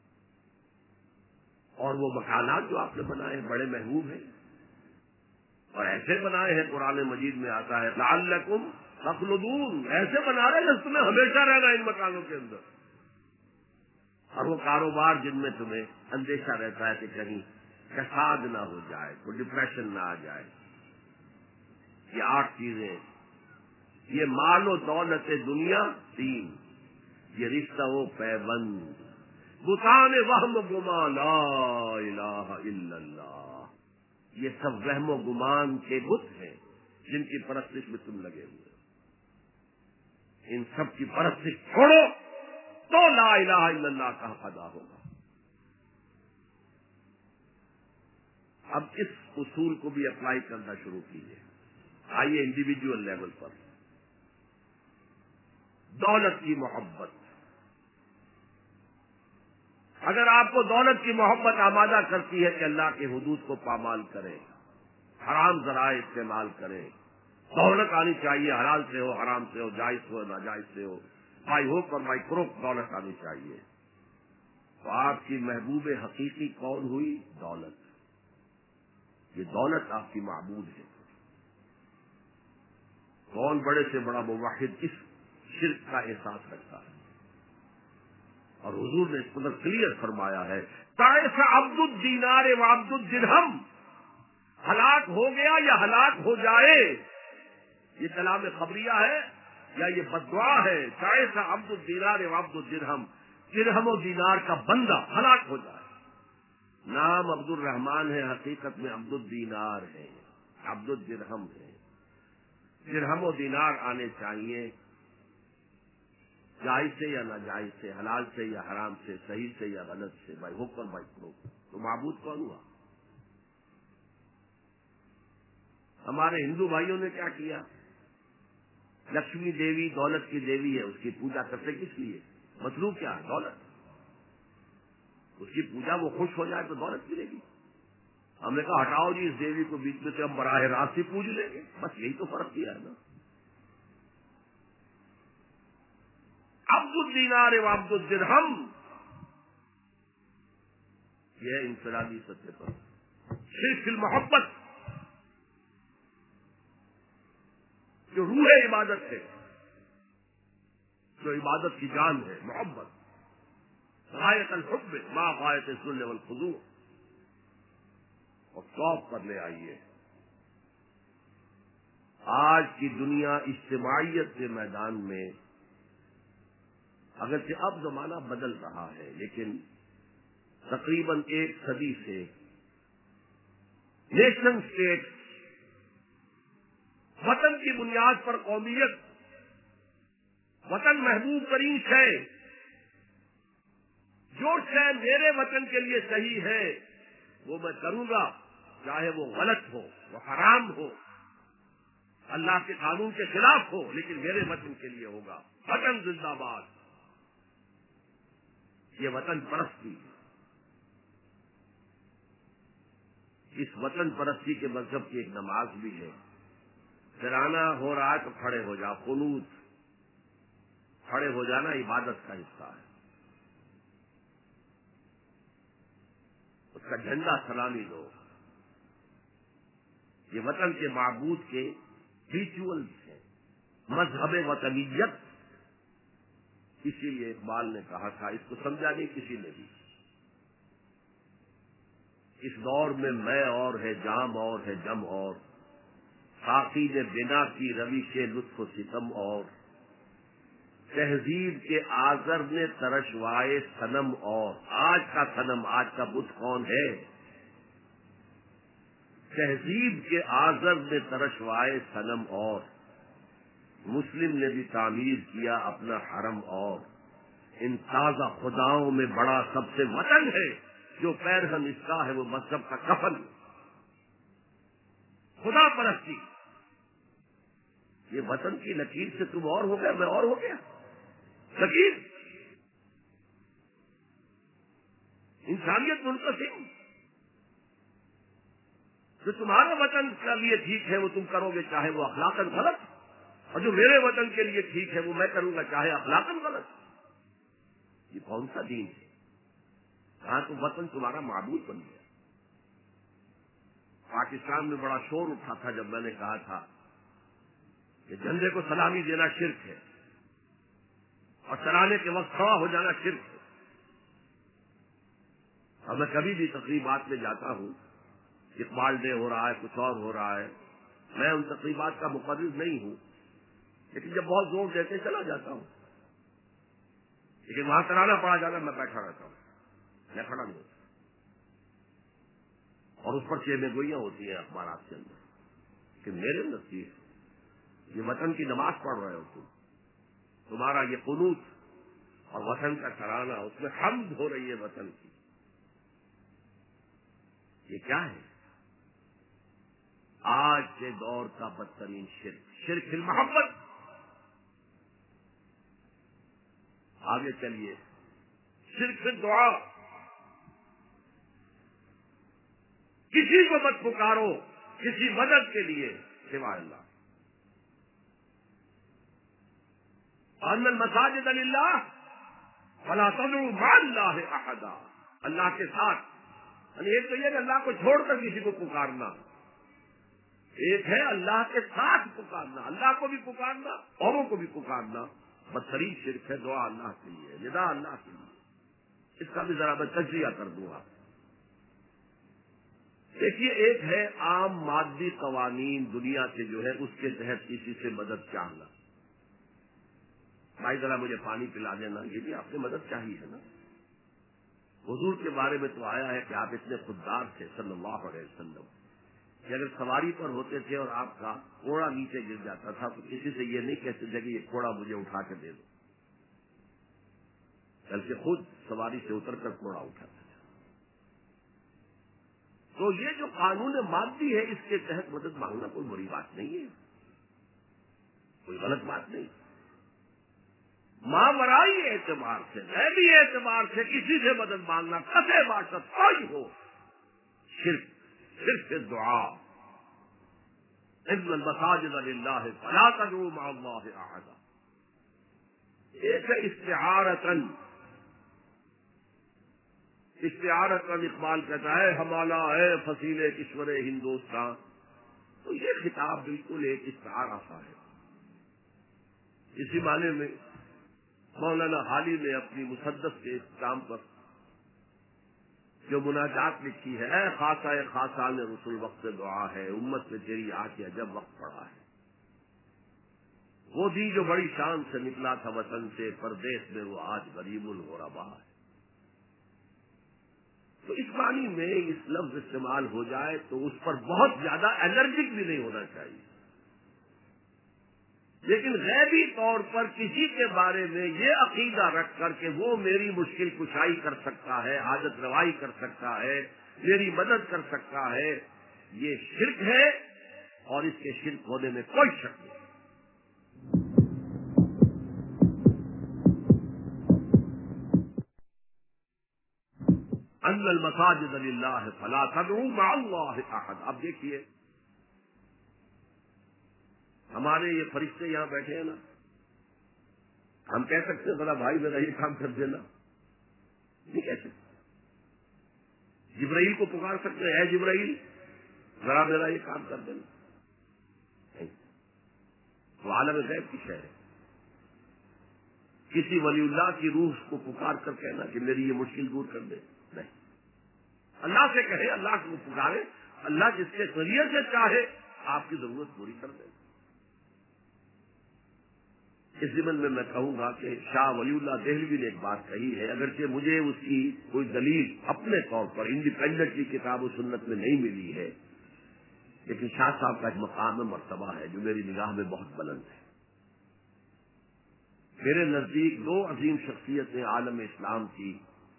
اور وہ مکانات جو آپ نے بنائے بڑے محبوب ہیں، اور ایسے بنائے ہیں قرآن مجید میں آتا ہے لعلکم تخلدون، ایسے بنا رہے ہیں تمہیں ہمیشہ رہنا ان مکانوں کے اندر، اور وہ کاروبار جن میں تمہیں اندیشہ رہتا ہے کہ کہیں کساد نہ ہو جائے، کوئی ڈپریشن نہ آ جائے۔ یہ آٹھ چیزیں، یہ مال و دولت دنیا تین، یہ رشتہ و پیوند، بتان وہم گما لا الہ الا اللہ، یہ سب وہم و گمان کے بت ہیں جن کی پرستش میں تم لگے ہوئے، ان سب کی پرستش چھوڑو تو لا الہ الا اللہ کا حق ادا ہوگا۔ اب اس اصول کو بھی اپلائی کرنا شروع کیجیے، آئیے انڈیویجول لیول پر۔ دولت کی محبت، اگر آپ کو دولت کی محبت آمادہ کرتی ہے کہ اللہ کے حدود کو پامال کریں، حرام ذرائع استعمال کریں، دولت آنی چاہیے، حلال سے ہو، حرام سے ہو، جائز ہو، ناجائز سے ہو، بائی ہوک اور بائی کروک دولت آنی چاہیے، تو آپ کی محبوب حقیقی کون ہوئی؟ دولت۔ یہ دولت آپ کی معبود ہے۔ کون بڑے سے بڑا موحد اس شرک کا احساس رکھتا ہے؟ اور حضور نے اس قدر کلیئر فرمایا ہے، تائس عبد الدینار و عبد الدرہم، ہلاک ہو گیا یا ہلاک ہو جائے، یہ کلام خبریہ ہے یا یہ بددعا ہے؟ تائس عبد الدینار و عبد الدرہم، درہم و دینار کا بندہ ہلاک ہو جائے۔ نام عبد الرحمان ہے، حقیقت میں عبد الدینار ہے، عبد الدرہم ہے۔ درہم و دینار آنے چاہیے، جائز سے یا ناجائز سے، حلال سے یا حرام سے، صحیح سے یا غلط سے، بائی حک اور بائی فروخت، تو معبود کون ہوا؟ ہمارے ہندو بھائیوں نے کیا کیا؟ لکشمی دیوی دولت کی دیوی ہے، اس کی پوجا کرتے کس لیے؟ مطلوب کیا ہے؟ دولت۔ اس کی پوجا وہ خوش ہو جائے تو دولت ملے گی۔ ہم نے کہا ہٹاؤ جی اس دیوی کو بیچ میں سے، ہم براہ راست ہی پوج لیں گے، بس یہی تو فرق کیا ہے نا۔ عبد الدینار و عبد الدرہم، یہ ہے انفرادی سطح پر شرک المحبت، جو روح عبادت ہے، جو عبادت کی جان ہے، محبت، غایت الحب ما غایت الذل والخضوع، اور شوق پر لے آئیے۔ آج کی دنیا اجتماعیت کے میدان میں اگرچہ اب زمانہ بدل رہا ہے، لیکن تقریباً ایک صدی سے نیشن اسٹیٹ، وطن کی بنیاد پر قومیت، وطن محبوب ترین شے، جو شے میرے وطن کے لیے صحیح ہے وہ میں کروں گا، چاہے وہ غلط ہو، وہ حرام ہو، اللہ کے قانون کے خلاف ہو، لیکن میرے وطن کے لیے ہوگا۔ وطن زندہ باد، یہ وطن پرستی ہے۔ اس وطن پرستی کے مذہب کی ایک نماز بھی ہے، ترانہ ہو رہا ہے تو کھڑے ہو جاؤ، قنوت، کھڑے ہو جانا عبادت کا حصہ ہے۔ اس کا جھنڈا سلامی دو، یہ وطن کے معبود کے ریچولز ہیں، مذہب وطنیت۔ اسی لیے اقبال نے کہا تھا، اس کو سمجھا نہیں کسی نے بھی، اس دور میں میں اور ہے، جام اور ہے، جم اور، ساقی نے بنا کی روش لطف و ستم اور، تہذیب کے آزر نے ترشوائے صنم اور۔ آج کا صنم، آج کا بت کون ہے؟ تہذیب کے آزر نے ترشوائے صنم اور، مسلم نے بھی تعمیر کیا اپنا حرم اور، ان تازہ خداؤں میں بڑا سب سے وطن ہے، جو پیرہن اس کا ہے وہ مذہب کا کفن۔ خدا پرستی، یہ وطن کی لکیر سے تم اور ہو گیا، میں اور ہو گیا، لکیر انسانیت منقسم، جو تمہارا وطن کے لیے ٹھیک ہے وہ تم کرو گے چاہے وہ اخلاقاً غلط، اور جو میرے وطن کے لیے ٹھیک ہے وہ میں کروں گا چاہے اخلاقاً غلط۔ یہ کون سا دین ہے؟ کہاں تو وطن تمہارا معبود بن گیا۔ پاکستان میں بڑا شور اٹھا تھا جب میں نے کہا تھا کہ جھنڈے کو سلامی دینا شرک ہے، اور چلانے کے وقت کھڑا ہو جانا شرک ہے۔ اور میں کبھی بھی تقریبات میں جاتا ہوں، اقبال ڈے ہو رہا ہے، کچھ اور ہو رہا ہے، میں ان تقریبات کا مقرر نہیں ہوں، لیکن جب بہت زور دیتے چلا جاتا ہوں، لیکن وہاں ترانا پڑا جانا میں بیٹھا رہتا ہوں، میں کھڑا نہیں ہوتا، اور اس پر چیمے گوئیاں ہوتی ہیں اخبارات کے اندر کہ میرے نزدیک یہ وطن کی نماز پڑھ رہے ہو تم، تمہارا یہ قنوت اور وطن کا ترانہ، اس میں حمد ہو رہی ہے وطن کی، یہ کیا ہے؟ آج کے دور کا بدترین شرک، شرک المحبت۔ آگے چلیے، شرک دعا، کسی کو مت پکارو کسی مدد کے لیے سوائے اللہ۔ ان المساجد للہ فلا تدعوا مع اللہ احدا، اللہ کے ساتھ، یعنی ایک تو یہ کہ اللہ کو چھوڑ کر کسی کو پکارنا، ایک ہے اللہ کے ساتھ پکارنا، اللہ کو بھی پکارنا، اوروں کو بھی پکارنا۔ بدترین شرک ہے دعا اللہ کے لیے، ندا اللہ کے لیے۔ اس کا بھی ذرا میں تجزیہ کر دوں گا۔ دیکھیے، ایک ہے عام مادی قوانین دنیا کے جو ہے اس کے تحت کسی سے مدد چاہنا، بھائی ذرا مجھے پانی پلا دینا، یہ بھی آپ سے مدد چاہیے ہے نا۔ حضور کے بارے میں تو آیا ہے کہ آپ اتنے خوددار تھے صلی اللہ علیہ وسلم کہ اگر سواری پر ہوتے تھے اور آپ کا کوڑا نیچے گر جاتا تھا تو کسی سے یہ نہیں کہتے تھے کہ یہ کوڑا مجھے اٹھا کے دے دو، بلکہ خود سواری سے اتر کر کوڑا اٹھاتا تھا۔ تو یہ جو قانون مادی ہے اس کے تحت مدد مانگنا کوئی بری بات نہیں ہے، کوئی غلط بات نہیں۔ ماورائی اعتبار سے، غیبی اعتبار سے کسی سے مدد مانگنا قطع باشد کوئی ہو، صرف صرف دعا، ان المساجد للہ فلا تدعوا مع اللہ احدا، ایک ہے استعارتن، استعارتن اقبال کہتا ہے ہمالا ہے فصیل کشور ہندوستان، تو یہ خطاب بالکل ایک استعارہ سا ہے۔ اسی معنی میں مولانا حالی نے اپنی مسدس کے اختتام پر جو مناجات لکھی ہے، اے خاصہ خاصہ نے رسول وقت دعا ہے، امت میں تیری آ کے عجب وقت پڑا ہے، وہ دی جو بڑی شان سے نکلا تھا وطن سے، پردیس میں وہ آج غریب الغربا ہے۔ تو اس معنی میں اس لفظ استعمال ہو جائے تو اس پر بہت زیادہ الرجک بھی نہیں ہونا چاہیے، لیکن غیبی طور پر کسی کے بارے میں یہ عقیدہ رکھ کر کہ وہ میری مشکل کشائی کر سکتا ہے، حاجت روائی کر سکتا ہے، میری مدد کر سکتا ہے، یہ شرک ہے، اور اس کے شرک ہونے میں کوئی شک نہیں۔ ان المساجد للہ فلا تدعوا مع اللہ احد۔ اب دیکھیے ہمارے یہ فرشتے یہاں بیٹھے ہیں نا، ہم کہہ سکتے ہیں بڑا بھائی میرا یہ کام کر دینا؟ نہیں کہہ سکتے۔ جبرائیل کو پکار سکتے ہیں، اے جبرائیل ذرا میرا یہ کام کر دینا؟ نہیں، وہ عالم غیب کی شے ہے۔ کسی ولی اللہ کی روح کو پکار کر کہنا کہ میری یہ مشکل دور کر دے، نہیں، اللہ سے کہے، اللہ کو پکارے، اللہ جس کے ذریعے سے چاہے آپ کی ضرورت پوری کر دے۔ اس ضمن میں میں کہوں گا کہ شاہ ولی اللہ دہلوی نے ایک بات کہی ہے، اگرچہ مجھے اس کی کوئی دلیل اپنے طور پر انڈیپینڈنٹلی کتاب و سنت میں نہیں ملی ہے، لیکن شاہ صاحب کا ایک مقام مرتبہ ہے جو میری نگاہ میں بہت بلند ہے۔ میرے نزدیک دو عظیم شخصیتیں عالم اسلام کی،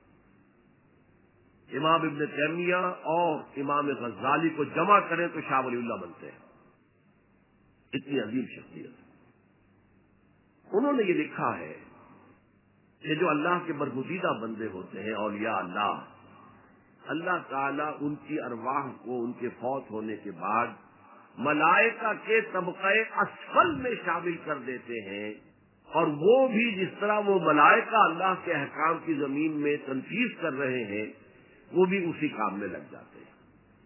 امام ابن تیمیہ اور امام غزالی کو جمع کریں تو شاہ ولی اللہ بنتے ہیں، اتنی عظیم شخصیت۔ انہوں نے یہ لکھا ہے کہ جو اللہ کے برگزیدہ بندے ہوتے ہیں، اولیاء اللہ، اللہ تعالیٰ ان کی ارواح کو ان کے فوت ہونے کے بعد ملائکہ کے طبقہ اسفل میں شامل کر دیتے ہیں، اور وہ بھی جس طرح وہ ملائکہ اللہ کے احکام کی زمین میں تنفیذ کر رہے ہیں وہ بھی اسی کام میں لگ جاتے ہیں۔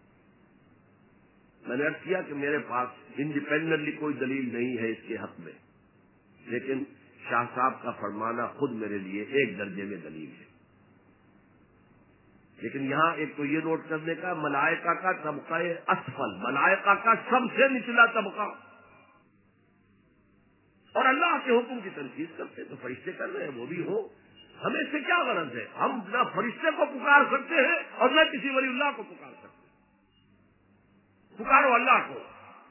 میں نے عرض کیا کہ میرے پاس انڈیپینڈنٹلی کوئی دلیل نہیں ہے اس کے حق میں، لیکن شاہ صاحب کا فرمانا خود میرے لیے ایک درجے میں دلیل ہے۔ لیکن یہاں ایک تو یہ نوٹ کرنے کا، ملائکہ کا طبقہ اسفل، ملائکہ کا سب سے نچلا طبقہ، اور اللہ کے حکم کی تنفیذ کرتے تو فرشتے کر رہے ہیں، وہ بھی ہو، ہمیں سے کیا غرض ہے؟ ہم نہ فرشتے کو پکار سکتے ہیں اور نہ کسی ولی اللہ کو پکار سکتے ہیں۔ پکارو اللہ کو،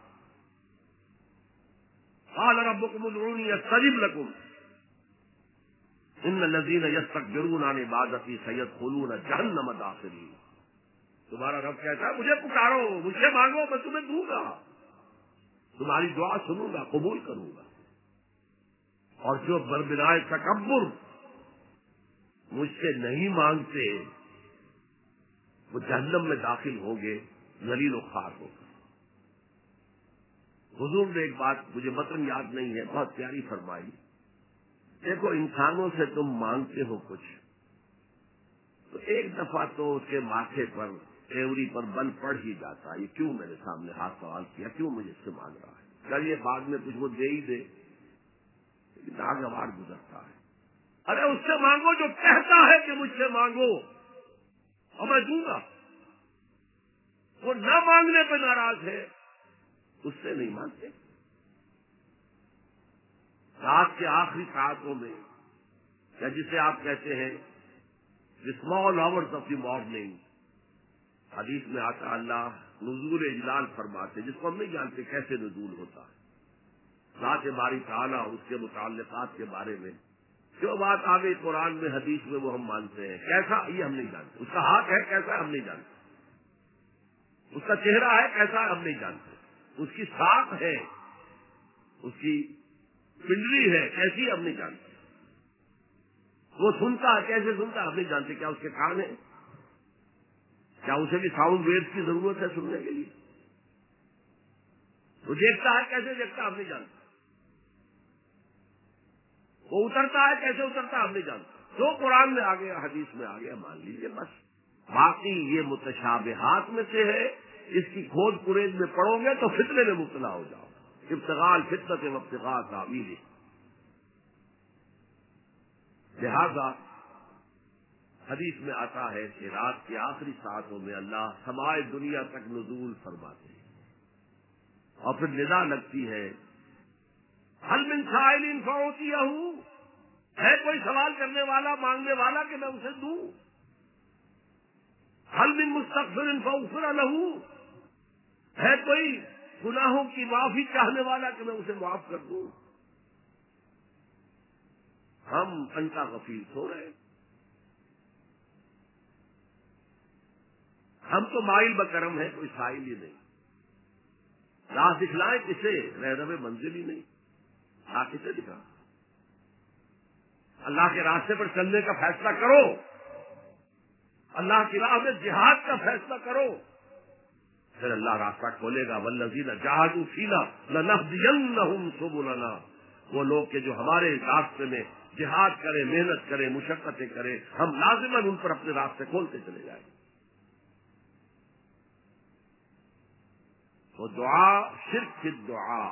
قال ربکم ادعونی استجب لکم ان الذین یستکبرون عن عبادتی سیدخلون جہنم داخرین۔ تمہارا رب کہتا ہے مجھے پکارو، مجھ سے مانگو، میں تمہیں دوں گا، تمہاری دعا سنوں گا، قبول کروں گا، اور جو بربنائے تکبر مجھ سے نہیں مانگتے وہ جہنم میں داخل ہوں گے، ذلیل و خوار ہو کر۔ حضور نے ایک بات مجھے متن یاد نہیں ہے، بہت پیاری فرمائی، دیکھو انسانوں سے تم مانگتے ہو کچھ تو ایک دفعہ تو اس کے ماتھے پر، ایوری پر بل پڑ ہی جاتا ہے، یہ کیوں میرے سامنے ہاتھ سوال کیا، کیوں مجھے اس سے مانگ رہا ہے، کل یہ بعد میں کچھ وہ دے ہی دے، لیکن ناگوار گزرتا ہے۔ ارے اس سے مانگو جو کہتا ہے کہ مجھ سے مانگو اور میں دوں گا، وہ نہ مانگنے پہ ناراض ہے، اس سے نہیں مانگتے۔ رات کے آخری ساعتوں میں، یا جسے آپ کہتے ہیں small hours of the morning, حدیث میں آتا اللہ نزول اجلال فرماتے، جس کو ہم نہیں جانتے کیسے نزول ہوتا ہے، ذات باری تعالیٰ اس کے متعلقات کے بارے میں جو بات آ گئی قرآن میں حدیث میں وہ ہم مانتے ہیں، کیسا یہ ہم نہیں جانتے، اس کا ہاتھ ہے کیسا ہم نہیں جانتے، اس کا چہرہ ہے کیسا ہم نہیں جانتے، اس کی ساکھ ہے، اس کی پنڈلی ہے کیسی ہم نہیں جانتے، وہ سنتا ہے کیسے سنتا ہم نہیں جانتے، کیا اس کے کان ہے، کیا اسے بھی ساؤنڈ ویوز کی ضرورت ہے سننے کے لیے، وہ دیکھتا ہے کیسے دیکھتا ہم نہیں جانتے، وہ اترتا ہے کیسے اترتا ہم نہیں جانتے، جو قرآن میں آ گیا حدیث میں آ گیا مان لیجیے بس، باقی یہ متشابہات میں سے ہے، اس کی کھود پریز میں پڑو گے تو فتنے میں مبتلا ہو جاؤ، ابتغاء الفتنة وابتغاء تاویلہ۔ لہذا حدیث میں آتا ہے کہ رات کی آخری ساعتوں میں اللہ سمائے دنیا تک نزول فرماتے ہیں اور پھر ندا لگتی ہے، هل من سائل فأعطیہ، ہے کوئی سوال کرنے والا مانگنے والا کہ میں اسے دوں، هل من مستغفر فأغفر له، ہے کوئی گناہوں کی معافی چاہنے والا کہ میں اسے معاف کر دوں، ہم انتا غفیر سو رہے، ہم تو مائل بکرم ہے، کوئی سائل ہی نہیں، راہ دکھلائے کسے، رہنم منزل ہی نہیں، راہ کسے دکھا، اللہ کے راستے پر چلنے کا فیصلہ کرو، اللہ کی راہ میں جہاد کا فیصلہ کرو، پھر اللہ راستہ کھولے گا، والذین جاہدوا فینا لنہدینہم سبلنا، وہ لوگ کہ جو ہمارے راستے میں جہاد کرے، محنت کرے، مشقتیں کرے، ہم لازماً ان پر اپنے راستے کھولتے چلے جائیں۔ تو دعا شرک فی الدعا،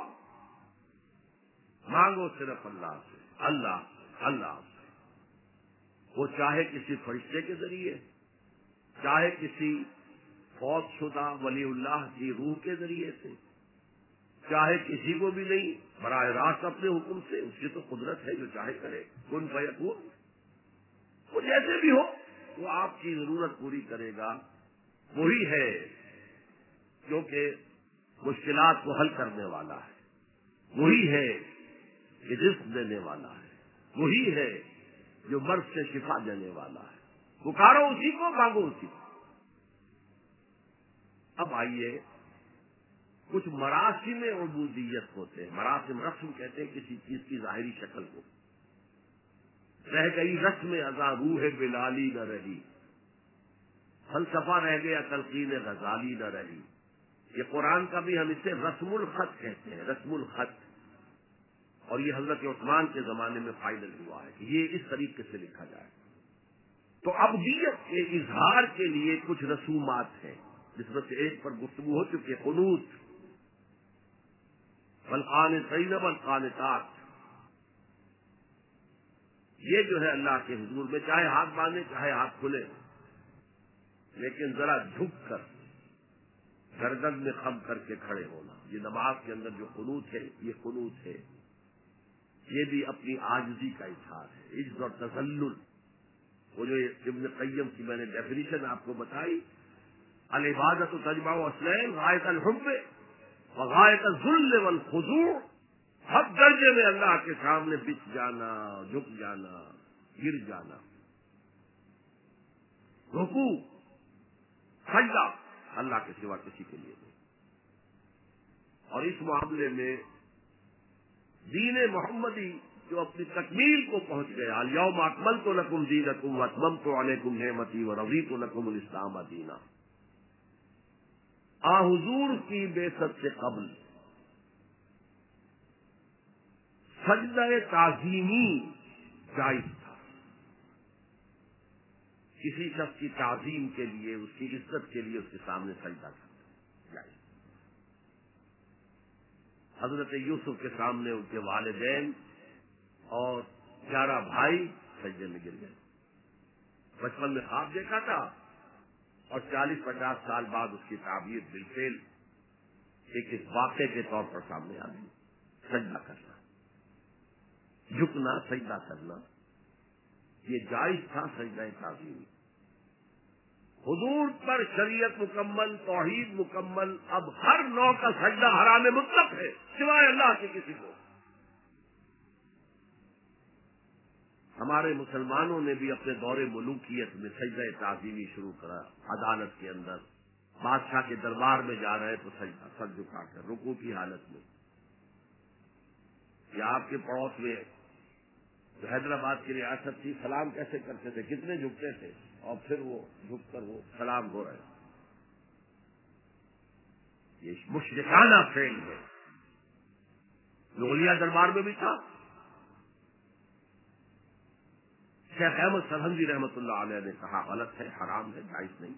مانگو صرف اللہ سے، اللہ اللہ سے، وہ چاہے کسی فرشتے کے ذریعے، چاہے کسی فوت شدہ ولی اللہ کی روح کے ذریعے سے، چاہے کسی کو بھی نہیں، براہ راست اپنے حکم سے، اس کی تو قدرت ہے جو چاہے کرے، کن فیکون، وہ جیسے بھی ہو وہ آپ کی ضرورت پوری کرے گا، وہی ہے کیونکہ مشکلات کو حل کرنے والا ہے، وہی ہے کہ رزق دینے والا ہے، وہی ہے جو مرض سے شفا دینے والا ہے، پکارو اسی کو، مانگو اسی کو۔ اب آئیے کچھ مراسم عبودیت ہوتے ہیں، مراسم رسم کہتے ہیں کسی چیز کی ظاہری شکل کو، رہ گئی رسم ادا روح بلالی نہ رہی، فلسفہ رہ گیا تلقین غزالی نہ رہی، یہ قرآن کا بھی ہم اسے رسم الخط کہتے ہیں، رسم الخط، اور یہ حضرت عثمان کے زمانے میں فائنل ہوا ہے کہ یہ اس طریقے سے لکھا جائے۔ تو عبودیت کے اظہار کے لیے کچھ رسومات ہیں، جس میں سے ایک پر گفتگو ہو چکی ہے، قنوت، والقانتین والقانتات، یہ جو ہے اللہ کے حضور میں چاہے ہاتھ باندھے چاہے ہاتھ کھلے، لیکن ذرا جھک کر گردن میں خم کر کے کھڑے ہونا، یہ نماز کے اندر جو قنوت ہے یہ قنوت ہے، یہ بھی اپنی عاجزی کا اظہار ہے، عجز اور تذلل، وہ جو ابن قیم کی میں نے ڈیفینیشن آپ کو بتائی، العبادت تجمع اصلین، غایت الحب وغایت الذل والخضوع، ہر درجے میں اللہ کے سامنے بچ جانا، جھک جانا، گر جانا، رکوع، سجدہ اللہ کے سوا کسی کے لیے نہیں، اور اس معاملے میں دین محمدی جو اپنی تکمیل کو پہنچ گیا، الیوم اکملت لکم دینکم واتممت علیکم نعمتی ورضیت لکم الاسلام دینا، آ حضور کی بعثت سے قبل سجدہ تعظیمی جائز تھا، کسی شخص کی تعظیم کے لیے، اس کی عزت کے لیے اس کے سامنے سجدہ کرنا جائز۔ حضرت یوسف کے سامنے ان کے والدین اور گیارہ بھائی سجدے میں گر گئے، بچپن میں خواب دیکھا تھا اور چالیس پچاس سال بعد اس کی تعبیر بالفعل ایک ایک واقعے کے طور پر سامنے آ گئی۔ سجدہ کرنا، جھکنا، سجدہ کرنا، یہ جائز تھا سجدہ تعظیمی۔ حضور پر شریعت مکمل، توحید مکمل، اب ہر نوع کا سجدہ حرام مطلق ہے سوائے اللہ کے کسی کو۔ ہمارے مسلمانوں نے بھی اپنے دور ملوکیت میں سجدہ تعظیمی شروع کرا. عدالت کے اندر بادشاہ کے دربار میں جا رہے تو سجدہ سر جھکا کر رکوع کی حالت میں. یا آپ کے پڑوس میں جو حیدرآباد کی ریاست تھی سلام کیسے کرتے تھے, کتنے جھکتے تھے, اور پھر وہ جھک کر وہ سلام ہو رہے. یہ مشرکانہ فعل ہے. نولیا دربار میں بھی تھا. شیخ احمد سرہندی رحمۃ اللہ علیہ نے کہا غلط ہے, حرام ہے, جائز نہیں.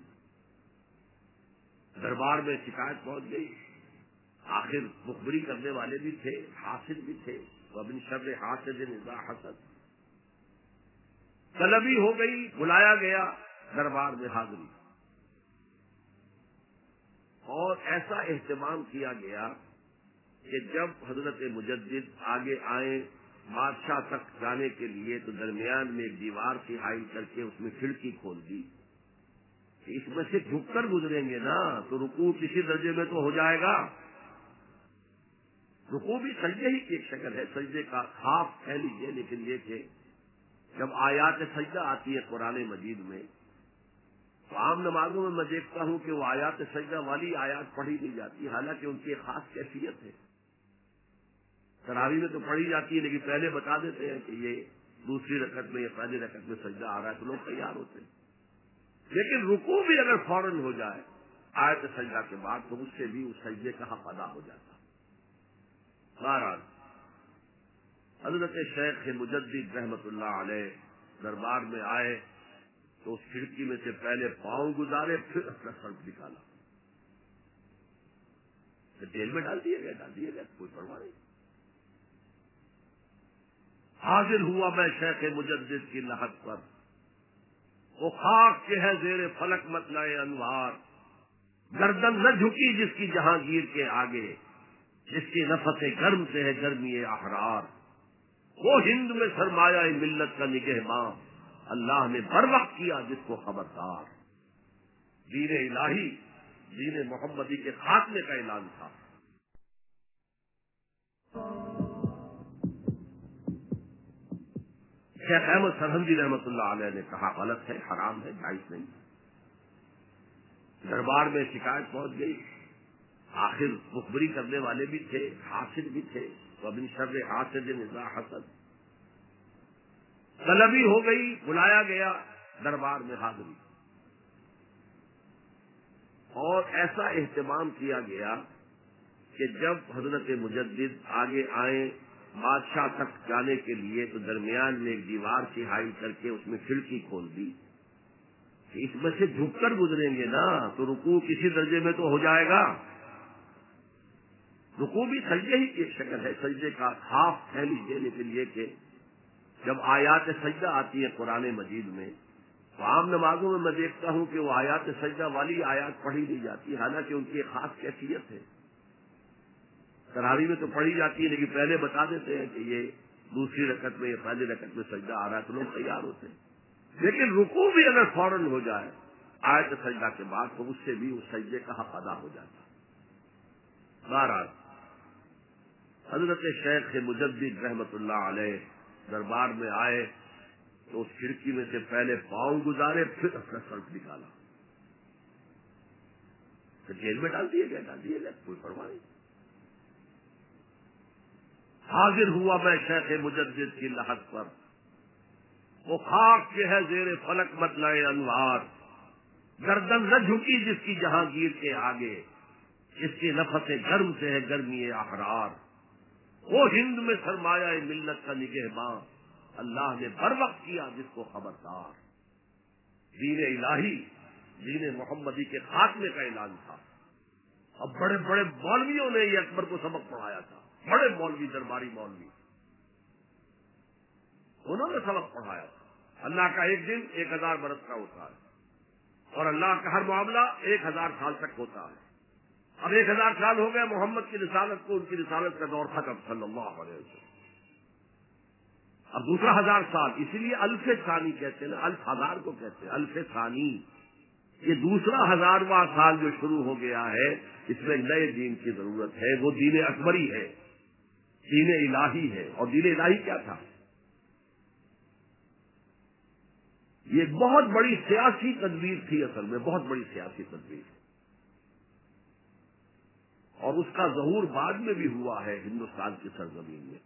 دربار میں شکایت پہنچ گئی. آخر مخبری کرنے والے بھی تھے, حاسد بھی تھے. وَمِن شَرِّ حَاسِدٍ إِذَا حَسَدَ. طلبی ہو گئی, بلایا گیا, دربار میں حاضری. اور ایسا اہتمام کیا گیا کہ جب حضرت مجدد آگے آئے بادشاہ تک جانے کے لیے تو درمیان میں ایک دیوار کی حائل کر کے اس میں کھڑکی کھول دی. اس میں سے جھک کر گزریں گے نا تو رکوع کسی درجے میں تو ہو جائے گا. رکوع بھی سجدے ہی کی ایک شکل ہے, سجدے کا خواب کہہ لیجیے. لیکن یہ کہ جب آیات سجدہ آتی ہے قرآن مجید میں تو عام نمازوں میں میں دیکھتا ہوں کہ وہ آیات سجدہ والی آیات پڑھی نہیں جاتی, حالانکہ ان کی ایک خاص کیفیت ہے. تراویح میں تو پڑھی جاتی ہے لیکن پہلے بتا دیتے ہیں کہ یہ دوسری رکعت میں یا پہلی رکعت میں سجدہ آ رہا ہے تو لوگ تیار ہوتے ہیں. لیکن رکوع بھی اگر فوراً ہو جائے آیت سجدہ کے بعد تو اس سے بھی اس سجدے کا حق ادا ہو جاتا. بہرحال حضرت شیخ مجدد رحمت اللہ علیہ دربار میں آئے تو اس کھڑکی میں سے پہلے پاؤں گزارے, پھر اپنا سر نکالا. جیل میں ڈال دیے گئے ڈال دیے گئے کوئی پرواہ نہیں. حاضر ہوا میں شیخ مجدد کی لحد پر, وہ خاک کے ہے زیر فلک مطلع انوار. گردن نہ جھکی جس کی جہانگیر کے آگے, جس کی نفس گرم سے ہے گرمی احرار. وہ ہند میں سرمایہ ملت کا نگہباں, اللہ نے بر وقت کیا جس کو خبردار. دین الہی دین محمدی کے خاتمے کا اعلان تھا. شیخ احمد سرہندی رحمۃ اللہ علیہ نے کہا غلط ہے, حرام ہے, جائز نہیں. دربار میں شکایت پہنچ گئی. آخر مخبری کرنے والے بھی تھے, حاسد بھی تھے. وَمِن شَرِّ حَاسِدٍ إِذَا حَسَدَ. طلبی ہو گئی, بلایا گیا, دربار میں حاضری. اور ایسا اہتمام کیا گیا کہ جب حضرت مجدد آگے آئے بادشاہ تک جانے کے لیے تو درمیان میں ایک دیوار کی حائل کر کے اس میں کھڑکی کھول دی. اس میں سے جھک کر گزریں گے نا تو رکوع کسی درجے میں تو ہو جائے گا. رکوع بھی سجدے ہی کی ایک شکل ہے, سجدے کا خواب کہہ لیجیے. لیکن یہ کہ جب آیات سجدہ آتی ہے قرآن مجید میں تو عام نمازوں میں میں دیکھتا ہوں کہ وہ آیات سجدہ والی آیات پڑھی نہیں جاتی, حالانکہ ان کی ایک خاص کیفیت ہے. تراویح میں تو پڑھی جاتی ہے لیکن پہلے بتا دیتے ہیں کہ یہ دوسری رکعت میں یا پہلی رکعت میں سجدہ آ رہا ہے تو لوگ تیار ہوتے ہیں. لیکن رکوع بھی اگر فوراً ہو جائے آیت سجدہ کے بعد تو اس سے بھی اس سجدے کا حق ادا ہو جاتا. بہرحال حضرت شیخ مجدد رحمت اللہ علیہ دربار میں آئے تو اس کھڑکی میں سے پہلے پاؤں گزارے, پھر اپنا سر نکالا. جیل میں ڈال دیے گئے ڈال دیے گئے کوئی پرواہ نہیں. حاضر ہوا میں شیخ مجدد کی لحد پر, وہ خاک کے ہے زیر فلک مطلع انوار. گردن نہ جھکی جس کی جہانگیر کے آگے, جس کی نفس گرم سے ہے گرمی احرار. وہ ہند میں سرمایہ ملت کا نگہباں, اللہ نے بر وقت کیا جس کو خبردار. دین الہی دین محمدی کے خاتمے کا اعلان تھا. اب بڑے بڑے مولویوں نے یہ اکبر کو سبق پڑھایا تھا, بڑے مولوی, درباری مولوی, انہوں نے سبق پڑھایا تھا. اللہ کا ایک دن ایک ہزار برس کا ہوتا ہے اور اللہ کا ہر معاملہ ایک ہزار سال تک ہوتا ہے. اب ایک ہزار سال ہو گئے محمد کی رسالت کو, ان کی رسالت کا دور ختم صلی اللہ علیہ وسلم. اب دوسرا ہزار سال, اسی لیے الف ثانی کہتے ہیں نا, الف ہزار کو کہتے ہیں الف ثانی. یہ دوسرا ہزارواں سال جو شروع ہو گیا ہے اس میں نئے دین کی ضرورت ہے. وہ دین اکبری ہے, دین الہی ہے. اور دین الہی کیا تھا؟ یہ ایک بہت بڑی سیاسی تدبیر تھی، اصل میں بہت بڑی سیاسی تدبیر، اور اس کا ظہور بعد میں بھی ہوا ہے ہندوستان کی سرزمین میں۔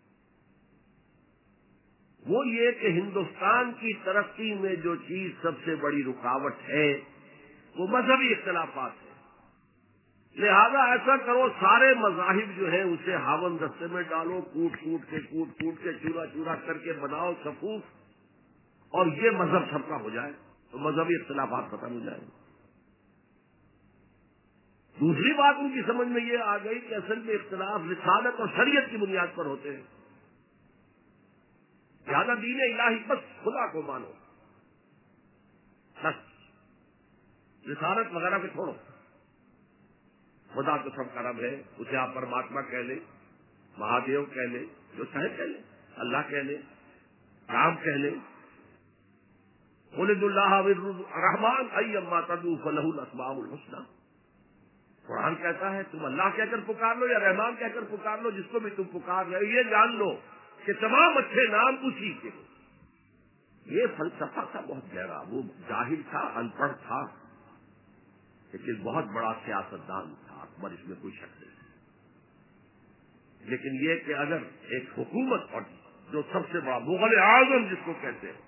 وہ یہ کہ ہندوستان کی ترقی میں جو چیز سب سے بڑی رکاوٹ ہے وہ مذہبی اختلافات ہیں۔ لہذا ایسا کرو، سارے مذاہب جو ہیں اسے ہاون دستے میں ڈالو، کوٹ کوٹ کے کوٹ کوٹ کے چورا چورا کر کے بناؤ صفوف، اور یہ مذہب سب کا ہو جائے تو مذہبی اختلافات ختم ہو جائیں۔ دوسری بات ان کی سمجھ میں یہ آ گئی کہ اصل میں اختلاف رسالت اور شریعت کی بنیاد پر ہوتے ہیں، لہذا دین الہی بس خدا کو مانو، بس رسالت وغیرہ پہ چھوڑو۔ خدا تو سب کا رب ہے، اسے آپ پرماتما کہہ لیں، مہادیو کہہ لیں، جو چاہے کہہ لیں، اللہ کہہ لیں، رام کہہ لیں، قل اللہ الرحمن ایما تدعوا فلہ الاسماء الحسنی۔ قرآن کہتا ہے تم اللہ کہہ کر پکار لو یا رحمان کہہ کر پکار لو، جس کو بھی تم پکار رہے ہو یہ جان لو کہ تمام اچھے نام اسی کے ہیں۔ یہ فلسفہ تھا بہت گہرا، وہ جاہل تھا، ان پڑھ تھا، لیکن بہت بڑا سیاستدان تھا، اکبر اس میں کوئی شک نہیں۔ لیکن یہ کہ اگر ایک حکومت اور جو سب سے بڑا مغل اعظم جس کو کہتے ہیں،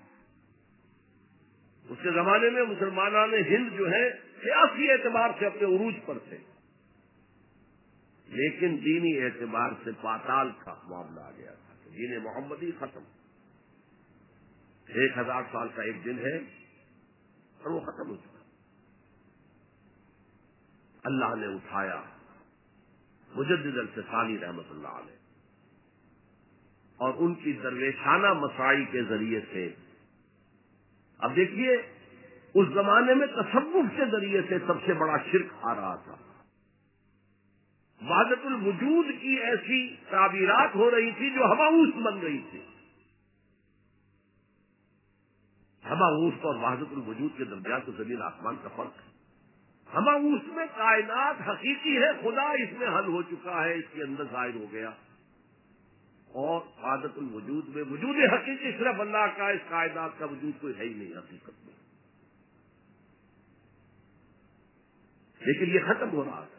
اس کے زمانے میں مسلمانان ہند جو ہے سیاسی اعتبار سے اپنے عروج پر تھے، لیکن دینی اعتبار سے پاتال کا معاملہ آ گیا تھا کہ دین محمدی ختم، ایک ہزار سال کا ایک دن ہے اور وہ ختم ہو چکا۔ اللہ نے اٹھایا مجدد الفسانی رحمت اللہ علیہ، اور ان کی درویشانہ مساعی کے ذریعے سے، اب دیکھیے اس زمانے میں تصوف کے ذریعے سے سب سے بڑا شرک آ رہا تھا، وحدت الوجود کی ایسی تعبیرات ہو رہی تھی جو ہماؤس بن رہی تھی۔ ہماؤس اور وحدت الوجود کے درمیان تو زمین آسمان کا فرق ہے۔ ہماؤس میں کائنات حقیقی ہے، خدا اس میں حل ہو چکا ہے، اس کے اندر ظاہر ہو گیا، اور وحدت الوجود میں وجود حقیقی صرف اللہ کا، اس کائنات کا وجود کوئی ہے ہی نہیں حقیقت میں، لیکن یہ ختم ہو رہا ہے۔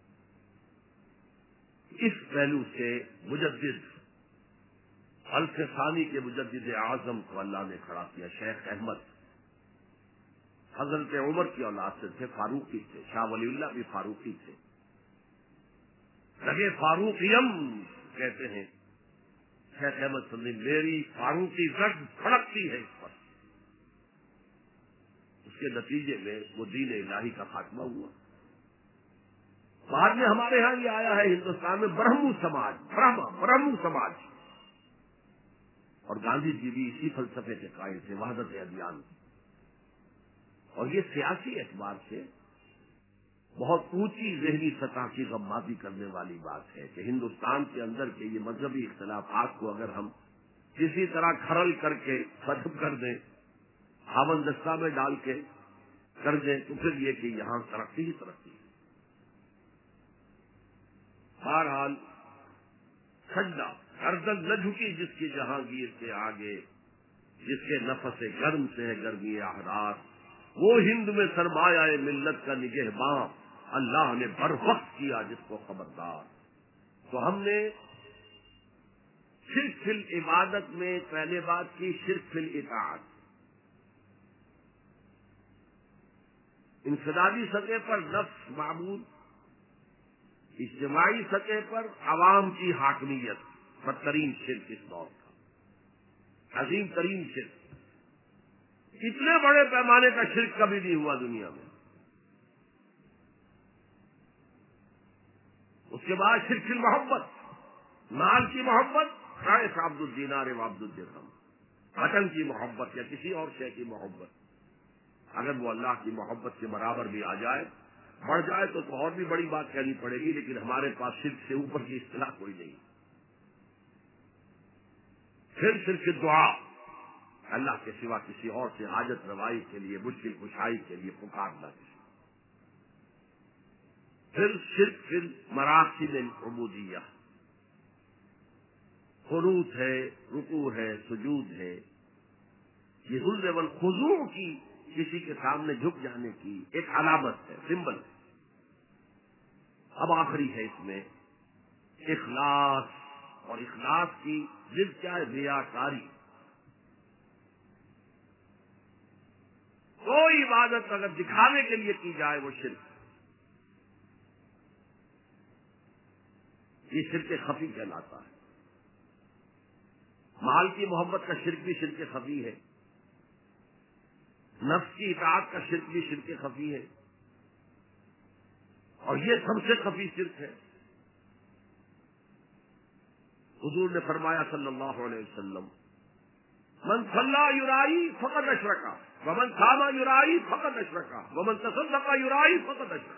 اس پہلو سے مجدد الفسانی کے مجدد اعظم کو اللہ نے کھڑا کیا، شیخ احمد حضرت عمر کی اولاد سے تھے، فاروقی تھے، شاہ ولی اللہ بھی فاروقی تھے، لگے فاروقیم کہتے ہیں شیخ احمد صلی اللہ، میری فاروقی رگ پھڑکتی ہے اس پر۔ اس کے نتیجے میں وہ دین الہی کا خاتمہ ہوا۔ بعد میں ہمارے ہاں یہ آیا ہے ہندوستان میں برہمو سماج، برہما برہمو سماج، اور گاندھی جی بھی اسی فلسفے کے قائل تھے، وحدت ادیان، اور یہ سیاسی اعتبار سے بہت اونچی ذہنی سطح کی غمازی کرنے والی بات ہے کہ ہندوستان کے اندر کے یہ مذہبی اختلافات کو اگر ہم کسی طرح کھرل کر کے ختم کر دیں، ہاون دستہ میں ڈال کے کر دیں، تو پھر یہ کہ یہاں ترقی ہی ترقی ہے۔ بہرحال سجدہ گردن نہ جھکی جس کی جہانگیر کے آگے، جس کے نفس گرم سے ہے گرمی احرار، وہ ہند میں سرمایہ ملت کا نگہباں، اللہ نے برفق کیا جس کو خبردار۔ تو ہم نے شرک فی العبادت میں پہلے بات کی، شرک فی الاطاعت، انفرادی سطح پر نفس معبود، اجتماعی سطح پر عوام کی حاکمیت، بدترین شرک اس دور کا، عظیم ترین شرک، اتنے بڑے پیمانے کا شرک کبھی نہیں ہوا دنیا میں۔ اس کے بعد شرک فی المحبت، مال کی محبت، رائس عبد الدینار و عبد الدرہم، وطن کی محبت یا کسی اور شے کی محبت، اگر وہ اللہ کی محبت کے برابر بھی آ جائے، بڑھ جائے تو تو اور بھی بڑی بات کہنی پڑے گی، لیکن ہمارے پاس شرک سے اوپر کی اصطلاح کوئی نہیں۔ پھر صرف دعا، اللہ کے سوا کسی اور سے حاجت روائی کے لیے، مشکل کشائی کے لیے پکارنا۔ پھر شرک فی مراحل العبودیہ، قنوت ہے، رکوع ہے، سجود ہے، یہ ذل والخضوع کی، کسی کے سامنے جھک جانے کی ایک علامت ہے، سمبل ہے۔ اب آخری ہے اس میں اخلاص، اور اخلاص کی ضد کیا ہے؟ ریاکاری۔ کوئی عبادت اگر دکھانے کے لیے کی جائے وہ شرک، یہ شرک خفی کہلاتا ہے۔ مال کی محبت کا شرک بھی شرک خفی ہے، نفس کی اطاعت کا شرک بھی شرک خفی ہے، اور یہ سب سے خفی شرک ہے۔ حضور نے فرمایا صلی اللہ علیہ وسلم، من صلی یرائی فقد اشرکا ومن صام یرائی فقد اشرکا ومن تصدق یرائی فقد اشرکا۔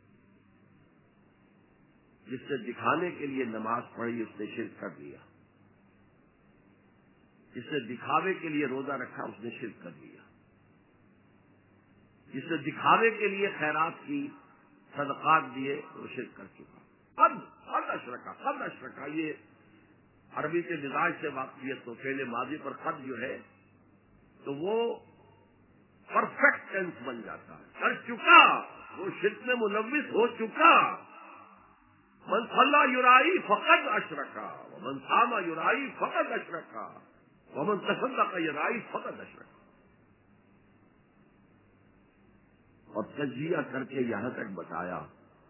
جس نے دکھانے کے لیے نماز پڑھی اس نے شرک کر لیا، جس نے دکھاوے کے لیے روزہ رکھا اس نے شرک کر لیا، جس نے دکھاوے کے لیے خیرات کی، صدقات دیے، وہ شرک کر چکا۔ قد قد اشرکا، قد اشرکا، یہ عربی کے مزاج سے واقفیت تو فعل ماضی پر قد جو ہے تو وہ پرفیکٹ ٹینس بن جاتا ہے، کر چکا، وہ شرک میں ملوث ہو چکا۔ من صلی یرائی فقد اشرکا ومن صام یرائی فقد اشرکا ومن تصدق یرائی فقد اشرکا۔ اور تجزیہ کر کے یہاں تک بتایا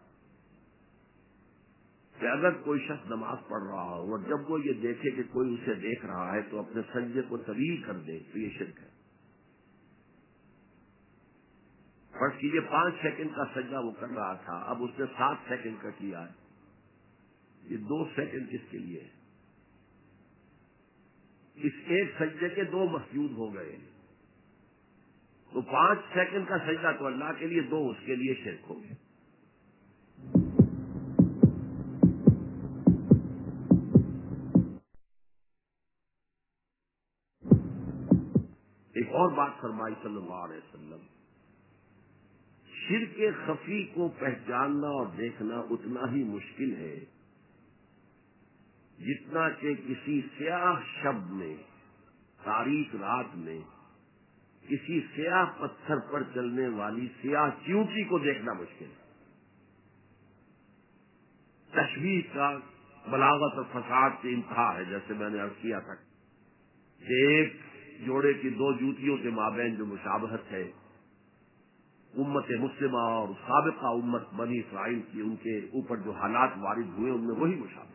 کہ اگر کوئی شخص نماز پڑھ رہا ہو اور جب وہ یہ دیکھے کہ کوئی اسے دیکھ رہا ہے تو اپنے سجدے کو طویل کر دے تو یہ شرک ہے۔ فرض کیجیے پانچ سیکنڈ کا سجدہ وہ کر رہا تھا، اب اس نے سات سیکنڈ کا کیا ہے، یہ دو سیکنڈ کس کے لیے ہے؟ اس ایک سجدے کے دو مسجود ہو گئے، تو پانچ سیکنڈ کا سجدہ تو اللہ کے لیے، دو اس کے لیے شرک ہو گئے۔ ایک اور بات فرمائی صلی اللہ علیہ وسلم، شرک خفی کو پہچاننا اور دیکھنا اتنا ہی مشکل ہے جتنا کہ کسی سیاہ شب میں، تاریک رات میں کسی سیاہ پتھر پر چلنے والی سیاہ چیونٹی کو دیکھنا مشکل ہے۔ تشبیہ کا بلاغت اور فساد کی انتہا ہے، جیسے میں نے عرض کیا تھا کہ ایک جوڑے کی دو جوتیوں کے مابین جو مشابہت ہے، امت مسلمہ اور سابقہ امت بنی اسرائیل کی، ان کے اوپر جو حالات وارد ہوئے ان میں وہی مشابہت۔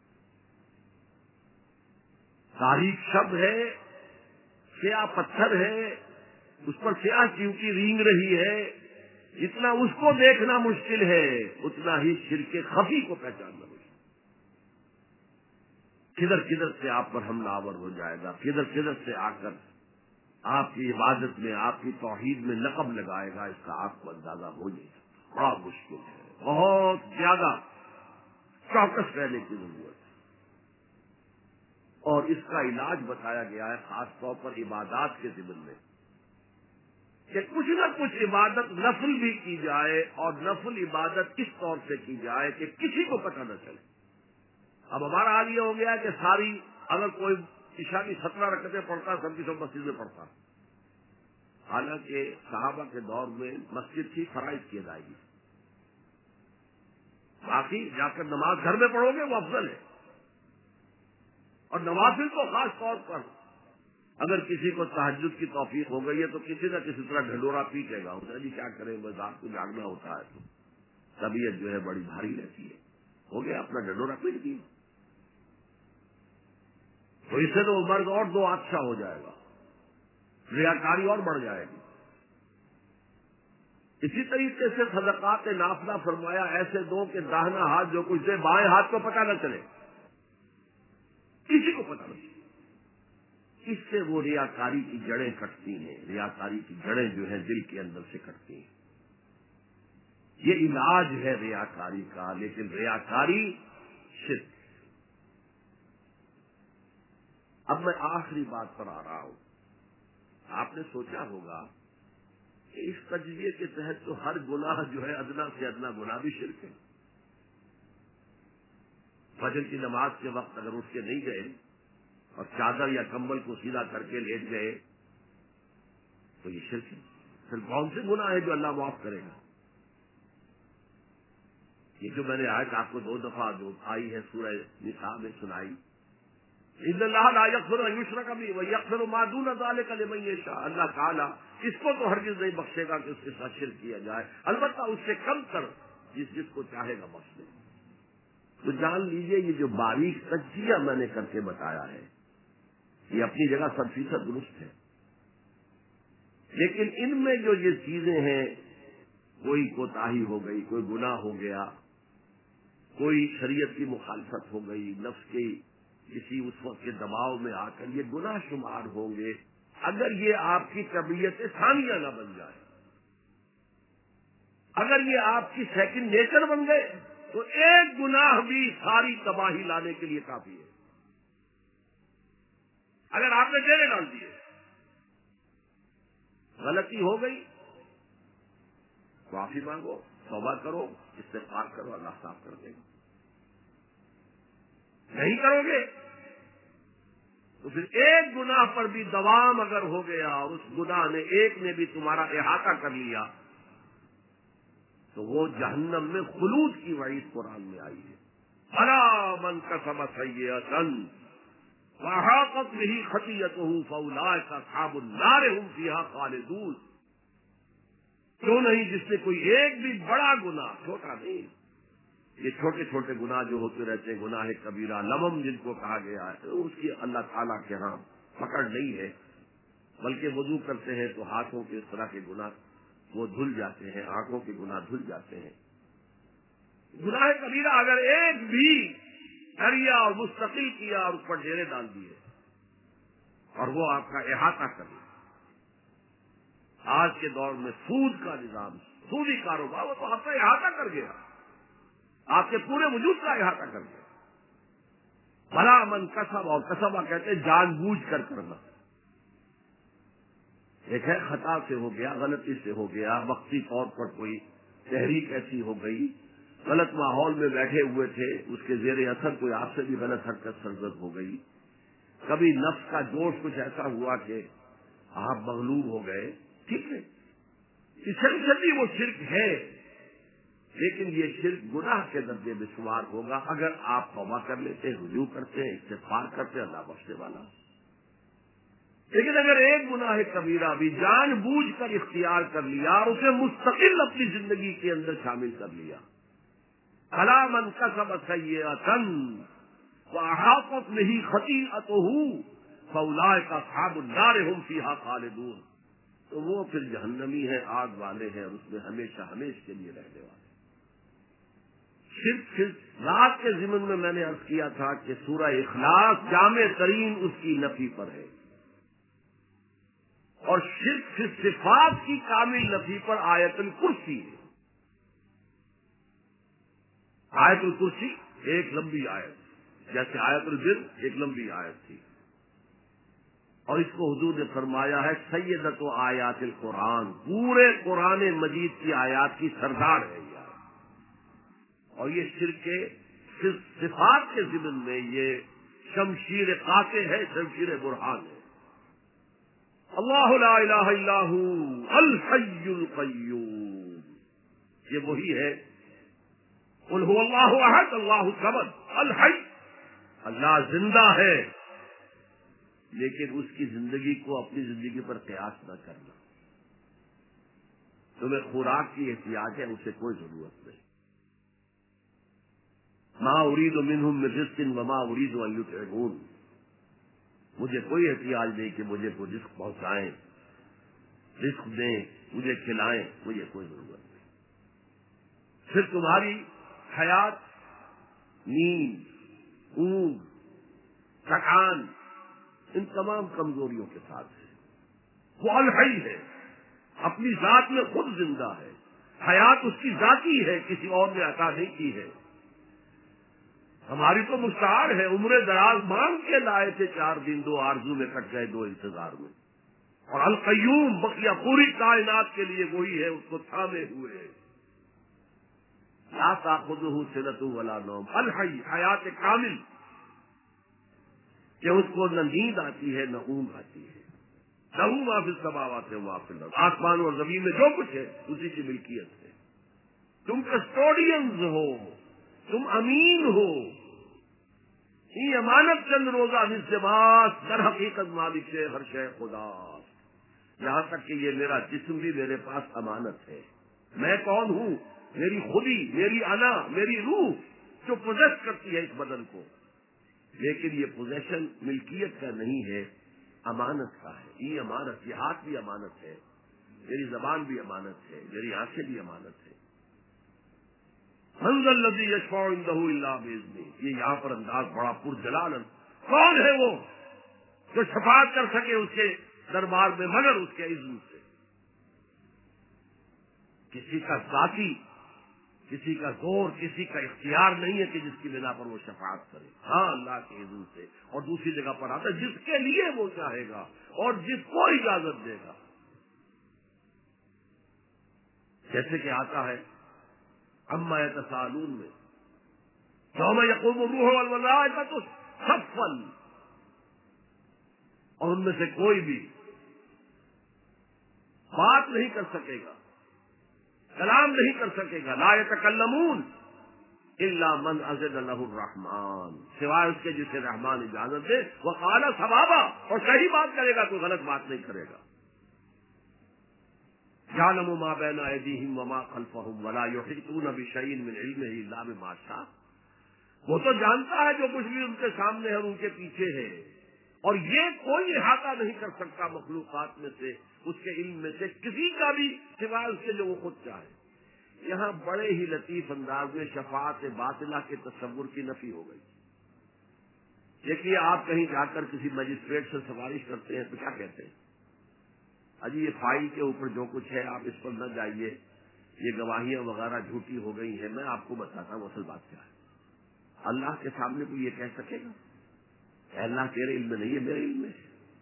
تاریک شب ہے، سیاہ پتھر ہے، اس پر سیاہ چیونٹی رینگ رہی ہے، جتنا اس کو دیکھنا مشکل ہے اتنا ہی شرک خفی کو پہچاننا مشکل۔ کدھر کدھر سے آپ پر حملہ آور ہو جائے گا، کدھر کدھر سے آ کر آپ کی عبادت میں، آپ کی توحید میں لقب لگائے گا، اس کا آپ کو اندازہ ہو نہیں سکتا۔ بڑا مشکل ہے، بہت زیادہ چوکس رہنے کی ضرورت ہے، اور اس کا علاج بتایا گیا ہے خاص طور پر عبادات کے ضمن میں، کہ کچھ نہ کچھ عبادت نفل بھی کی جائے، اور نفل عبادت اس طور سے کی جائے کہ کسی کو پتہ نہ چلے۔ اب ہمارا حال یہ ہو گیا کہ ساری، اگر کوئی عشاء کی سترہ رکعتیں پڑھتا سب کی سب مسجد میں پڑھتا، حالانکہ صحابہ کے دور میں مسجد تھی فرائض کی ادائیگی، باقی جا کر نماز گھر میں پڑھو گے وہ افضل ہے، اور نوافل کو خاص طور پر اگر کسی کو تہجد کی توفیق ہو گئی ہے تو کسی نہ کسی طرح ڈھنڈورا پیٹے گا، اسے جی کیا کریں بس رات کو جاگنا ہوتا ہے تو طبیعت جو ہے بڑی بھاری رہتی ہے، ہو گیا اپنا ڈھنڈورا پیٹ دیا، تو اس سے تو مرض اور دو اچھا ہو جائے گا، ریاکاری اور بڑھ جائے گی۔ اسی طریقے سے صدقات نافلہ فرمایا ایسے دو کہ داہنا ہاتھ جو کچھ دے بائیں ہاتھ کو پتہ نہ چلے، کسی کو پتہ نہ چلے، اس سے وہ ریاکاری کی جڑیں کٹتی ہیں، ریاکاری کی جڑیں جو ہیں دل کے اندر سے کٹتی ہیں۔ یہ علاج ہے ریاکاری کا، لیکن ریاکاری شرک۔ اب میں آخری بات پر آ رہا ہوں، آپ نے سوچا ہوگا کہ اس تجزیے کے تحت تو ہر گناہ جو ہے ادنا سے ادنا گناہ بھی شرک ہے۔ فجر کی نماز کے وقت اگر اٹھ کے نہیں گئے اور چادر یا کمبل کو سیدھا کر کے لیٹ گئے تو یہ شرک ہے. پھر کون سے گناہ ہے جو اللہ معاف کرے گا؟ یہ جو میں نے آیت آپ کو دو دفعہ جو آئی ہے سورہ نساء میں سنائی، اِنَّ اللَّهَ لَا يَغْفِرُ أَن يُشْرَكَ بِهِ وَيَغْفِرُ مَا دُونَ ذَلِكَ لِمَن يَشَاءُ. اللہ تعالیٰ اس کو تو ہرگز نہیں بخشے گا کہ اس کے ساتھ شرک کیا جائے، البتہ اس سے کم تر جس جس کو چاہے گا بخش دے. تو جان لیجئے یہ جو باریک تجزیہ میں نے کر کے بتایا ہے یہ اپنی جگہ سب فیصد درست ہے، لیکن ان میں جو یہ چیزیں ہیں، کوئی کوتاہی ہو گئی، کوئی گناہ ہو گیا، کوئی شریعت کی مخالفت ہو گئی، نفس کے کسی اس وقت کے دباؤ میں آ کر یہ گناہ شمار ہوں گے. اگر یہ آپ کی طبیعت ثانیہ نہ بن جائے، اگر یہ آپ کی سیکنڈ نیچر بن گئے، تو ایک گناہ بھی ساری تباہی لانے کے لیے کافی ہے. اگر آپ نے ڈیرے ڈال دیے، غلطی ہو گئی، معافی مانگو، توبہ کرو، استغفار کرو، اللہ صاف کر دے گا. نہیں کرو گے تو پھر ایک گناہ پر بھی دوام اگر ہو گیا اور اس گناہ نے ایک نے بھی تمہارا احاطہ کر لیا تو وہ جہنم میں خلود کی وعید قرآن میں آئی ہے. بھلا من کسب سیئۃ وأحاطت به خطیئته فأولئک اصحاب النار هم فیہا خالدون. کیوں نہیں جس نے کوئی ایک بھی بڑا گناہ، چھوٹا نہیں، یہ چھوٹے چھوٹے گناہ جو ہوتے رہتے ہیں، گناہ کبیرہ لمم جن کو کہا گیا ہے، اس کی اللہ تعالیٰ کے ہاں پکڑ نہیں ہے، بلکہ وضو کرتے ہیں تو ہاتھوں کے اس طرح کے گناہ وہ دھل جاتے ہیں، آنکھوں کے گناہ دھل جاتے ہیں. گناہ کبیرہ اگر ایک بھی دریا اور مستقل کیا اور اس پر ڈیرے ڈال دیے اور وہ آپ کا احاطہ کر لیا. آج کے دور میں سود کا نظام، سودی کاروبار، وہ تو آپ کا احاطہ کر گیا، آپ کے پورے وجود کا احاطہ کر گیا. بھلا من کسب، اور کسبہ کہتے ہیں جان بوجھ کر کرنا. ایک ہے خطا سے ہو گیا، غلطی سے ہو گیا، وقتی طور پر کوئی تحریک ایسی ہو گئی، غلط ماحول میں بیٹھے ہوئے تھے، اس کے زیر اثر کوئی آپ سے بھی غلط حرکت سرزد ہو گئی، کبھی نفس کا جوش کچھ ایسا ہوا کہ آپ مغلوب ہو گئے، ٹھیک ہے، اسینشلی وہ شرک ہے، لیکن یہ شرک گناہ کے درجے میں شمار ہوگا اگر آپ توبہ کر لیتے، رجوع کرتے، استغفار کرتے، اللہ بخشنے والا. لیکن اگر ایک گناہ کبیرہ بھی جان بوجھ کر اختیار کر لیا اور اسے مستقل اپنی زندگی کے اندر شامل کر لیا، بھلا من کسب سیئۃ وأحاطت به خطیئته فأولئک اصحاب النار هم فیہا خالدون. تو وہ پھر جہنمی ہے، آگ والے ہیں، اور اس میں ہمیشہ ہمیشہ کے لیے رہنے والے. شرک صرف رات کے ضمن میں میں نے عرض کیا تھا کہ سورہ اخلاص جامع ترین اس کی نفی پر ہے، اور شرک صرف صفات کی کامل نفی پر آیت الکرسی ہے. آیت الکرسی ایک لمبی آیت، جیسے آیت البر ایک لمبی آیت تھی، اور اس کو حضور نے فرمایا ہے سیدۃ آیات القرآن، پورے قرآن مجید کی آیات کی سردار ہے یہ آیت. اور یہ شرک کے صفات کے ضمن میں یہ شمشیر قاطع ہے، شمشیر برہان ہے. اللہ لا الہ الا ھو الحی القیوم، یہ وہی ہے. قل ھو اللہ احد اللہ الصمد الحی، اللہ زندہ ہے، لیکن اس کی زندگی کو اپنی زندگی پر قیاس نہ کرنا. تمہیں خوراک کی احتیاج ہے، اسے کوئی ضرورت نہیں. ما اريد منهم من رزق وما اريد ان يطعمون، مجھے کوئی احتیاج نہیں کہ مجھے کوئی رزق پہنچائیں، رزق دیں، مجھے کھلائیں، مجھے کوئی ضرورت نہیں. پھر تمہاری حیات نیند، اونگ، تھکان، ان تمام کمزوریوں کے ساتھ ہے. وہ الحی ہے، اپنی ذات میں خود زندہ ہے، حیات اس کی ذاتی ہے، کسی اور نے عطا نہیں کی ہے. ہماری تو مستعار ہے، عمر دراز مانگ کے لائے تھے، چار دن دو آرزو میں کٹ گئے، دو انتظار میں. اور القیوم بقیہ پوری کائنات کے لیے وہی ہے، اس کو تھامے ہوئے ہے. لا تأخذہ سنۃ ولا نوم، الحی، حیات کامل، کہ اس کو نہ نیند آتی ہے نہ اونگ آتی ہے. لہو ما فی السماوات و ما فی الارض، آسمان اور زمین میں جو کچھ ہے اسی کی ملکیت ہے. تم کسٹوڈینز ہو، تم امین ہو. یہ امانت چند روزہ نزدماس در حقیقت مالک ہے ہر شے خدا. یہاں تک کہ یہ میرا جسم بھی میرے پاس امانت ہے. میں کون ہوں؟ میری خودی، میری انا، میری روح جو پوزیس کرتی ہے اس بدن کو. لیکن یہ پوزیشن ملکیت کا نہیں ہے، امانت کا ہے. یہ امانت، یہ ہاتھ بھی امانت ہے، میری زبان بھی امانت ہے، میری آنکھیں بھی امانت ہے. من ذا الذی یشفع عندہ الا باذنہ. یہ یہاں پر انداز بڑا پرجلال. کون ہے وہ جو شفاعت کر سکے اس کے دربار میں مگر اس کے اذن سے؟ کسی کا ذاتی، کسی کا زور، کسی کا اختیار نہیں ہے کہ جس کی بنا پر وہ شفاعت کرے. ہاں اللہ کے اذن سے. اور دوسری جگہ پر آتا ہے جس کے لیے وہ چاہے گا اور جس کو اجازت دے گا. جیسے کہ آتا ہے اما یتساءلون میں، یوم یقوم الروح والملائکۃ صفا، اور ان میں سے کوئی بھی بات نہیں کر سکے گا، کلام نہیں کر سکے گا. لا یتکلمون الا من اذن له الرحمن، سوائے اس کے جسے رحمان اجازت دے. وقال صوابا، اور صحیح بات کرے گا، کوئی غلط بات نہیں کرے گا. یعلم ما بین ایدیہم وما خلفہم ولا یحیطون بشیء من علمہ الا بما شاء. وہ تو جانتا ہے جو کچھ بھی ان کے سامنے ہے اور ان کے پیچھے ہے، اور یہ کوئی احاطہ نہیں کر سکتا مخلوقات میں سے اس کے علم میں سے کسی کا بھی سوائے اس کے جو وہ خود چاہے. یہاں بڑے ہی لطیف انداز میں شفاعت باطلہ کے تصور کی نفی ہو گئی. دیکھیے آپ کہیں جا کر کسی مجسٹریٹ سے سفارش کرتے ہیں تو کیا کہتے ہیں؟ اجی یہ فائل کے اوپر جو کچھ ہے آپ اس پر نہ جائیے، یہ گواہیاں وغیرہ جھوٹی ہو گئی ہیں، میں آپ کو بتاتا ہوں اصل بات کیا ہے. اللہ کے سامنے کوئی یہ کہہ سکے گا کہ اللہ تیرے علم میں نہیں ہے، میرے علم میں ہے.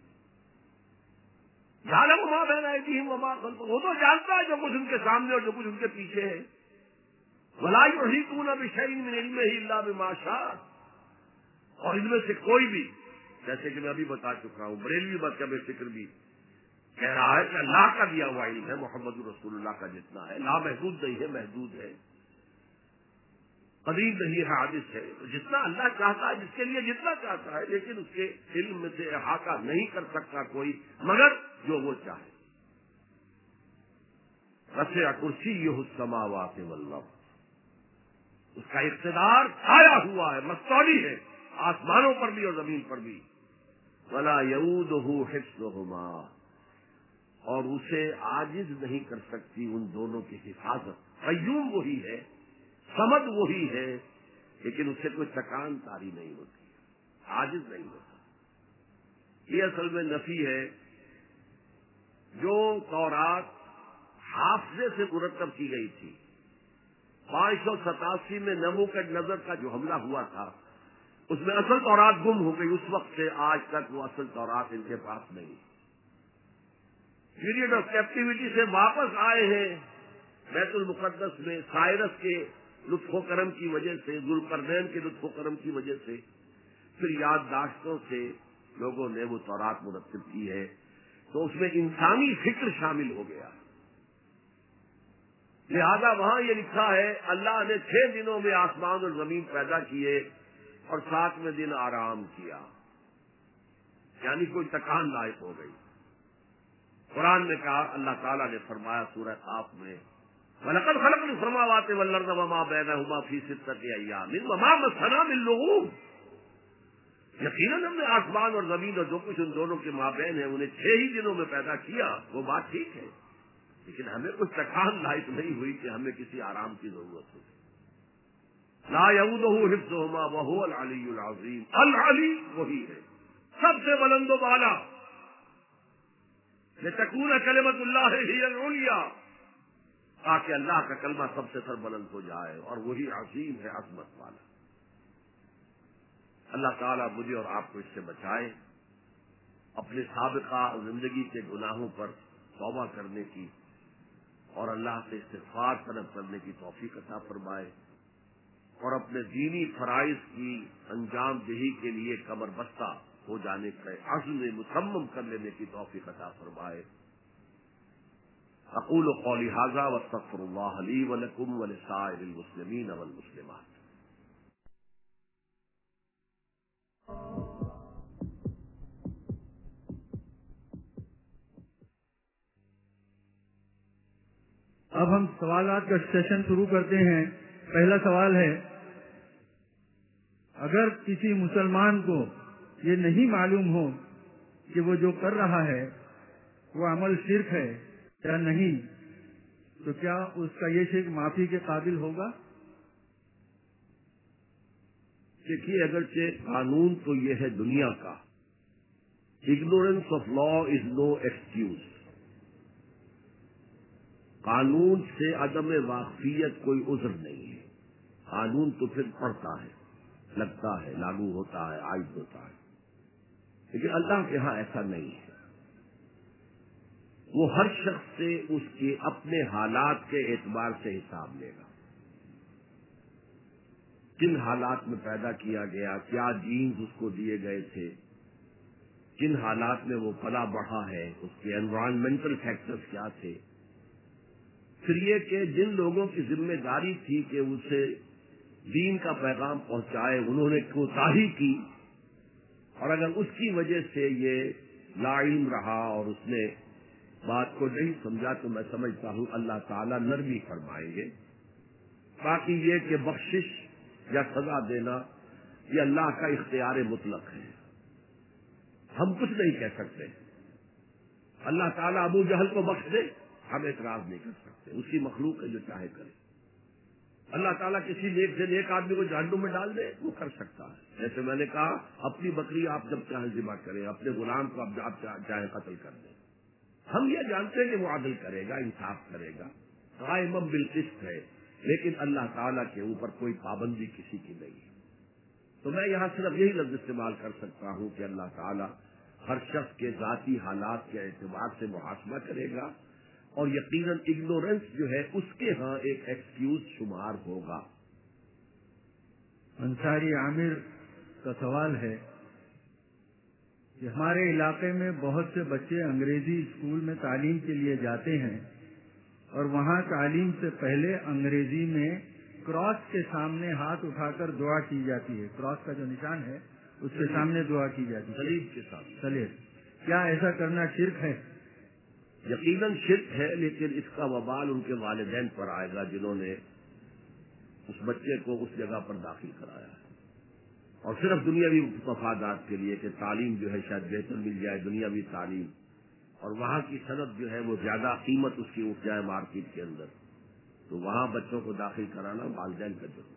یعلم ما بین ایدیہم وما خلفہم، وہ تو جانتا ہے جو کچھ ان کے سامنے اور جو کچھ ان کے پیچھے ہے. ولا یحیطون بشیء من علمہ الا بما شاء، اور ان میں سے کوئی بھی، جیسے کہ میں ابھی بتا چکا ہوں، بریلوی بات کا بے فکر بھی کہہ رہا ہے کہ اللہ کا دیا ہوا علم ہے، محمد رسول اللہ کا جتنا ہے، لا محدود نہیں ہے، محدود ہے، قدیم نہیں ہے، حادث ہے. جتنا اللہ چاہتا ہے، جس کے لیے جتنا چاہتا ہے، لیکن اس کے علم میں سے احاطہ نہیں کر سکتا کوئی مگر جو وہ چاہے. وسع کرسیہ السماوات والارض، اس کا اقتدار چھایا ہوا ہے، مستولی ہے آسمانوں پر بھی اور زمین پر بھی. ولا یؤودہ حفظہما، اور اسے عاجز نہیں کر سکتی ان دونوں کی حفاظت. قیوم وہی ہے، صمد وہی ہے، لیکن اسے کوئی تکان تاری نہیں ہوتی، عاجز نہیں ہوتا. یہ اصل میں نفی ہے. جو تورات حافظے سے مرتب کی گئی تھی، پانچ سو ستاسی میں نبوکدنضر کا جو حملہ ہوا تھا، اس میں اصل تورات گم ہو گئی. اس وقت سے آج تک وہ اصل تورات ان کے پاس نہیں. پیریڈ آف کیپٹیوٹی سے واپس آئے ہیں بیت المقدس میں سائرس کے لطف و کرم کی وجہ سے، ذوالقرنین کے لطف و کرم کی وجہ سے، پھر یادداشتوں سے لوگوں نے وہ تورات مرتب کی ہے. تو اس میں انسانی فکر شامل ہو گیا. لہذا وہاں یہ لکھا ہے اللہ نے چھ دنوں میں آسمان اور زمین پیدا کیے اور ساتویں دن آرام کیا، یعنی کوئی تکان لائق ہو گئی. قرآن میں کہا، اللہ تعالیٰ نے فرمایا سورہ قاف میں، وَلَقَدْ خَلَقْنَا السَّمَاوَاتِ وَالْأَرْضَ وَمَا بَيْنَهُمَا فِي سِتَّةِ أَيَّامٍ وَمَا مَسَّنَا مِن لُغُوبٍ. یقیناً ہم نے آسمان اور زمین اور جو کچھ ان دونوں کے مابین ہے انہیں چھ ہی دنوں میں پیدا کیا. وہ بات ٹھیک ہے، لیکن ہمیں کچھ تکان لائق نہیں ہوئی کہ ہمیں کسی آرام کی ضرورت ہو. لا یؤودہ حفظہما وہو العلی العظیم. العلی وہی ہے سب سے بلند و بالا. لتکون کلمۃ اللہ ہی العلیٰ، تاکہ اللہ کا کلمہ سب سے سر بلند ہو جائے، اور وہی عظیم ہے، عظمت والا. اللہ تعالیٰ مجھے اور آپ کو اس سے بچائے، اپنے سابقہ زندگی کے گناہوں پر توبہ کرنے کی اور اللہ سے استغفار طلب کرنے کی توفیق عطا فرمائے، اور اپنے دینی فرائض کی انجام دہی کے لیے کمر بستہ ہو جانے کا عزم مصمم کر لینے کی توفیق عطا فرمائے. اقول قولی ھذا واستغفر اللہ لی ولکم ولسائر المسلمین والمسلمات. اب ہم سوالات کا سیشن شروع کرتے ہیں. پہلا سوال ہے، اگر کسی مسلمان کو یہ نہیں معلوم ہو کہ وہ جو کر رہا ہے وہ عمل شرک ہے یا نہیں، تو کیا اس کا یہ شرک معافی کے قابل ہوگا؟ دیکھیے، اگرچہ قانون تو یہ ہے دنیا کا، ignorance of law is no excuse. قانون سے عدم واقفیت کوئی عذر نہیں ہے. قانون تو پھر پڑھتا ہے، لگتا ہے، لاگو ہوتا ہے، عائد ہوتا ہے. لیکن اللہ کے ہاں ایسا نہیں ہے. وہ ہر شخص سے اس کے اپنے حالات کے اعتبار سے حساب لے گا. کن حالات میں پیدا کیا گیا، کیا جینز اس کو دیے گئے تھے، کن حالات میں وہ پلا بڑھا ہے، اس کے انوائرمنٹل فیکٹرز کیا تھے. پھر یہ کہ جن لوگوں کی ذمہ داری تھی کہ اسے دین کا پیغام پہنچائے، انہوں نے کوتاہی کی، اور اگر اس کی وجہ سے یہ لا علم رہا اور اس نے بات کو نہیں سمجھا تو میں سمجھتا ہوں اللہ تعالیٰ نرمی فرمائیں گے. باقی یہ کہ بخشش یا سزا دینا یہ اللہ کا اختیار مطلق ہے. ہم کچھ نہیں کہہ سکتے. اللہ تعالیٰ ابو جہل کو بخش دے، ہم اعتراض نہیں کر سکتے. اس کی مخلوق ہے، جو چاہے کرے. اللہ تعالیٰ کسی نیک سے نیک آدمی کو جہنم میں ڈال دے، وہ کر سکتا ہے. جیسے میں نے کہا، اپنی بکری آپ جب چاہیں ذبح کریں، اپنے غلام کو آپ چاہیں قتل کر دیں. ہم یہ جانتے ہیں کہ وہ عدل کرے گا، انصاف کرے گا، قائم بالقسط ہے. لیکن اللہ تعالیٰ کے اوپر کوئی پابندی کسی کی نہیں ہے. تو میں یہاں صرف یہی لفظ استعمال کر سکتا ہوں کہ اللہ تعالیٰ ہر شخص کے ذاتی حالات کے اعتبار سے محاسبہ کرے گا، اور یقیناً اگنورینس جو ہے اس کے ہاں ایک ایکسکیوز شمار ہوگا. انصاری عامر کا سوال ہے کہ ہمارے علاقے میں بہت سے بچے انگریزی اسکول میں تعلیم کے لیے جاتے ہیں، اور وہاں تعلیم سے پہلے انگریزی میں کراس کے سامنے ہاتھ اٹھا کر دعا کی جاتی ہے. کراس کا جو نشان ہے اس کے سامنے دعا کی جاتی ہے، صلیب کے سامنے. صلیب. کیا ایسا کرنا شرک ہے؟ یقیناً شرک ہے، لیکن اس کا وبال ان کے والدین پر آئے گا جنہوں نے اس بچے کو اس جگہ پر داخل کرایا ہے، اور صرف دنیاوی مفادات کے لیے کہ تعلیم جو ہے شاید بہتر مل جائے، دنیاوی تعلیم، اور وہاں کی صنعت جو ہے وہ زیادہ قیمت اس کی اٹھ جائے مارکیٹ کے اندر، تو وہاں بچوں کو داخل کرانا والدین کا ضرور.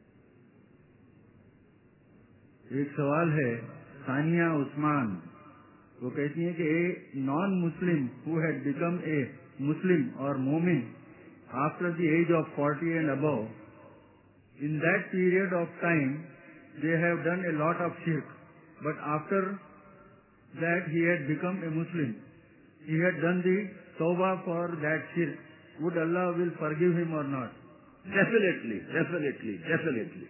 ایک سوال ہے ثانیہ عثمان، وہ کہتی ہیں کہ a non Muslim who he became a Muslim اور مومن after the age of forty and above, in that period of time they have done a lot of shirk, but after that he had become a Muslim. He had done the tawbah for that shirk. Would Allah will forgive him or not? Definitely, definitely, definitely.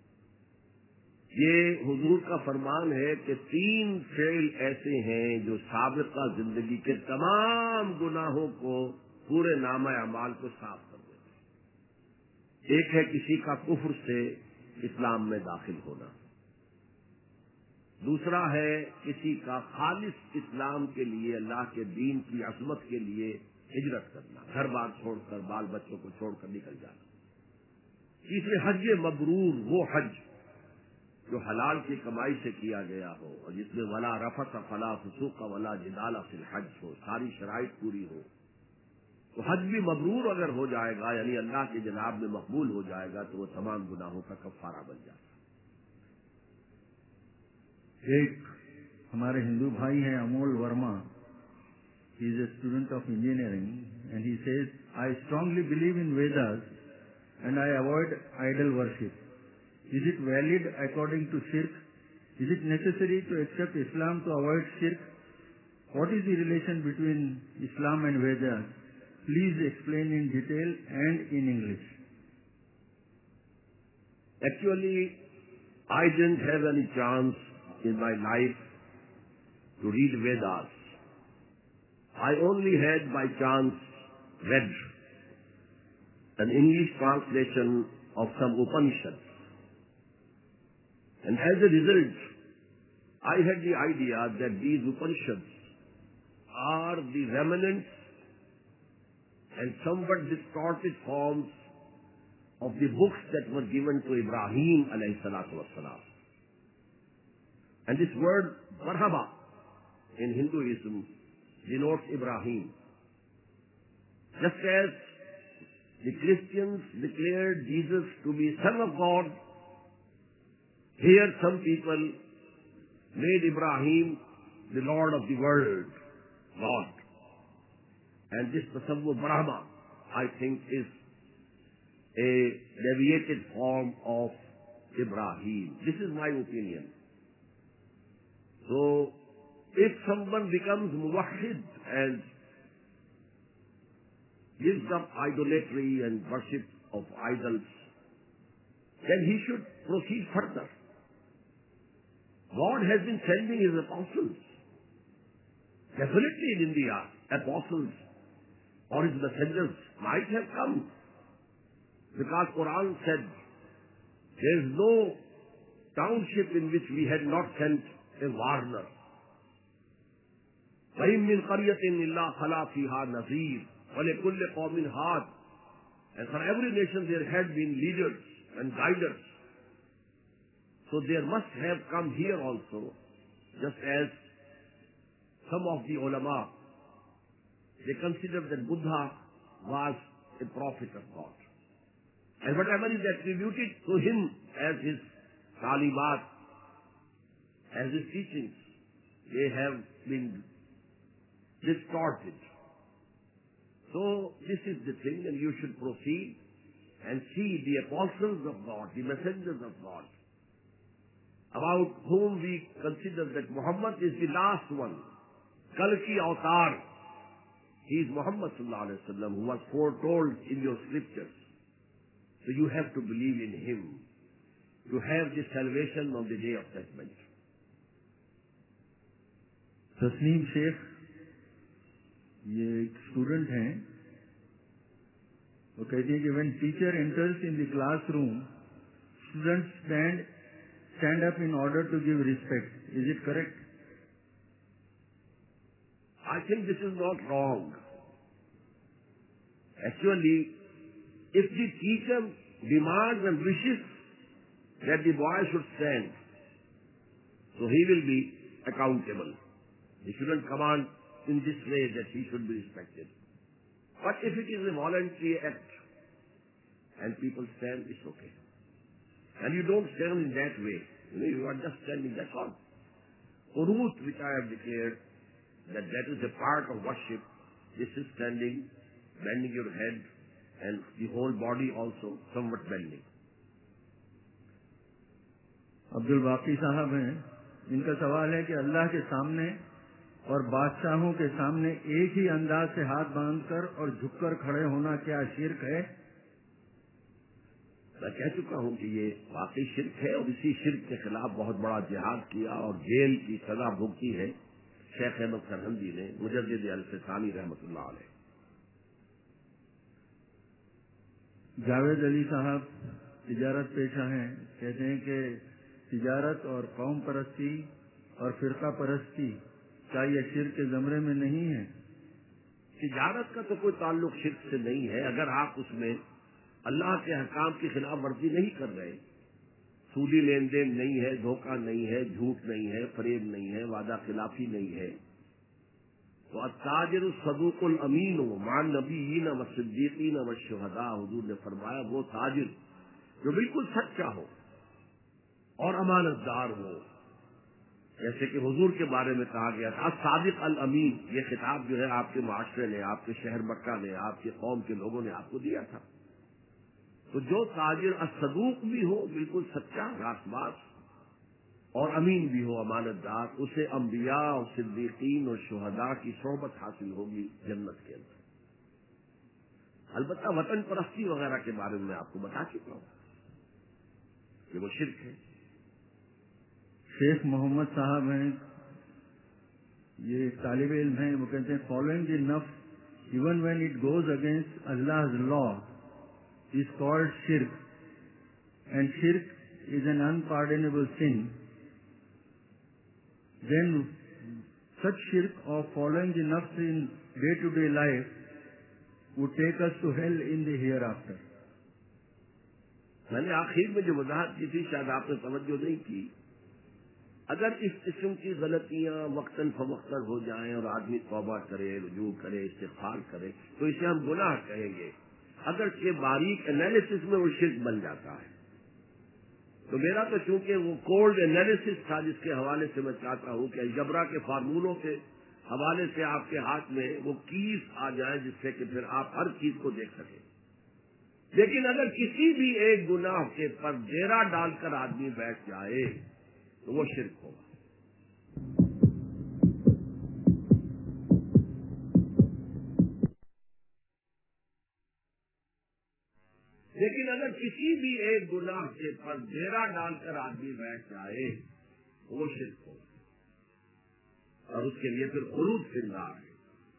یہ حضور کا فرمان ہے کہ تین فعل ایسے ہیں جو سابقہ زندگی کے تمام گناہوں کو، پورے نامہ اعمال کو صاف کر دیتے ہیں. ایک ہے کسی کا کفر سے اسلام میں داخل ہونا، دوسرا ہے کسی کا خالص اسلام کے لیے، اللہ کے دین کی عظمت کے لیے ہجرت کرنا، گھر بار چھوڑ کر، بال بچوں کو چھوڑ کر نکل جانا. تیسرے حج مبرور، وہ حج جو حلال کی کمائی سے کیا گیا ہو اور جس میں ولا رفث فلا فسوق ولا جدال فی الحج ہو، ساری شرائط پوری ہو. تو حج بھی مبرور اگر ہو جائے گا، یعنی اللہ کی جناب میں مقبول ہو جائے گا، تو وہ تمام گناہوں کا کفارہ بن جائے گا. ایک ہمارے ہندو بھائی ہیں Amol Verma, he is a student of engineering and he says I strongly believe in Vedas and I avoid idol worship. Is it valid according to شرک؟ Is it necessary to accept Islam to avoid شرک؟ What is the relation between Islam and Vedas? Please explain in detail and in English. Actually, I didn't have any chance in my life to read Vedas. I only had by chance read an English translation of some Upanishads. And as a result, I had the idea that these Upanishads are the remnants and somewhat distorted forms of the books that were given to Ibrahim alayhi salatu wassalam. And this word Barhaba in Hinduism denotes Ibrahim. Just as the Christians declared Jesus to be Son of God, here some people made Ibrahim the Lord of the world, God. And this Tasawwur Brahma, I think, is a deviated form of Ibrahim. This is my opinion. So, if someone becomes muwahhid and gives up idolatry and worship of idols, then he should proceed further. God has been sending his apostles. Definitely in India, apostles or his messengers might have come. Because Quran said, there is no township in which we had not sent a warner. وَإِن مِّن قَرْيَةٍ إِلَّا خَلَا فِيهَا نَذِيرٌ وَلِكُلِّ قَوْمٍ هَادٍ. And for every nation there had been leaders and guiders. So there must have come here also, just as some of the ulama, they considered that Buddha was a prophet of God. And whatever is attributed to him as his talimat, as his teachings, they have been distorted. So this is the thing, and you should proceed and see the apostles of God, the messengers of God, about whom we consider that Muhammad is the last one. Kalki Avatar. He is Muhammad sallallahu alaihi wasallam, who was foretold in your scriptures. So you have to believe in him to have the salvation on the day of judgment. Tasneem Sheikh ये एक स्टूडेंट हैं, वो कहती है कि when teacher enters in the classroom, students stand stand up in order to give respect. Is it correct? I think this is not wrong. Actually, if the teacher demands and wishes that the boy should stand, so he will be accountable. He shouldn't command in this way that he should be respected. But if it is a voluntary act and people stand, it's okay. And you don't stand in that way. You know, you are just standing, that's all. Qunut, which I have declared, that that is a part of worship. This is standing, bending your head, and the whole body also somewhat bending. Abdul बाकी साहब हैं, इनका सवाल है कि अल्लाह के सामने और बादशाहों के सामने एक ही अंदाज से हाथ बांधकर और झुककर खड़े होना क्या शिर्क है? मैं कह चुका हूं कि ये वाकई शिर्क है, और इसी शिर्क के खिलाफ बहुत बड़ा जिहाद किया और जेल की सजा भुगती है शेख अहमद सरहंदी ने, मुजद्दिद अल-फिसानी रहमतुल्लाह अलैह। जावेद अली साहब तिजारत पेशा हैं, कहते हैं कि तिजारत और कौम परस्ती और फिरका परस्ती क्या ये शिर्क के ज़मरे में नहीं है? तिजारत का तो कोई ताल्लुक शिर्क से नहीं है, अगर आप उसमें अल्लाह के हकाम की खिलाफ वर्जी नहीं कर रहे, सूदी लेन देन नहीं है, धोखा नहीं है, झूठ नहीं है, फरेब नहीं है, वादा खिलाफी नहीं है, तो अत्ताजिर सदूकुल अमीन हो मान नबीयीन व सिद्दीकीन व शुहदा, हुजूर ने फरमाया वो ताजिर जो बिल्कुल सच्चा हो और अमानतदार हो, जैसे कि हुजूर के बारे में कहा गया था सादिक अल अमीन। ये खिताब जो है आपके माशरे ने, आपके शहर मक्का ने, आपके कौम के लोगों ने आपको दिया था। तो जो ताजिर असदूक भी हो, बिल्कुल सच्चा रासबाज, और अमीन भी हो, अमानतदार, उसे अंबिया और सिद्दीकीन और शुहदा की सोहबत हासिल होगी जन्नत के अंदर। अलबत्ता वतन परस्ती वगैरह के बारे में आपको बता चुका हूं कि वो शिर्क है। शेख मोहम्मद साहब हैं, یہ ایک طالب علم ہے، وہ کہتے ہیں فالوئنگ دی نفس even when it goes against Allah's law is called shirk, and shirk is an unpardonable sin. Then such shirk of following the nafs in day-to-day life would take us to hell in the hereafter. میں نے آخر میں جو وضاحت کی تھی شاید آپ نے توجہ نہیں کی. اگر اس قسم کی غلطیاں وقتاً فوقتاً ہو جائیں اور آدمی توبہ کرے، رجوع کرے، استغفار کرے تو اسے ہم گناہ کہیں گے. اگر کہ باریک انالیسس میں وہ شرک بن جاتا ہے. تو میرا تو چونکہ وہ کولڈ انالیسس تھا جس کے حوالے سے میں چاہتا ہوں کہ الجبرا کے فارمولوں کے حوالے سے آپ کے ہاتھ میں وہ کیز آ جائیں جس سے کہ پھر آپ ہر چیز کو دیکھ سکیں. لیکن اگر کسی بھی ایک گناہ کے پر ڈیرا ڈال کر آدمی بیٹھ جائے تو وہ شرک ہوگا. لیکن اگر کسی بھی ایک گناہ کے پر ڈیرا ڈال کر آدمی بیٹھ جائے تو وہ شرک ہوگا اور اس کے لیے پھر خلود زندہ ہے.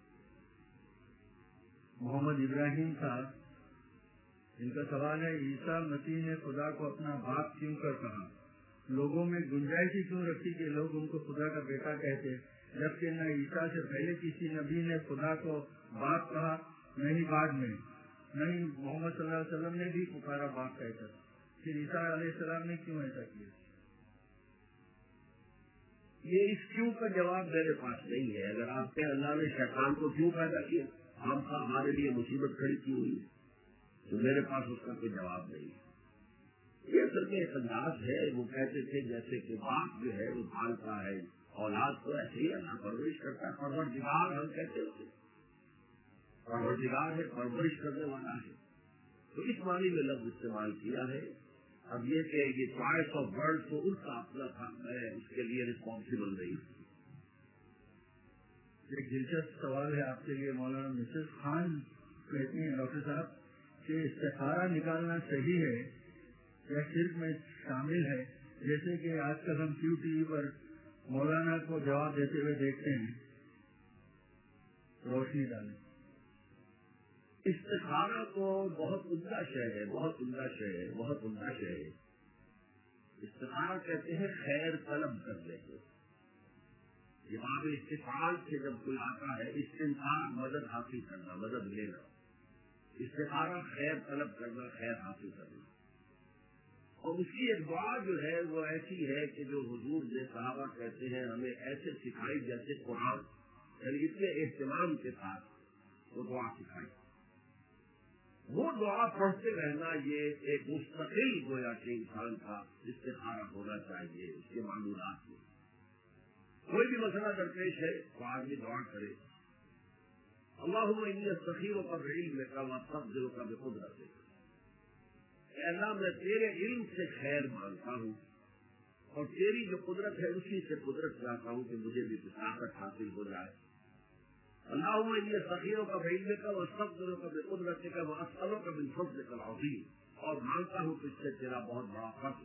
محمد ابراہیم صاحب، ان کا سوال ہے عیسیٰ مسیح نے خدا کو اپنا باپ کیوں کر کہا؟ لوگوں میں گنجائش ہی کیوں رکھی کہ لوگ ان کو خدا کا بیٹا کہتے، جبکہ نہ عیسیٰ سے پہلے کسی نبی نے خدا کو باپ کہا، نہ ہی بعد میں، نہ ہی محمد صلی اللہ علیہ وسلم نے بھی پکارا باپ کہہ کر. پھر عیسیٰ علیہ السلام نے کیوں ایسا کیا؟ یہ اس کیوں کا جواب میرے پاس نہیں ہے. اگر آپ کے اللہ نے شیطان کو کیوں پیدا کیا، ہم کا ہمارے لیے مصیبت کھڑی کی ہوئی ہے، تو میرے پاس اس کا کوئی جواب نہیں ہے. یہ اصل میں ایک انداز ہے. وہ کہتے تھے جیسے کہ باپ جو ہے وہ پالتا ہے اولاد کو، ایسے ہی اللہ پرورش کرتا ہے. پروردگار ہم کہتے ہوتے پروردگار ہے، پرورش کرنے والا ہے. تو اس معنی میں لفظ استعمال کیا ہے. اب یہ کہ یہ چوائس آف ورڈ تو ان کا اپنا تھا، میں اس کے لیے ریسپانسبل نہیں. ایک دلچسپ سوال ہے آپ کے لیے. مولانا مسز خان کہتی ہیں ڈاکٹر صاحب کہ استخارہ نکالنا صحیح ہے یا شرک میں شامل ہے؟ جیسے کہ آج کل ہم کیو ٹی وی پر مولانا کو جواب دیتے ہوئے دیکھتے ہیں. روشنی ڈالیں. استخارہ تو بہت عمدہ شے ہے، بہت عمدہ شے ہے، بہت عمدہ شے ہے. استخارہ کہتے ہیں خیر طلب کرنے کو. یہ باب استفعال سے جب کوئی آتا ہے استنصار، مدد حاصل کرنا، مدد لینا. استخارہ خیر طلب کرنا، خیر حاصل کرنا. اور اس کی ایک دعا جو ہے وہ ایسی ہے کہ جو حضور نے صحابہ کہتے ہیں ہمیں ایسے سکھائی جیسے قرآن، یعنی اتنے اہتمام کے ساتھ وہ دعا سکھائی. وہ دعا پڑھتے رہنا یہ ایک مستقل گویا کہ انسان کا استخارہ ہونا چاہیے. اس کے معلومات میں کوئی بھی مسئلہ درپیش ہے تو آدمی دعا کرے اللہم انی استخیرک بعلمک واستقدرک بقدرتک. اے اللہ میں تیرے علم سے خیر مانگتا ہوں اور تیری جو قدرت ہے اسی سے قدرت چاہتا ہوں کہ مجھے بھی طاقت حاصل ہو جائے. اللہم انی استخیرک بعلمک واستقدرک بقدرتک واسألک من فضلک العظیم. اور مانگتا ہوں کہ اس سے تیرا بہت بڑا فضل.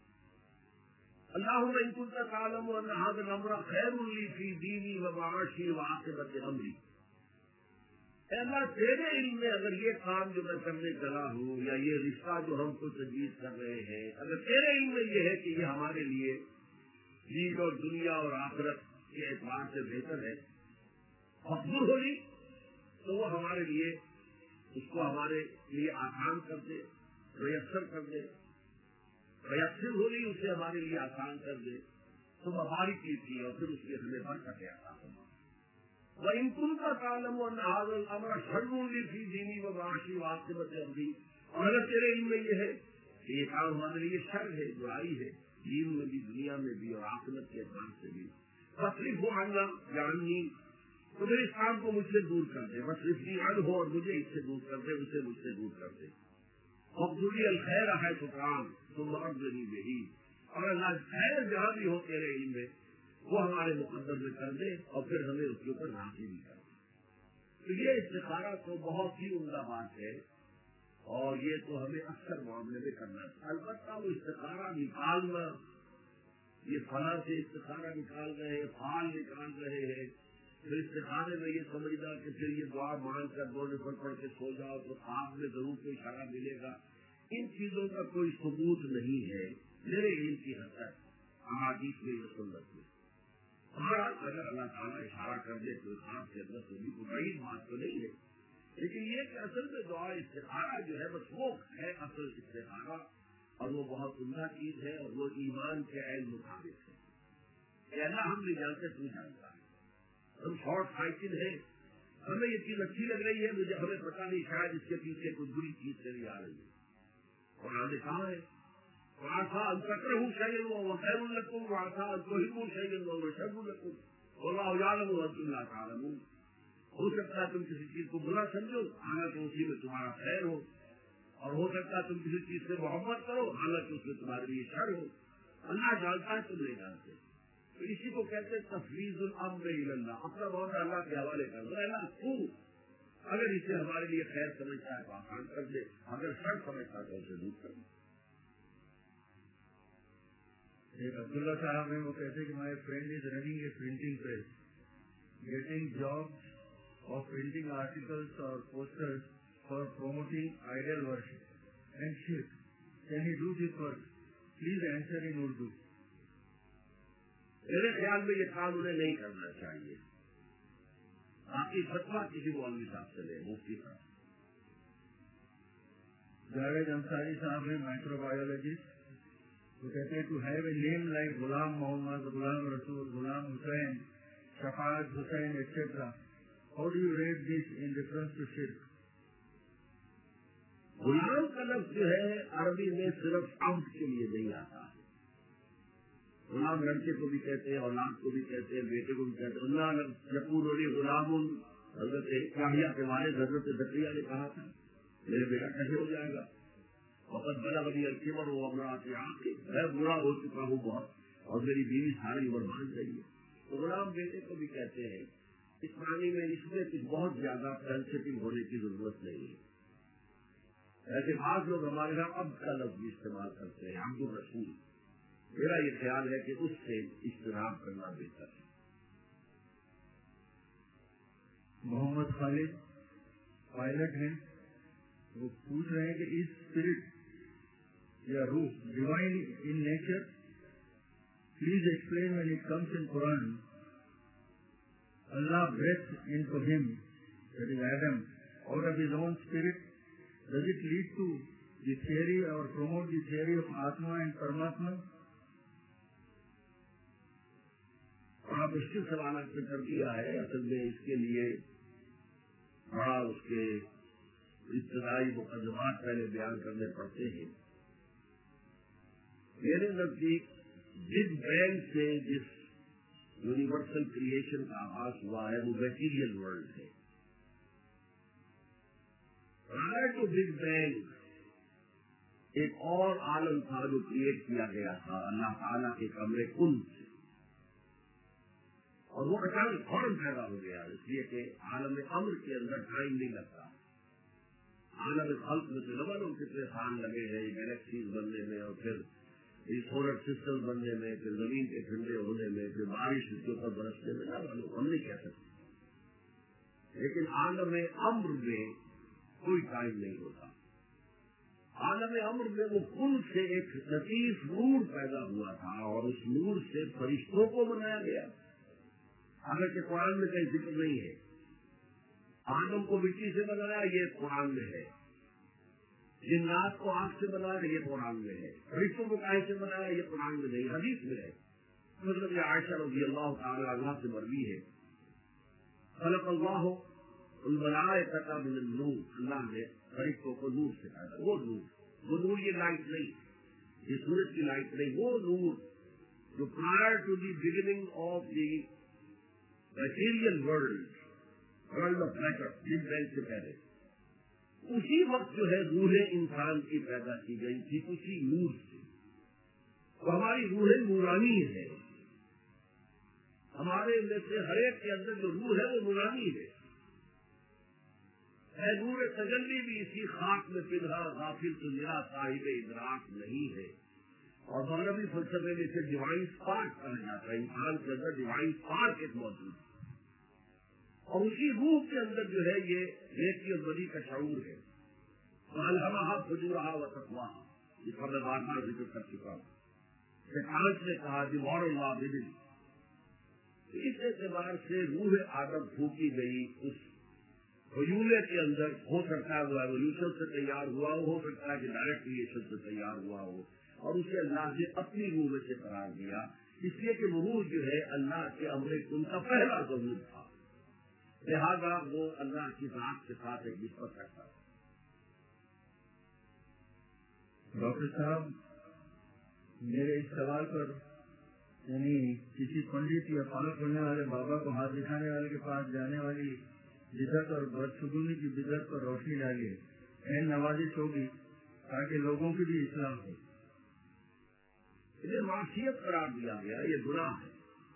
اللہم ان کنت تعلم ان ھذا الامر خیر لی فی دینی ومعاشی وعاقبۃ امری. اے اللہ تیرے علم میں اگر یہ کام جو میں کرنے چلا ہوں یا یہ رشتہ جو ہم کو تجویز کر رہے ہیں، اگر تیرے علم میں یہ ہے کہ یہ ہمارے لیے دین اور دنیا اور آخرت کے اعتبار سے بہتر ہے، مقبول ہوگی تو وہ ہمارے لیے اس کو ہمارے لیے آسان کر دے، میسر کر دے. میسر ہوگی اسے ہمارے لیے آسان کر دے تو ہماری چیز کی اور پھر اس لیے ہمیں بڑھ سکے آسان ہوگا. وَإِن كُنتَ تَعْلَمُ أَنَّ هَذَا الْأَمْرَ شَرٌّ لِّي فِي دِينِي وَمَعَاشِي وَعَاقِبَةِ أَمْرِي. اور اگر تیرے علم میں یہ ہے کہ یہ کام ہمارے لیے شر ہے، برائی ہے، دین میں بھی، دنیا میں بھی اور عاقبت کے اعتبار سے بھی، فَاصْرِفْهُ عَنَّا جَعَلْنِي، تو میرے اس کام کو مجھ سے دور کر دے. وَاصْرِفْنِي عَنْهُ، اور مجھے اس سے دور کر دے، اسے مجھ سے دور کر دے. وَاقْدُرْ لِي الْخَيْرَ حَيْثُ كَانَ ثُمَّ أَرْضِنِي بِهِ. اور اللہ خیر جہاں بھی ہو تیرے علم میں وہ ہمارے مقدر میں کر دے اور پھر ہمیں اس کے اوپر راضی بھی کر دے. تو یہ استخارہ تو بہت ہی عمدہ بات ہے اور یہ تو ہمیں اکثر معاملے میں کرنا ہے. البتہ وہ استخارہ نکالنا یہ فلاں سے استخارہ نکال رہے ہیں، فعال نکال رہے ہیں، پھر استخارے میں یہ سمجھنا کہ پھر یہ دعا مانگ کر دو نفر پڑھ کے سو جاؤ تو خواب میں ضرور کوئی اشارہ ملے گا. ان چیزوں کا کوئی ثبوت نہیں ہے میرے علم کی حد تک احادیث میں یہ سنت میں. ہمارا اگر اللہ تعالیٰ اشارہ کر دے تو خواب کے اندر تو بھی کوئی بڑی بات تو نہیں ہے، لیکن یہ کہ اصل میں دعا استخارہ جو ہے بس وہ ہے اصل استخارہ، اور وہ بہت عمدہ چیز ہے اور وہ ایمان کے عین مطابق ہے کہ اللہ ہم نہیں جانتے تو جانتا ہے. ہم شارٹ سائکل ہیں، ہمیں یہ چیز اچھی لگ رہی ہے، مجھے ہمیں پتا نہیں شاید اس کے پیچھے کوئی بری چیز چلی آ رہی ہے. قرآن نے کہا ہے وَعَسَىٰ أَن تَكْرَهُوا شَيْئًا وَهُوَ خَيْرٌ لَكُمْ وَعَسَىٰ أَن تُحِبُّوا شَيْئًا وَهُوَ شَرٌّ لَكُمْ وَاللَّهُ يَعْلَمُ وَأَنتُمْ لَا تَعْلَمُونَ. ہو سکتا ہے تم کسی چیز کو برا سمجھو حالانکہ اسی میں تمہارا خیر ہو، اور ہو سکتا ہے تم کسی چیز سے محبت کرو حالانکہ اس میں تمہارے لیے شر ہو. اللہ جانتا ہے تم نہیں جانتے. تو اسی کو کہتے ہیں تفویض الامر الی اللہ، اپنا معاملہ اللہ کے حوالے کر دو. اللہ تو اگر اسے ہمارے لیے خیر سمجھتا ہے تو آسان کر دے، اگر شر سمجھتا ہے تو اسے دور کر دے. ایک عبداللہ صاحب ہیں، وہ کہتے ہیں کہ my friend is running a printing press, getting job of printing articles اور posters for promoting idol worship and شرک. Can he do this work? Please answer in Urdu. میرے خیال میں یہ کام انہیں نہیں کرنا چاہیے. باقی فتویٰ کسی مولوی صاحب سے لے، مفتی صاحب. جاوید انصاری صاحب ہیں، مائکرو بایولوجسٹ. وہ کہتے ہیں to have a name like Ghulam Muhammad, Ghulam Rasool, Ghulam Hussain, Shafaat Hussain etcetera, how do you rate this in reference to شرک؟ غلام کا لفظ جو ہے عربی میں صرف عبد کے لیے نہیں آتا ہے. غلام لڑکے کو بھی کہتے ہیں، اولاد کو بھی کہتے ہیں، بیٹے کو بھی کہتے ہیں. اللہ یقول علی غلام، حضرت یحییٰ کے والد حضرت زکریا نے کہا تھا میرے بیٹا کیسے ہو جائے گا؟ وقت بلغنی الکبر وامرأتی عاقر، میں بوڑھا ہو چکا ہوں بہت اور میری بیوی ساری عمر باندھ رہی ہے. تو غلام بیٹے کو بھی کہتے ہیں. اس معنی میں اس میں کچھ بہت زیادہ سینسیٹیو ہونے کی ضرورت نہیں ہے. ایسے بعض لوگ ہمارے یہاں اب کا لفظ بھی استعمال کرتے ہیں، عبد الرسول. میرا یہ خیال ہے کہ اس سے اجتناب کرنا بہتر ہے. محمد خالد پائلٹ ہیں، وہ پوچھ رہے ہیں کہ اس اسپرٹ یا روح divine in nature, please explain when it comes in قرآن. اللہ breathed into him, that is Adam, out of his own spirit. Does it lead to the theory or promote the theory of Atma and Paramatma? بڑا مشکل سوال آپ نے کر دیا ہے. اصل میں اس کے لیے بڑا اس کے ابتدائی مقدمات پہلے بیان کرنے پڑتے ہیں. میرے نزدیک بگ بینگ سے جس یونیورسل کریشن کا آغاز ہوا ہے وہ میٹیریل ورلڈ ہے. پرائر ٹو بگ بینگ ایک اور عالم تھا جو کریٹ کیا گیا تھا اللہ تعالیٰ کے کمرے کن سے، اور وہ اچانک فوراً پیدا ہو گیا، اس لیے کہ عالم امر کے اندر ٹائم نہیں لگتا. عالم خلق میں تو نمبر کتنے سال لگے ہیں گلیکسیز بننے میں، اور پھر سولر سسٹم بننے میں، پھر زمین کے ٹھنڈے ہونے میں، پھر بارش کے اوپر برسنے میں، نہ معلوم، ہم نہیں کہہ سکتے. لیکن عالم امر میں کوئی ٹائم نہیں ہوتا. عالم امر میں وہ کل سے ایک لطیف نور پیدا ہوا تھا، اور اس نور سے فرشتوں کو بنایا گیا. حالانکہ قرآن میں کہیں ذکر نہیں ہے. آدم کو مٹی سے بنایا، یہ قرآن میں ہے. جنات کو آگ سے بنایا، یہ قرآن میں ہے. فرشتوں کو کائے سے بنایا، یہ قرآن میں نہیں، حدیث میں ہے. مطلب یہ عائشہ رضی اللہ تعالی عنہا سے مروی ہے. خلق اللہ الملائکۃ من النور، اللہ نے فرشتوں کو نور سے پیدا. وہ نور وہ نور یہ لائٹ نہیں، یہ سورج کی لائٹ نہیں، وہ نور جو prior to the beginning of the material world, world of matter، big bang سے پہلے اسی وقت جو ہے روح انسان کی پیدا کی گئی تھی اسی نور سے. تو ہماری روح نورانی ہے. ہمارے اندر سے ہر ایک کے اندر جو روح ہے وہ نورانی ہے. اے نور تجلی بھی اسی خاک میں پنہا، غافل تو میرا صاحب ادراک نہیں ہے. اور مغربی فلسفے میں اسے ڈیوائن اسپارک کہا جاتا ہے. انسان کے اندر ڈیوائن اسپارک ایک موجود ہے اور اسی روح کے اندر جو ہے یہ نیکی اور بدی کا شعور ہے. فَأَلْهَمَهَا فُجُورَهَا وَتَقْوَاهَا، جس کا میں بار بار ذکر کر چکا ہوں. شیطان نے کہا دیوار اللہ بدل. اس اعتبار سے روح آدم پھونکی گئی اس حجولے کے اندر. ہو سکتا ہے وہ ایولیوشن سے تیار ہوا ہو ہو سکتا ہے کہ ڈائریکٹ کریشن سے تیار ہوا ہو، اور اسے اللہ نے اپنی روح میں سے قرار دیا، اس لیے کہ وہ روح جو ہے اللہ کے امر کن کا پہلا ضرور تھا، لہذا وہ اللہ کی ذات کے ساتھ ایک نسبت رکھتا تھا. ڈاکٹر صاحب، میرے اس سوال پر یعنی کسی پنڈت یا پال کھولنے والے بابا کو ہاتھ دکھانے والے کے پاس جانے والی بدعت اور بدشگونی کی بدعت پر روشنی ڈالیے. این نوازش ہوگی تاکہ لوگوں کی بھی اصلاح ہو. انہیں معصیت قرار دیا گیا، یہ گناہ ہے.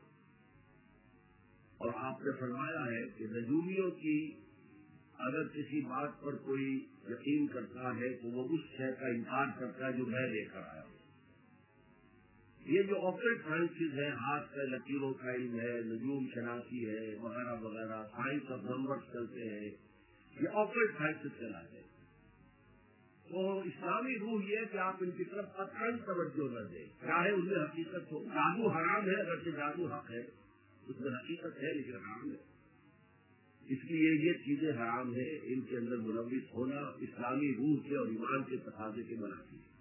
اور آپ نے فرمایا ہے کہ نجومیوں کی اگر کسی بات پر کوئی یقین کرتا ہے تو وہ اس شے کا انکار کرتا ہے جو میں لے کر آیا ہوں. یہ جو آپریٹ سائنسز ہیں، ہاتھ کا لکیروں کا علم ہے، نجوم شناسی ہے وغیرہ وغیرہ، سائنس آف نمبرز چلتے ہیں، یہ آپریٹ سائنسز چلاتے ہیں. تو اسلامی روح یہ ہے کہ آپ ان کی طرف قطعاً توجہ نہ دیں، چاہے ان میں حقیقت ہو. جادو حرام ہے، اگرچہ جادو حق ہے، اس میں حقیقت ہے لیکن حرام ہے. اس لیے یہ چیزیں حرام ہیں، ان کے اندر ملوث ہونا اسلامی روح کے اور ایمان کے تقاضے کے منافی ہے.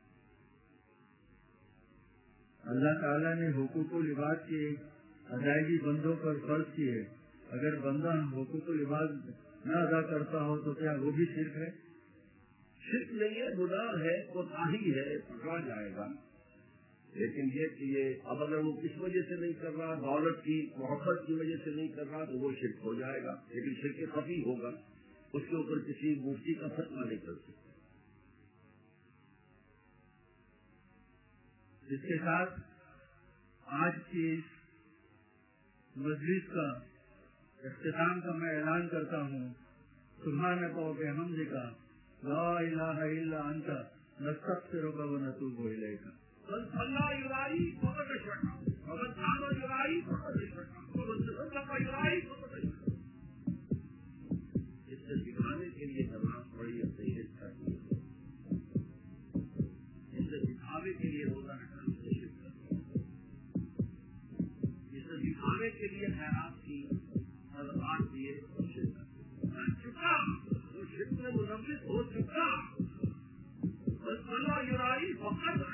اللہ تعالیٰ نے حقوق العباد کی ادائیگی بندوں پر فرض کی ہے. اگر بندہ حقوق العباد نہ ادا کرتا ہو تو کیا وہ بھی شرک ہے؟ شرک نہیں ہے، گناہ ہے، کوتاہی ہے، پکڑا جائے گا. لیکن یہ کہ یہ اب اگر وہ کس وجہ سے نہیں کر رہا، دولت کی محبت کی وجہ سے نہیں کر رہا تو وہ شرک ہو جائے گا. لیکن شرک خفی ہوگا، اس کے اوپر کسی مفتی کا فتویٰ نہیں کر سکتے. اس کے ساتھ آج کی مجلس کا اختتام کا میں اعلان کرتا ہوں. سبحانک و بحمدک لا الہ الا انت نستغفرک و نتوب الیک. من صلى يراعي فقد اشرك، ومن صام يراعي فقد اشرك، ومن تصدق يراعي فقد اشرك. اس سے سکھانے کے لیے نماز پڑھی اور صحیح کرنی، اس سے سکھانے کے لیے روزہ رکھنا شرک کرنا، اس سے سکھانے کے لیے خیرات کی صدقات دیے اور شرک کرنا. چکا وہ شرک میں منعقد ہو چکا. من صلى يراعي فقد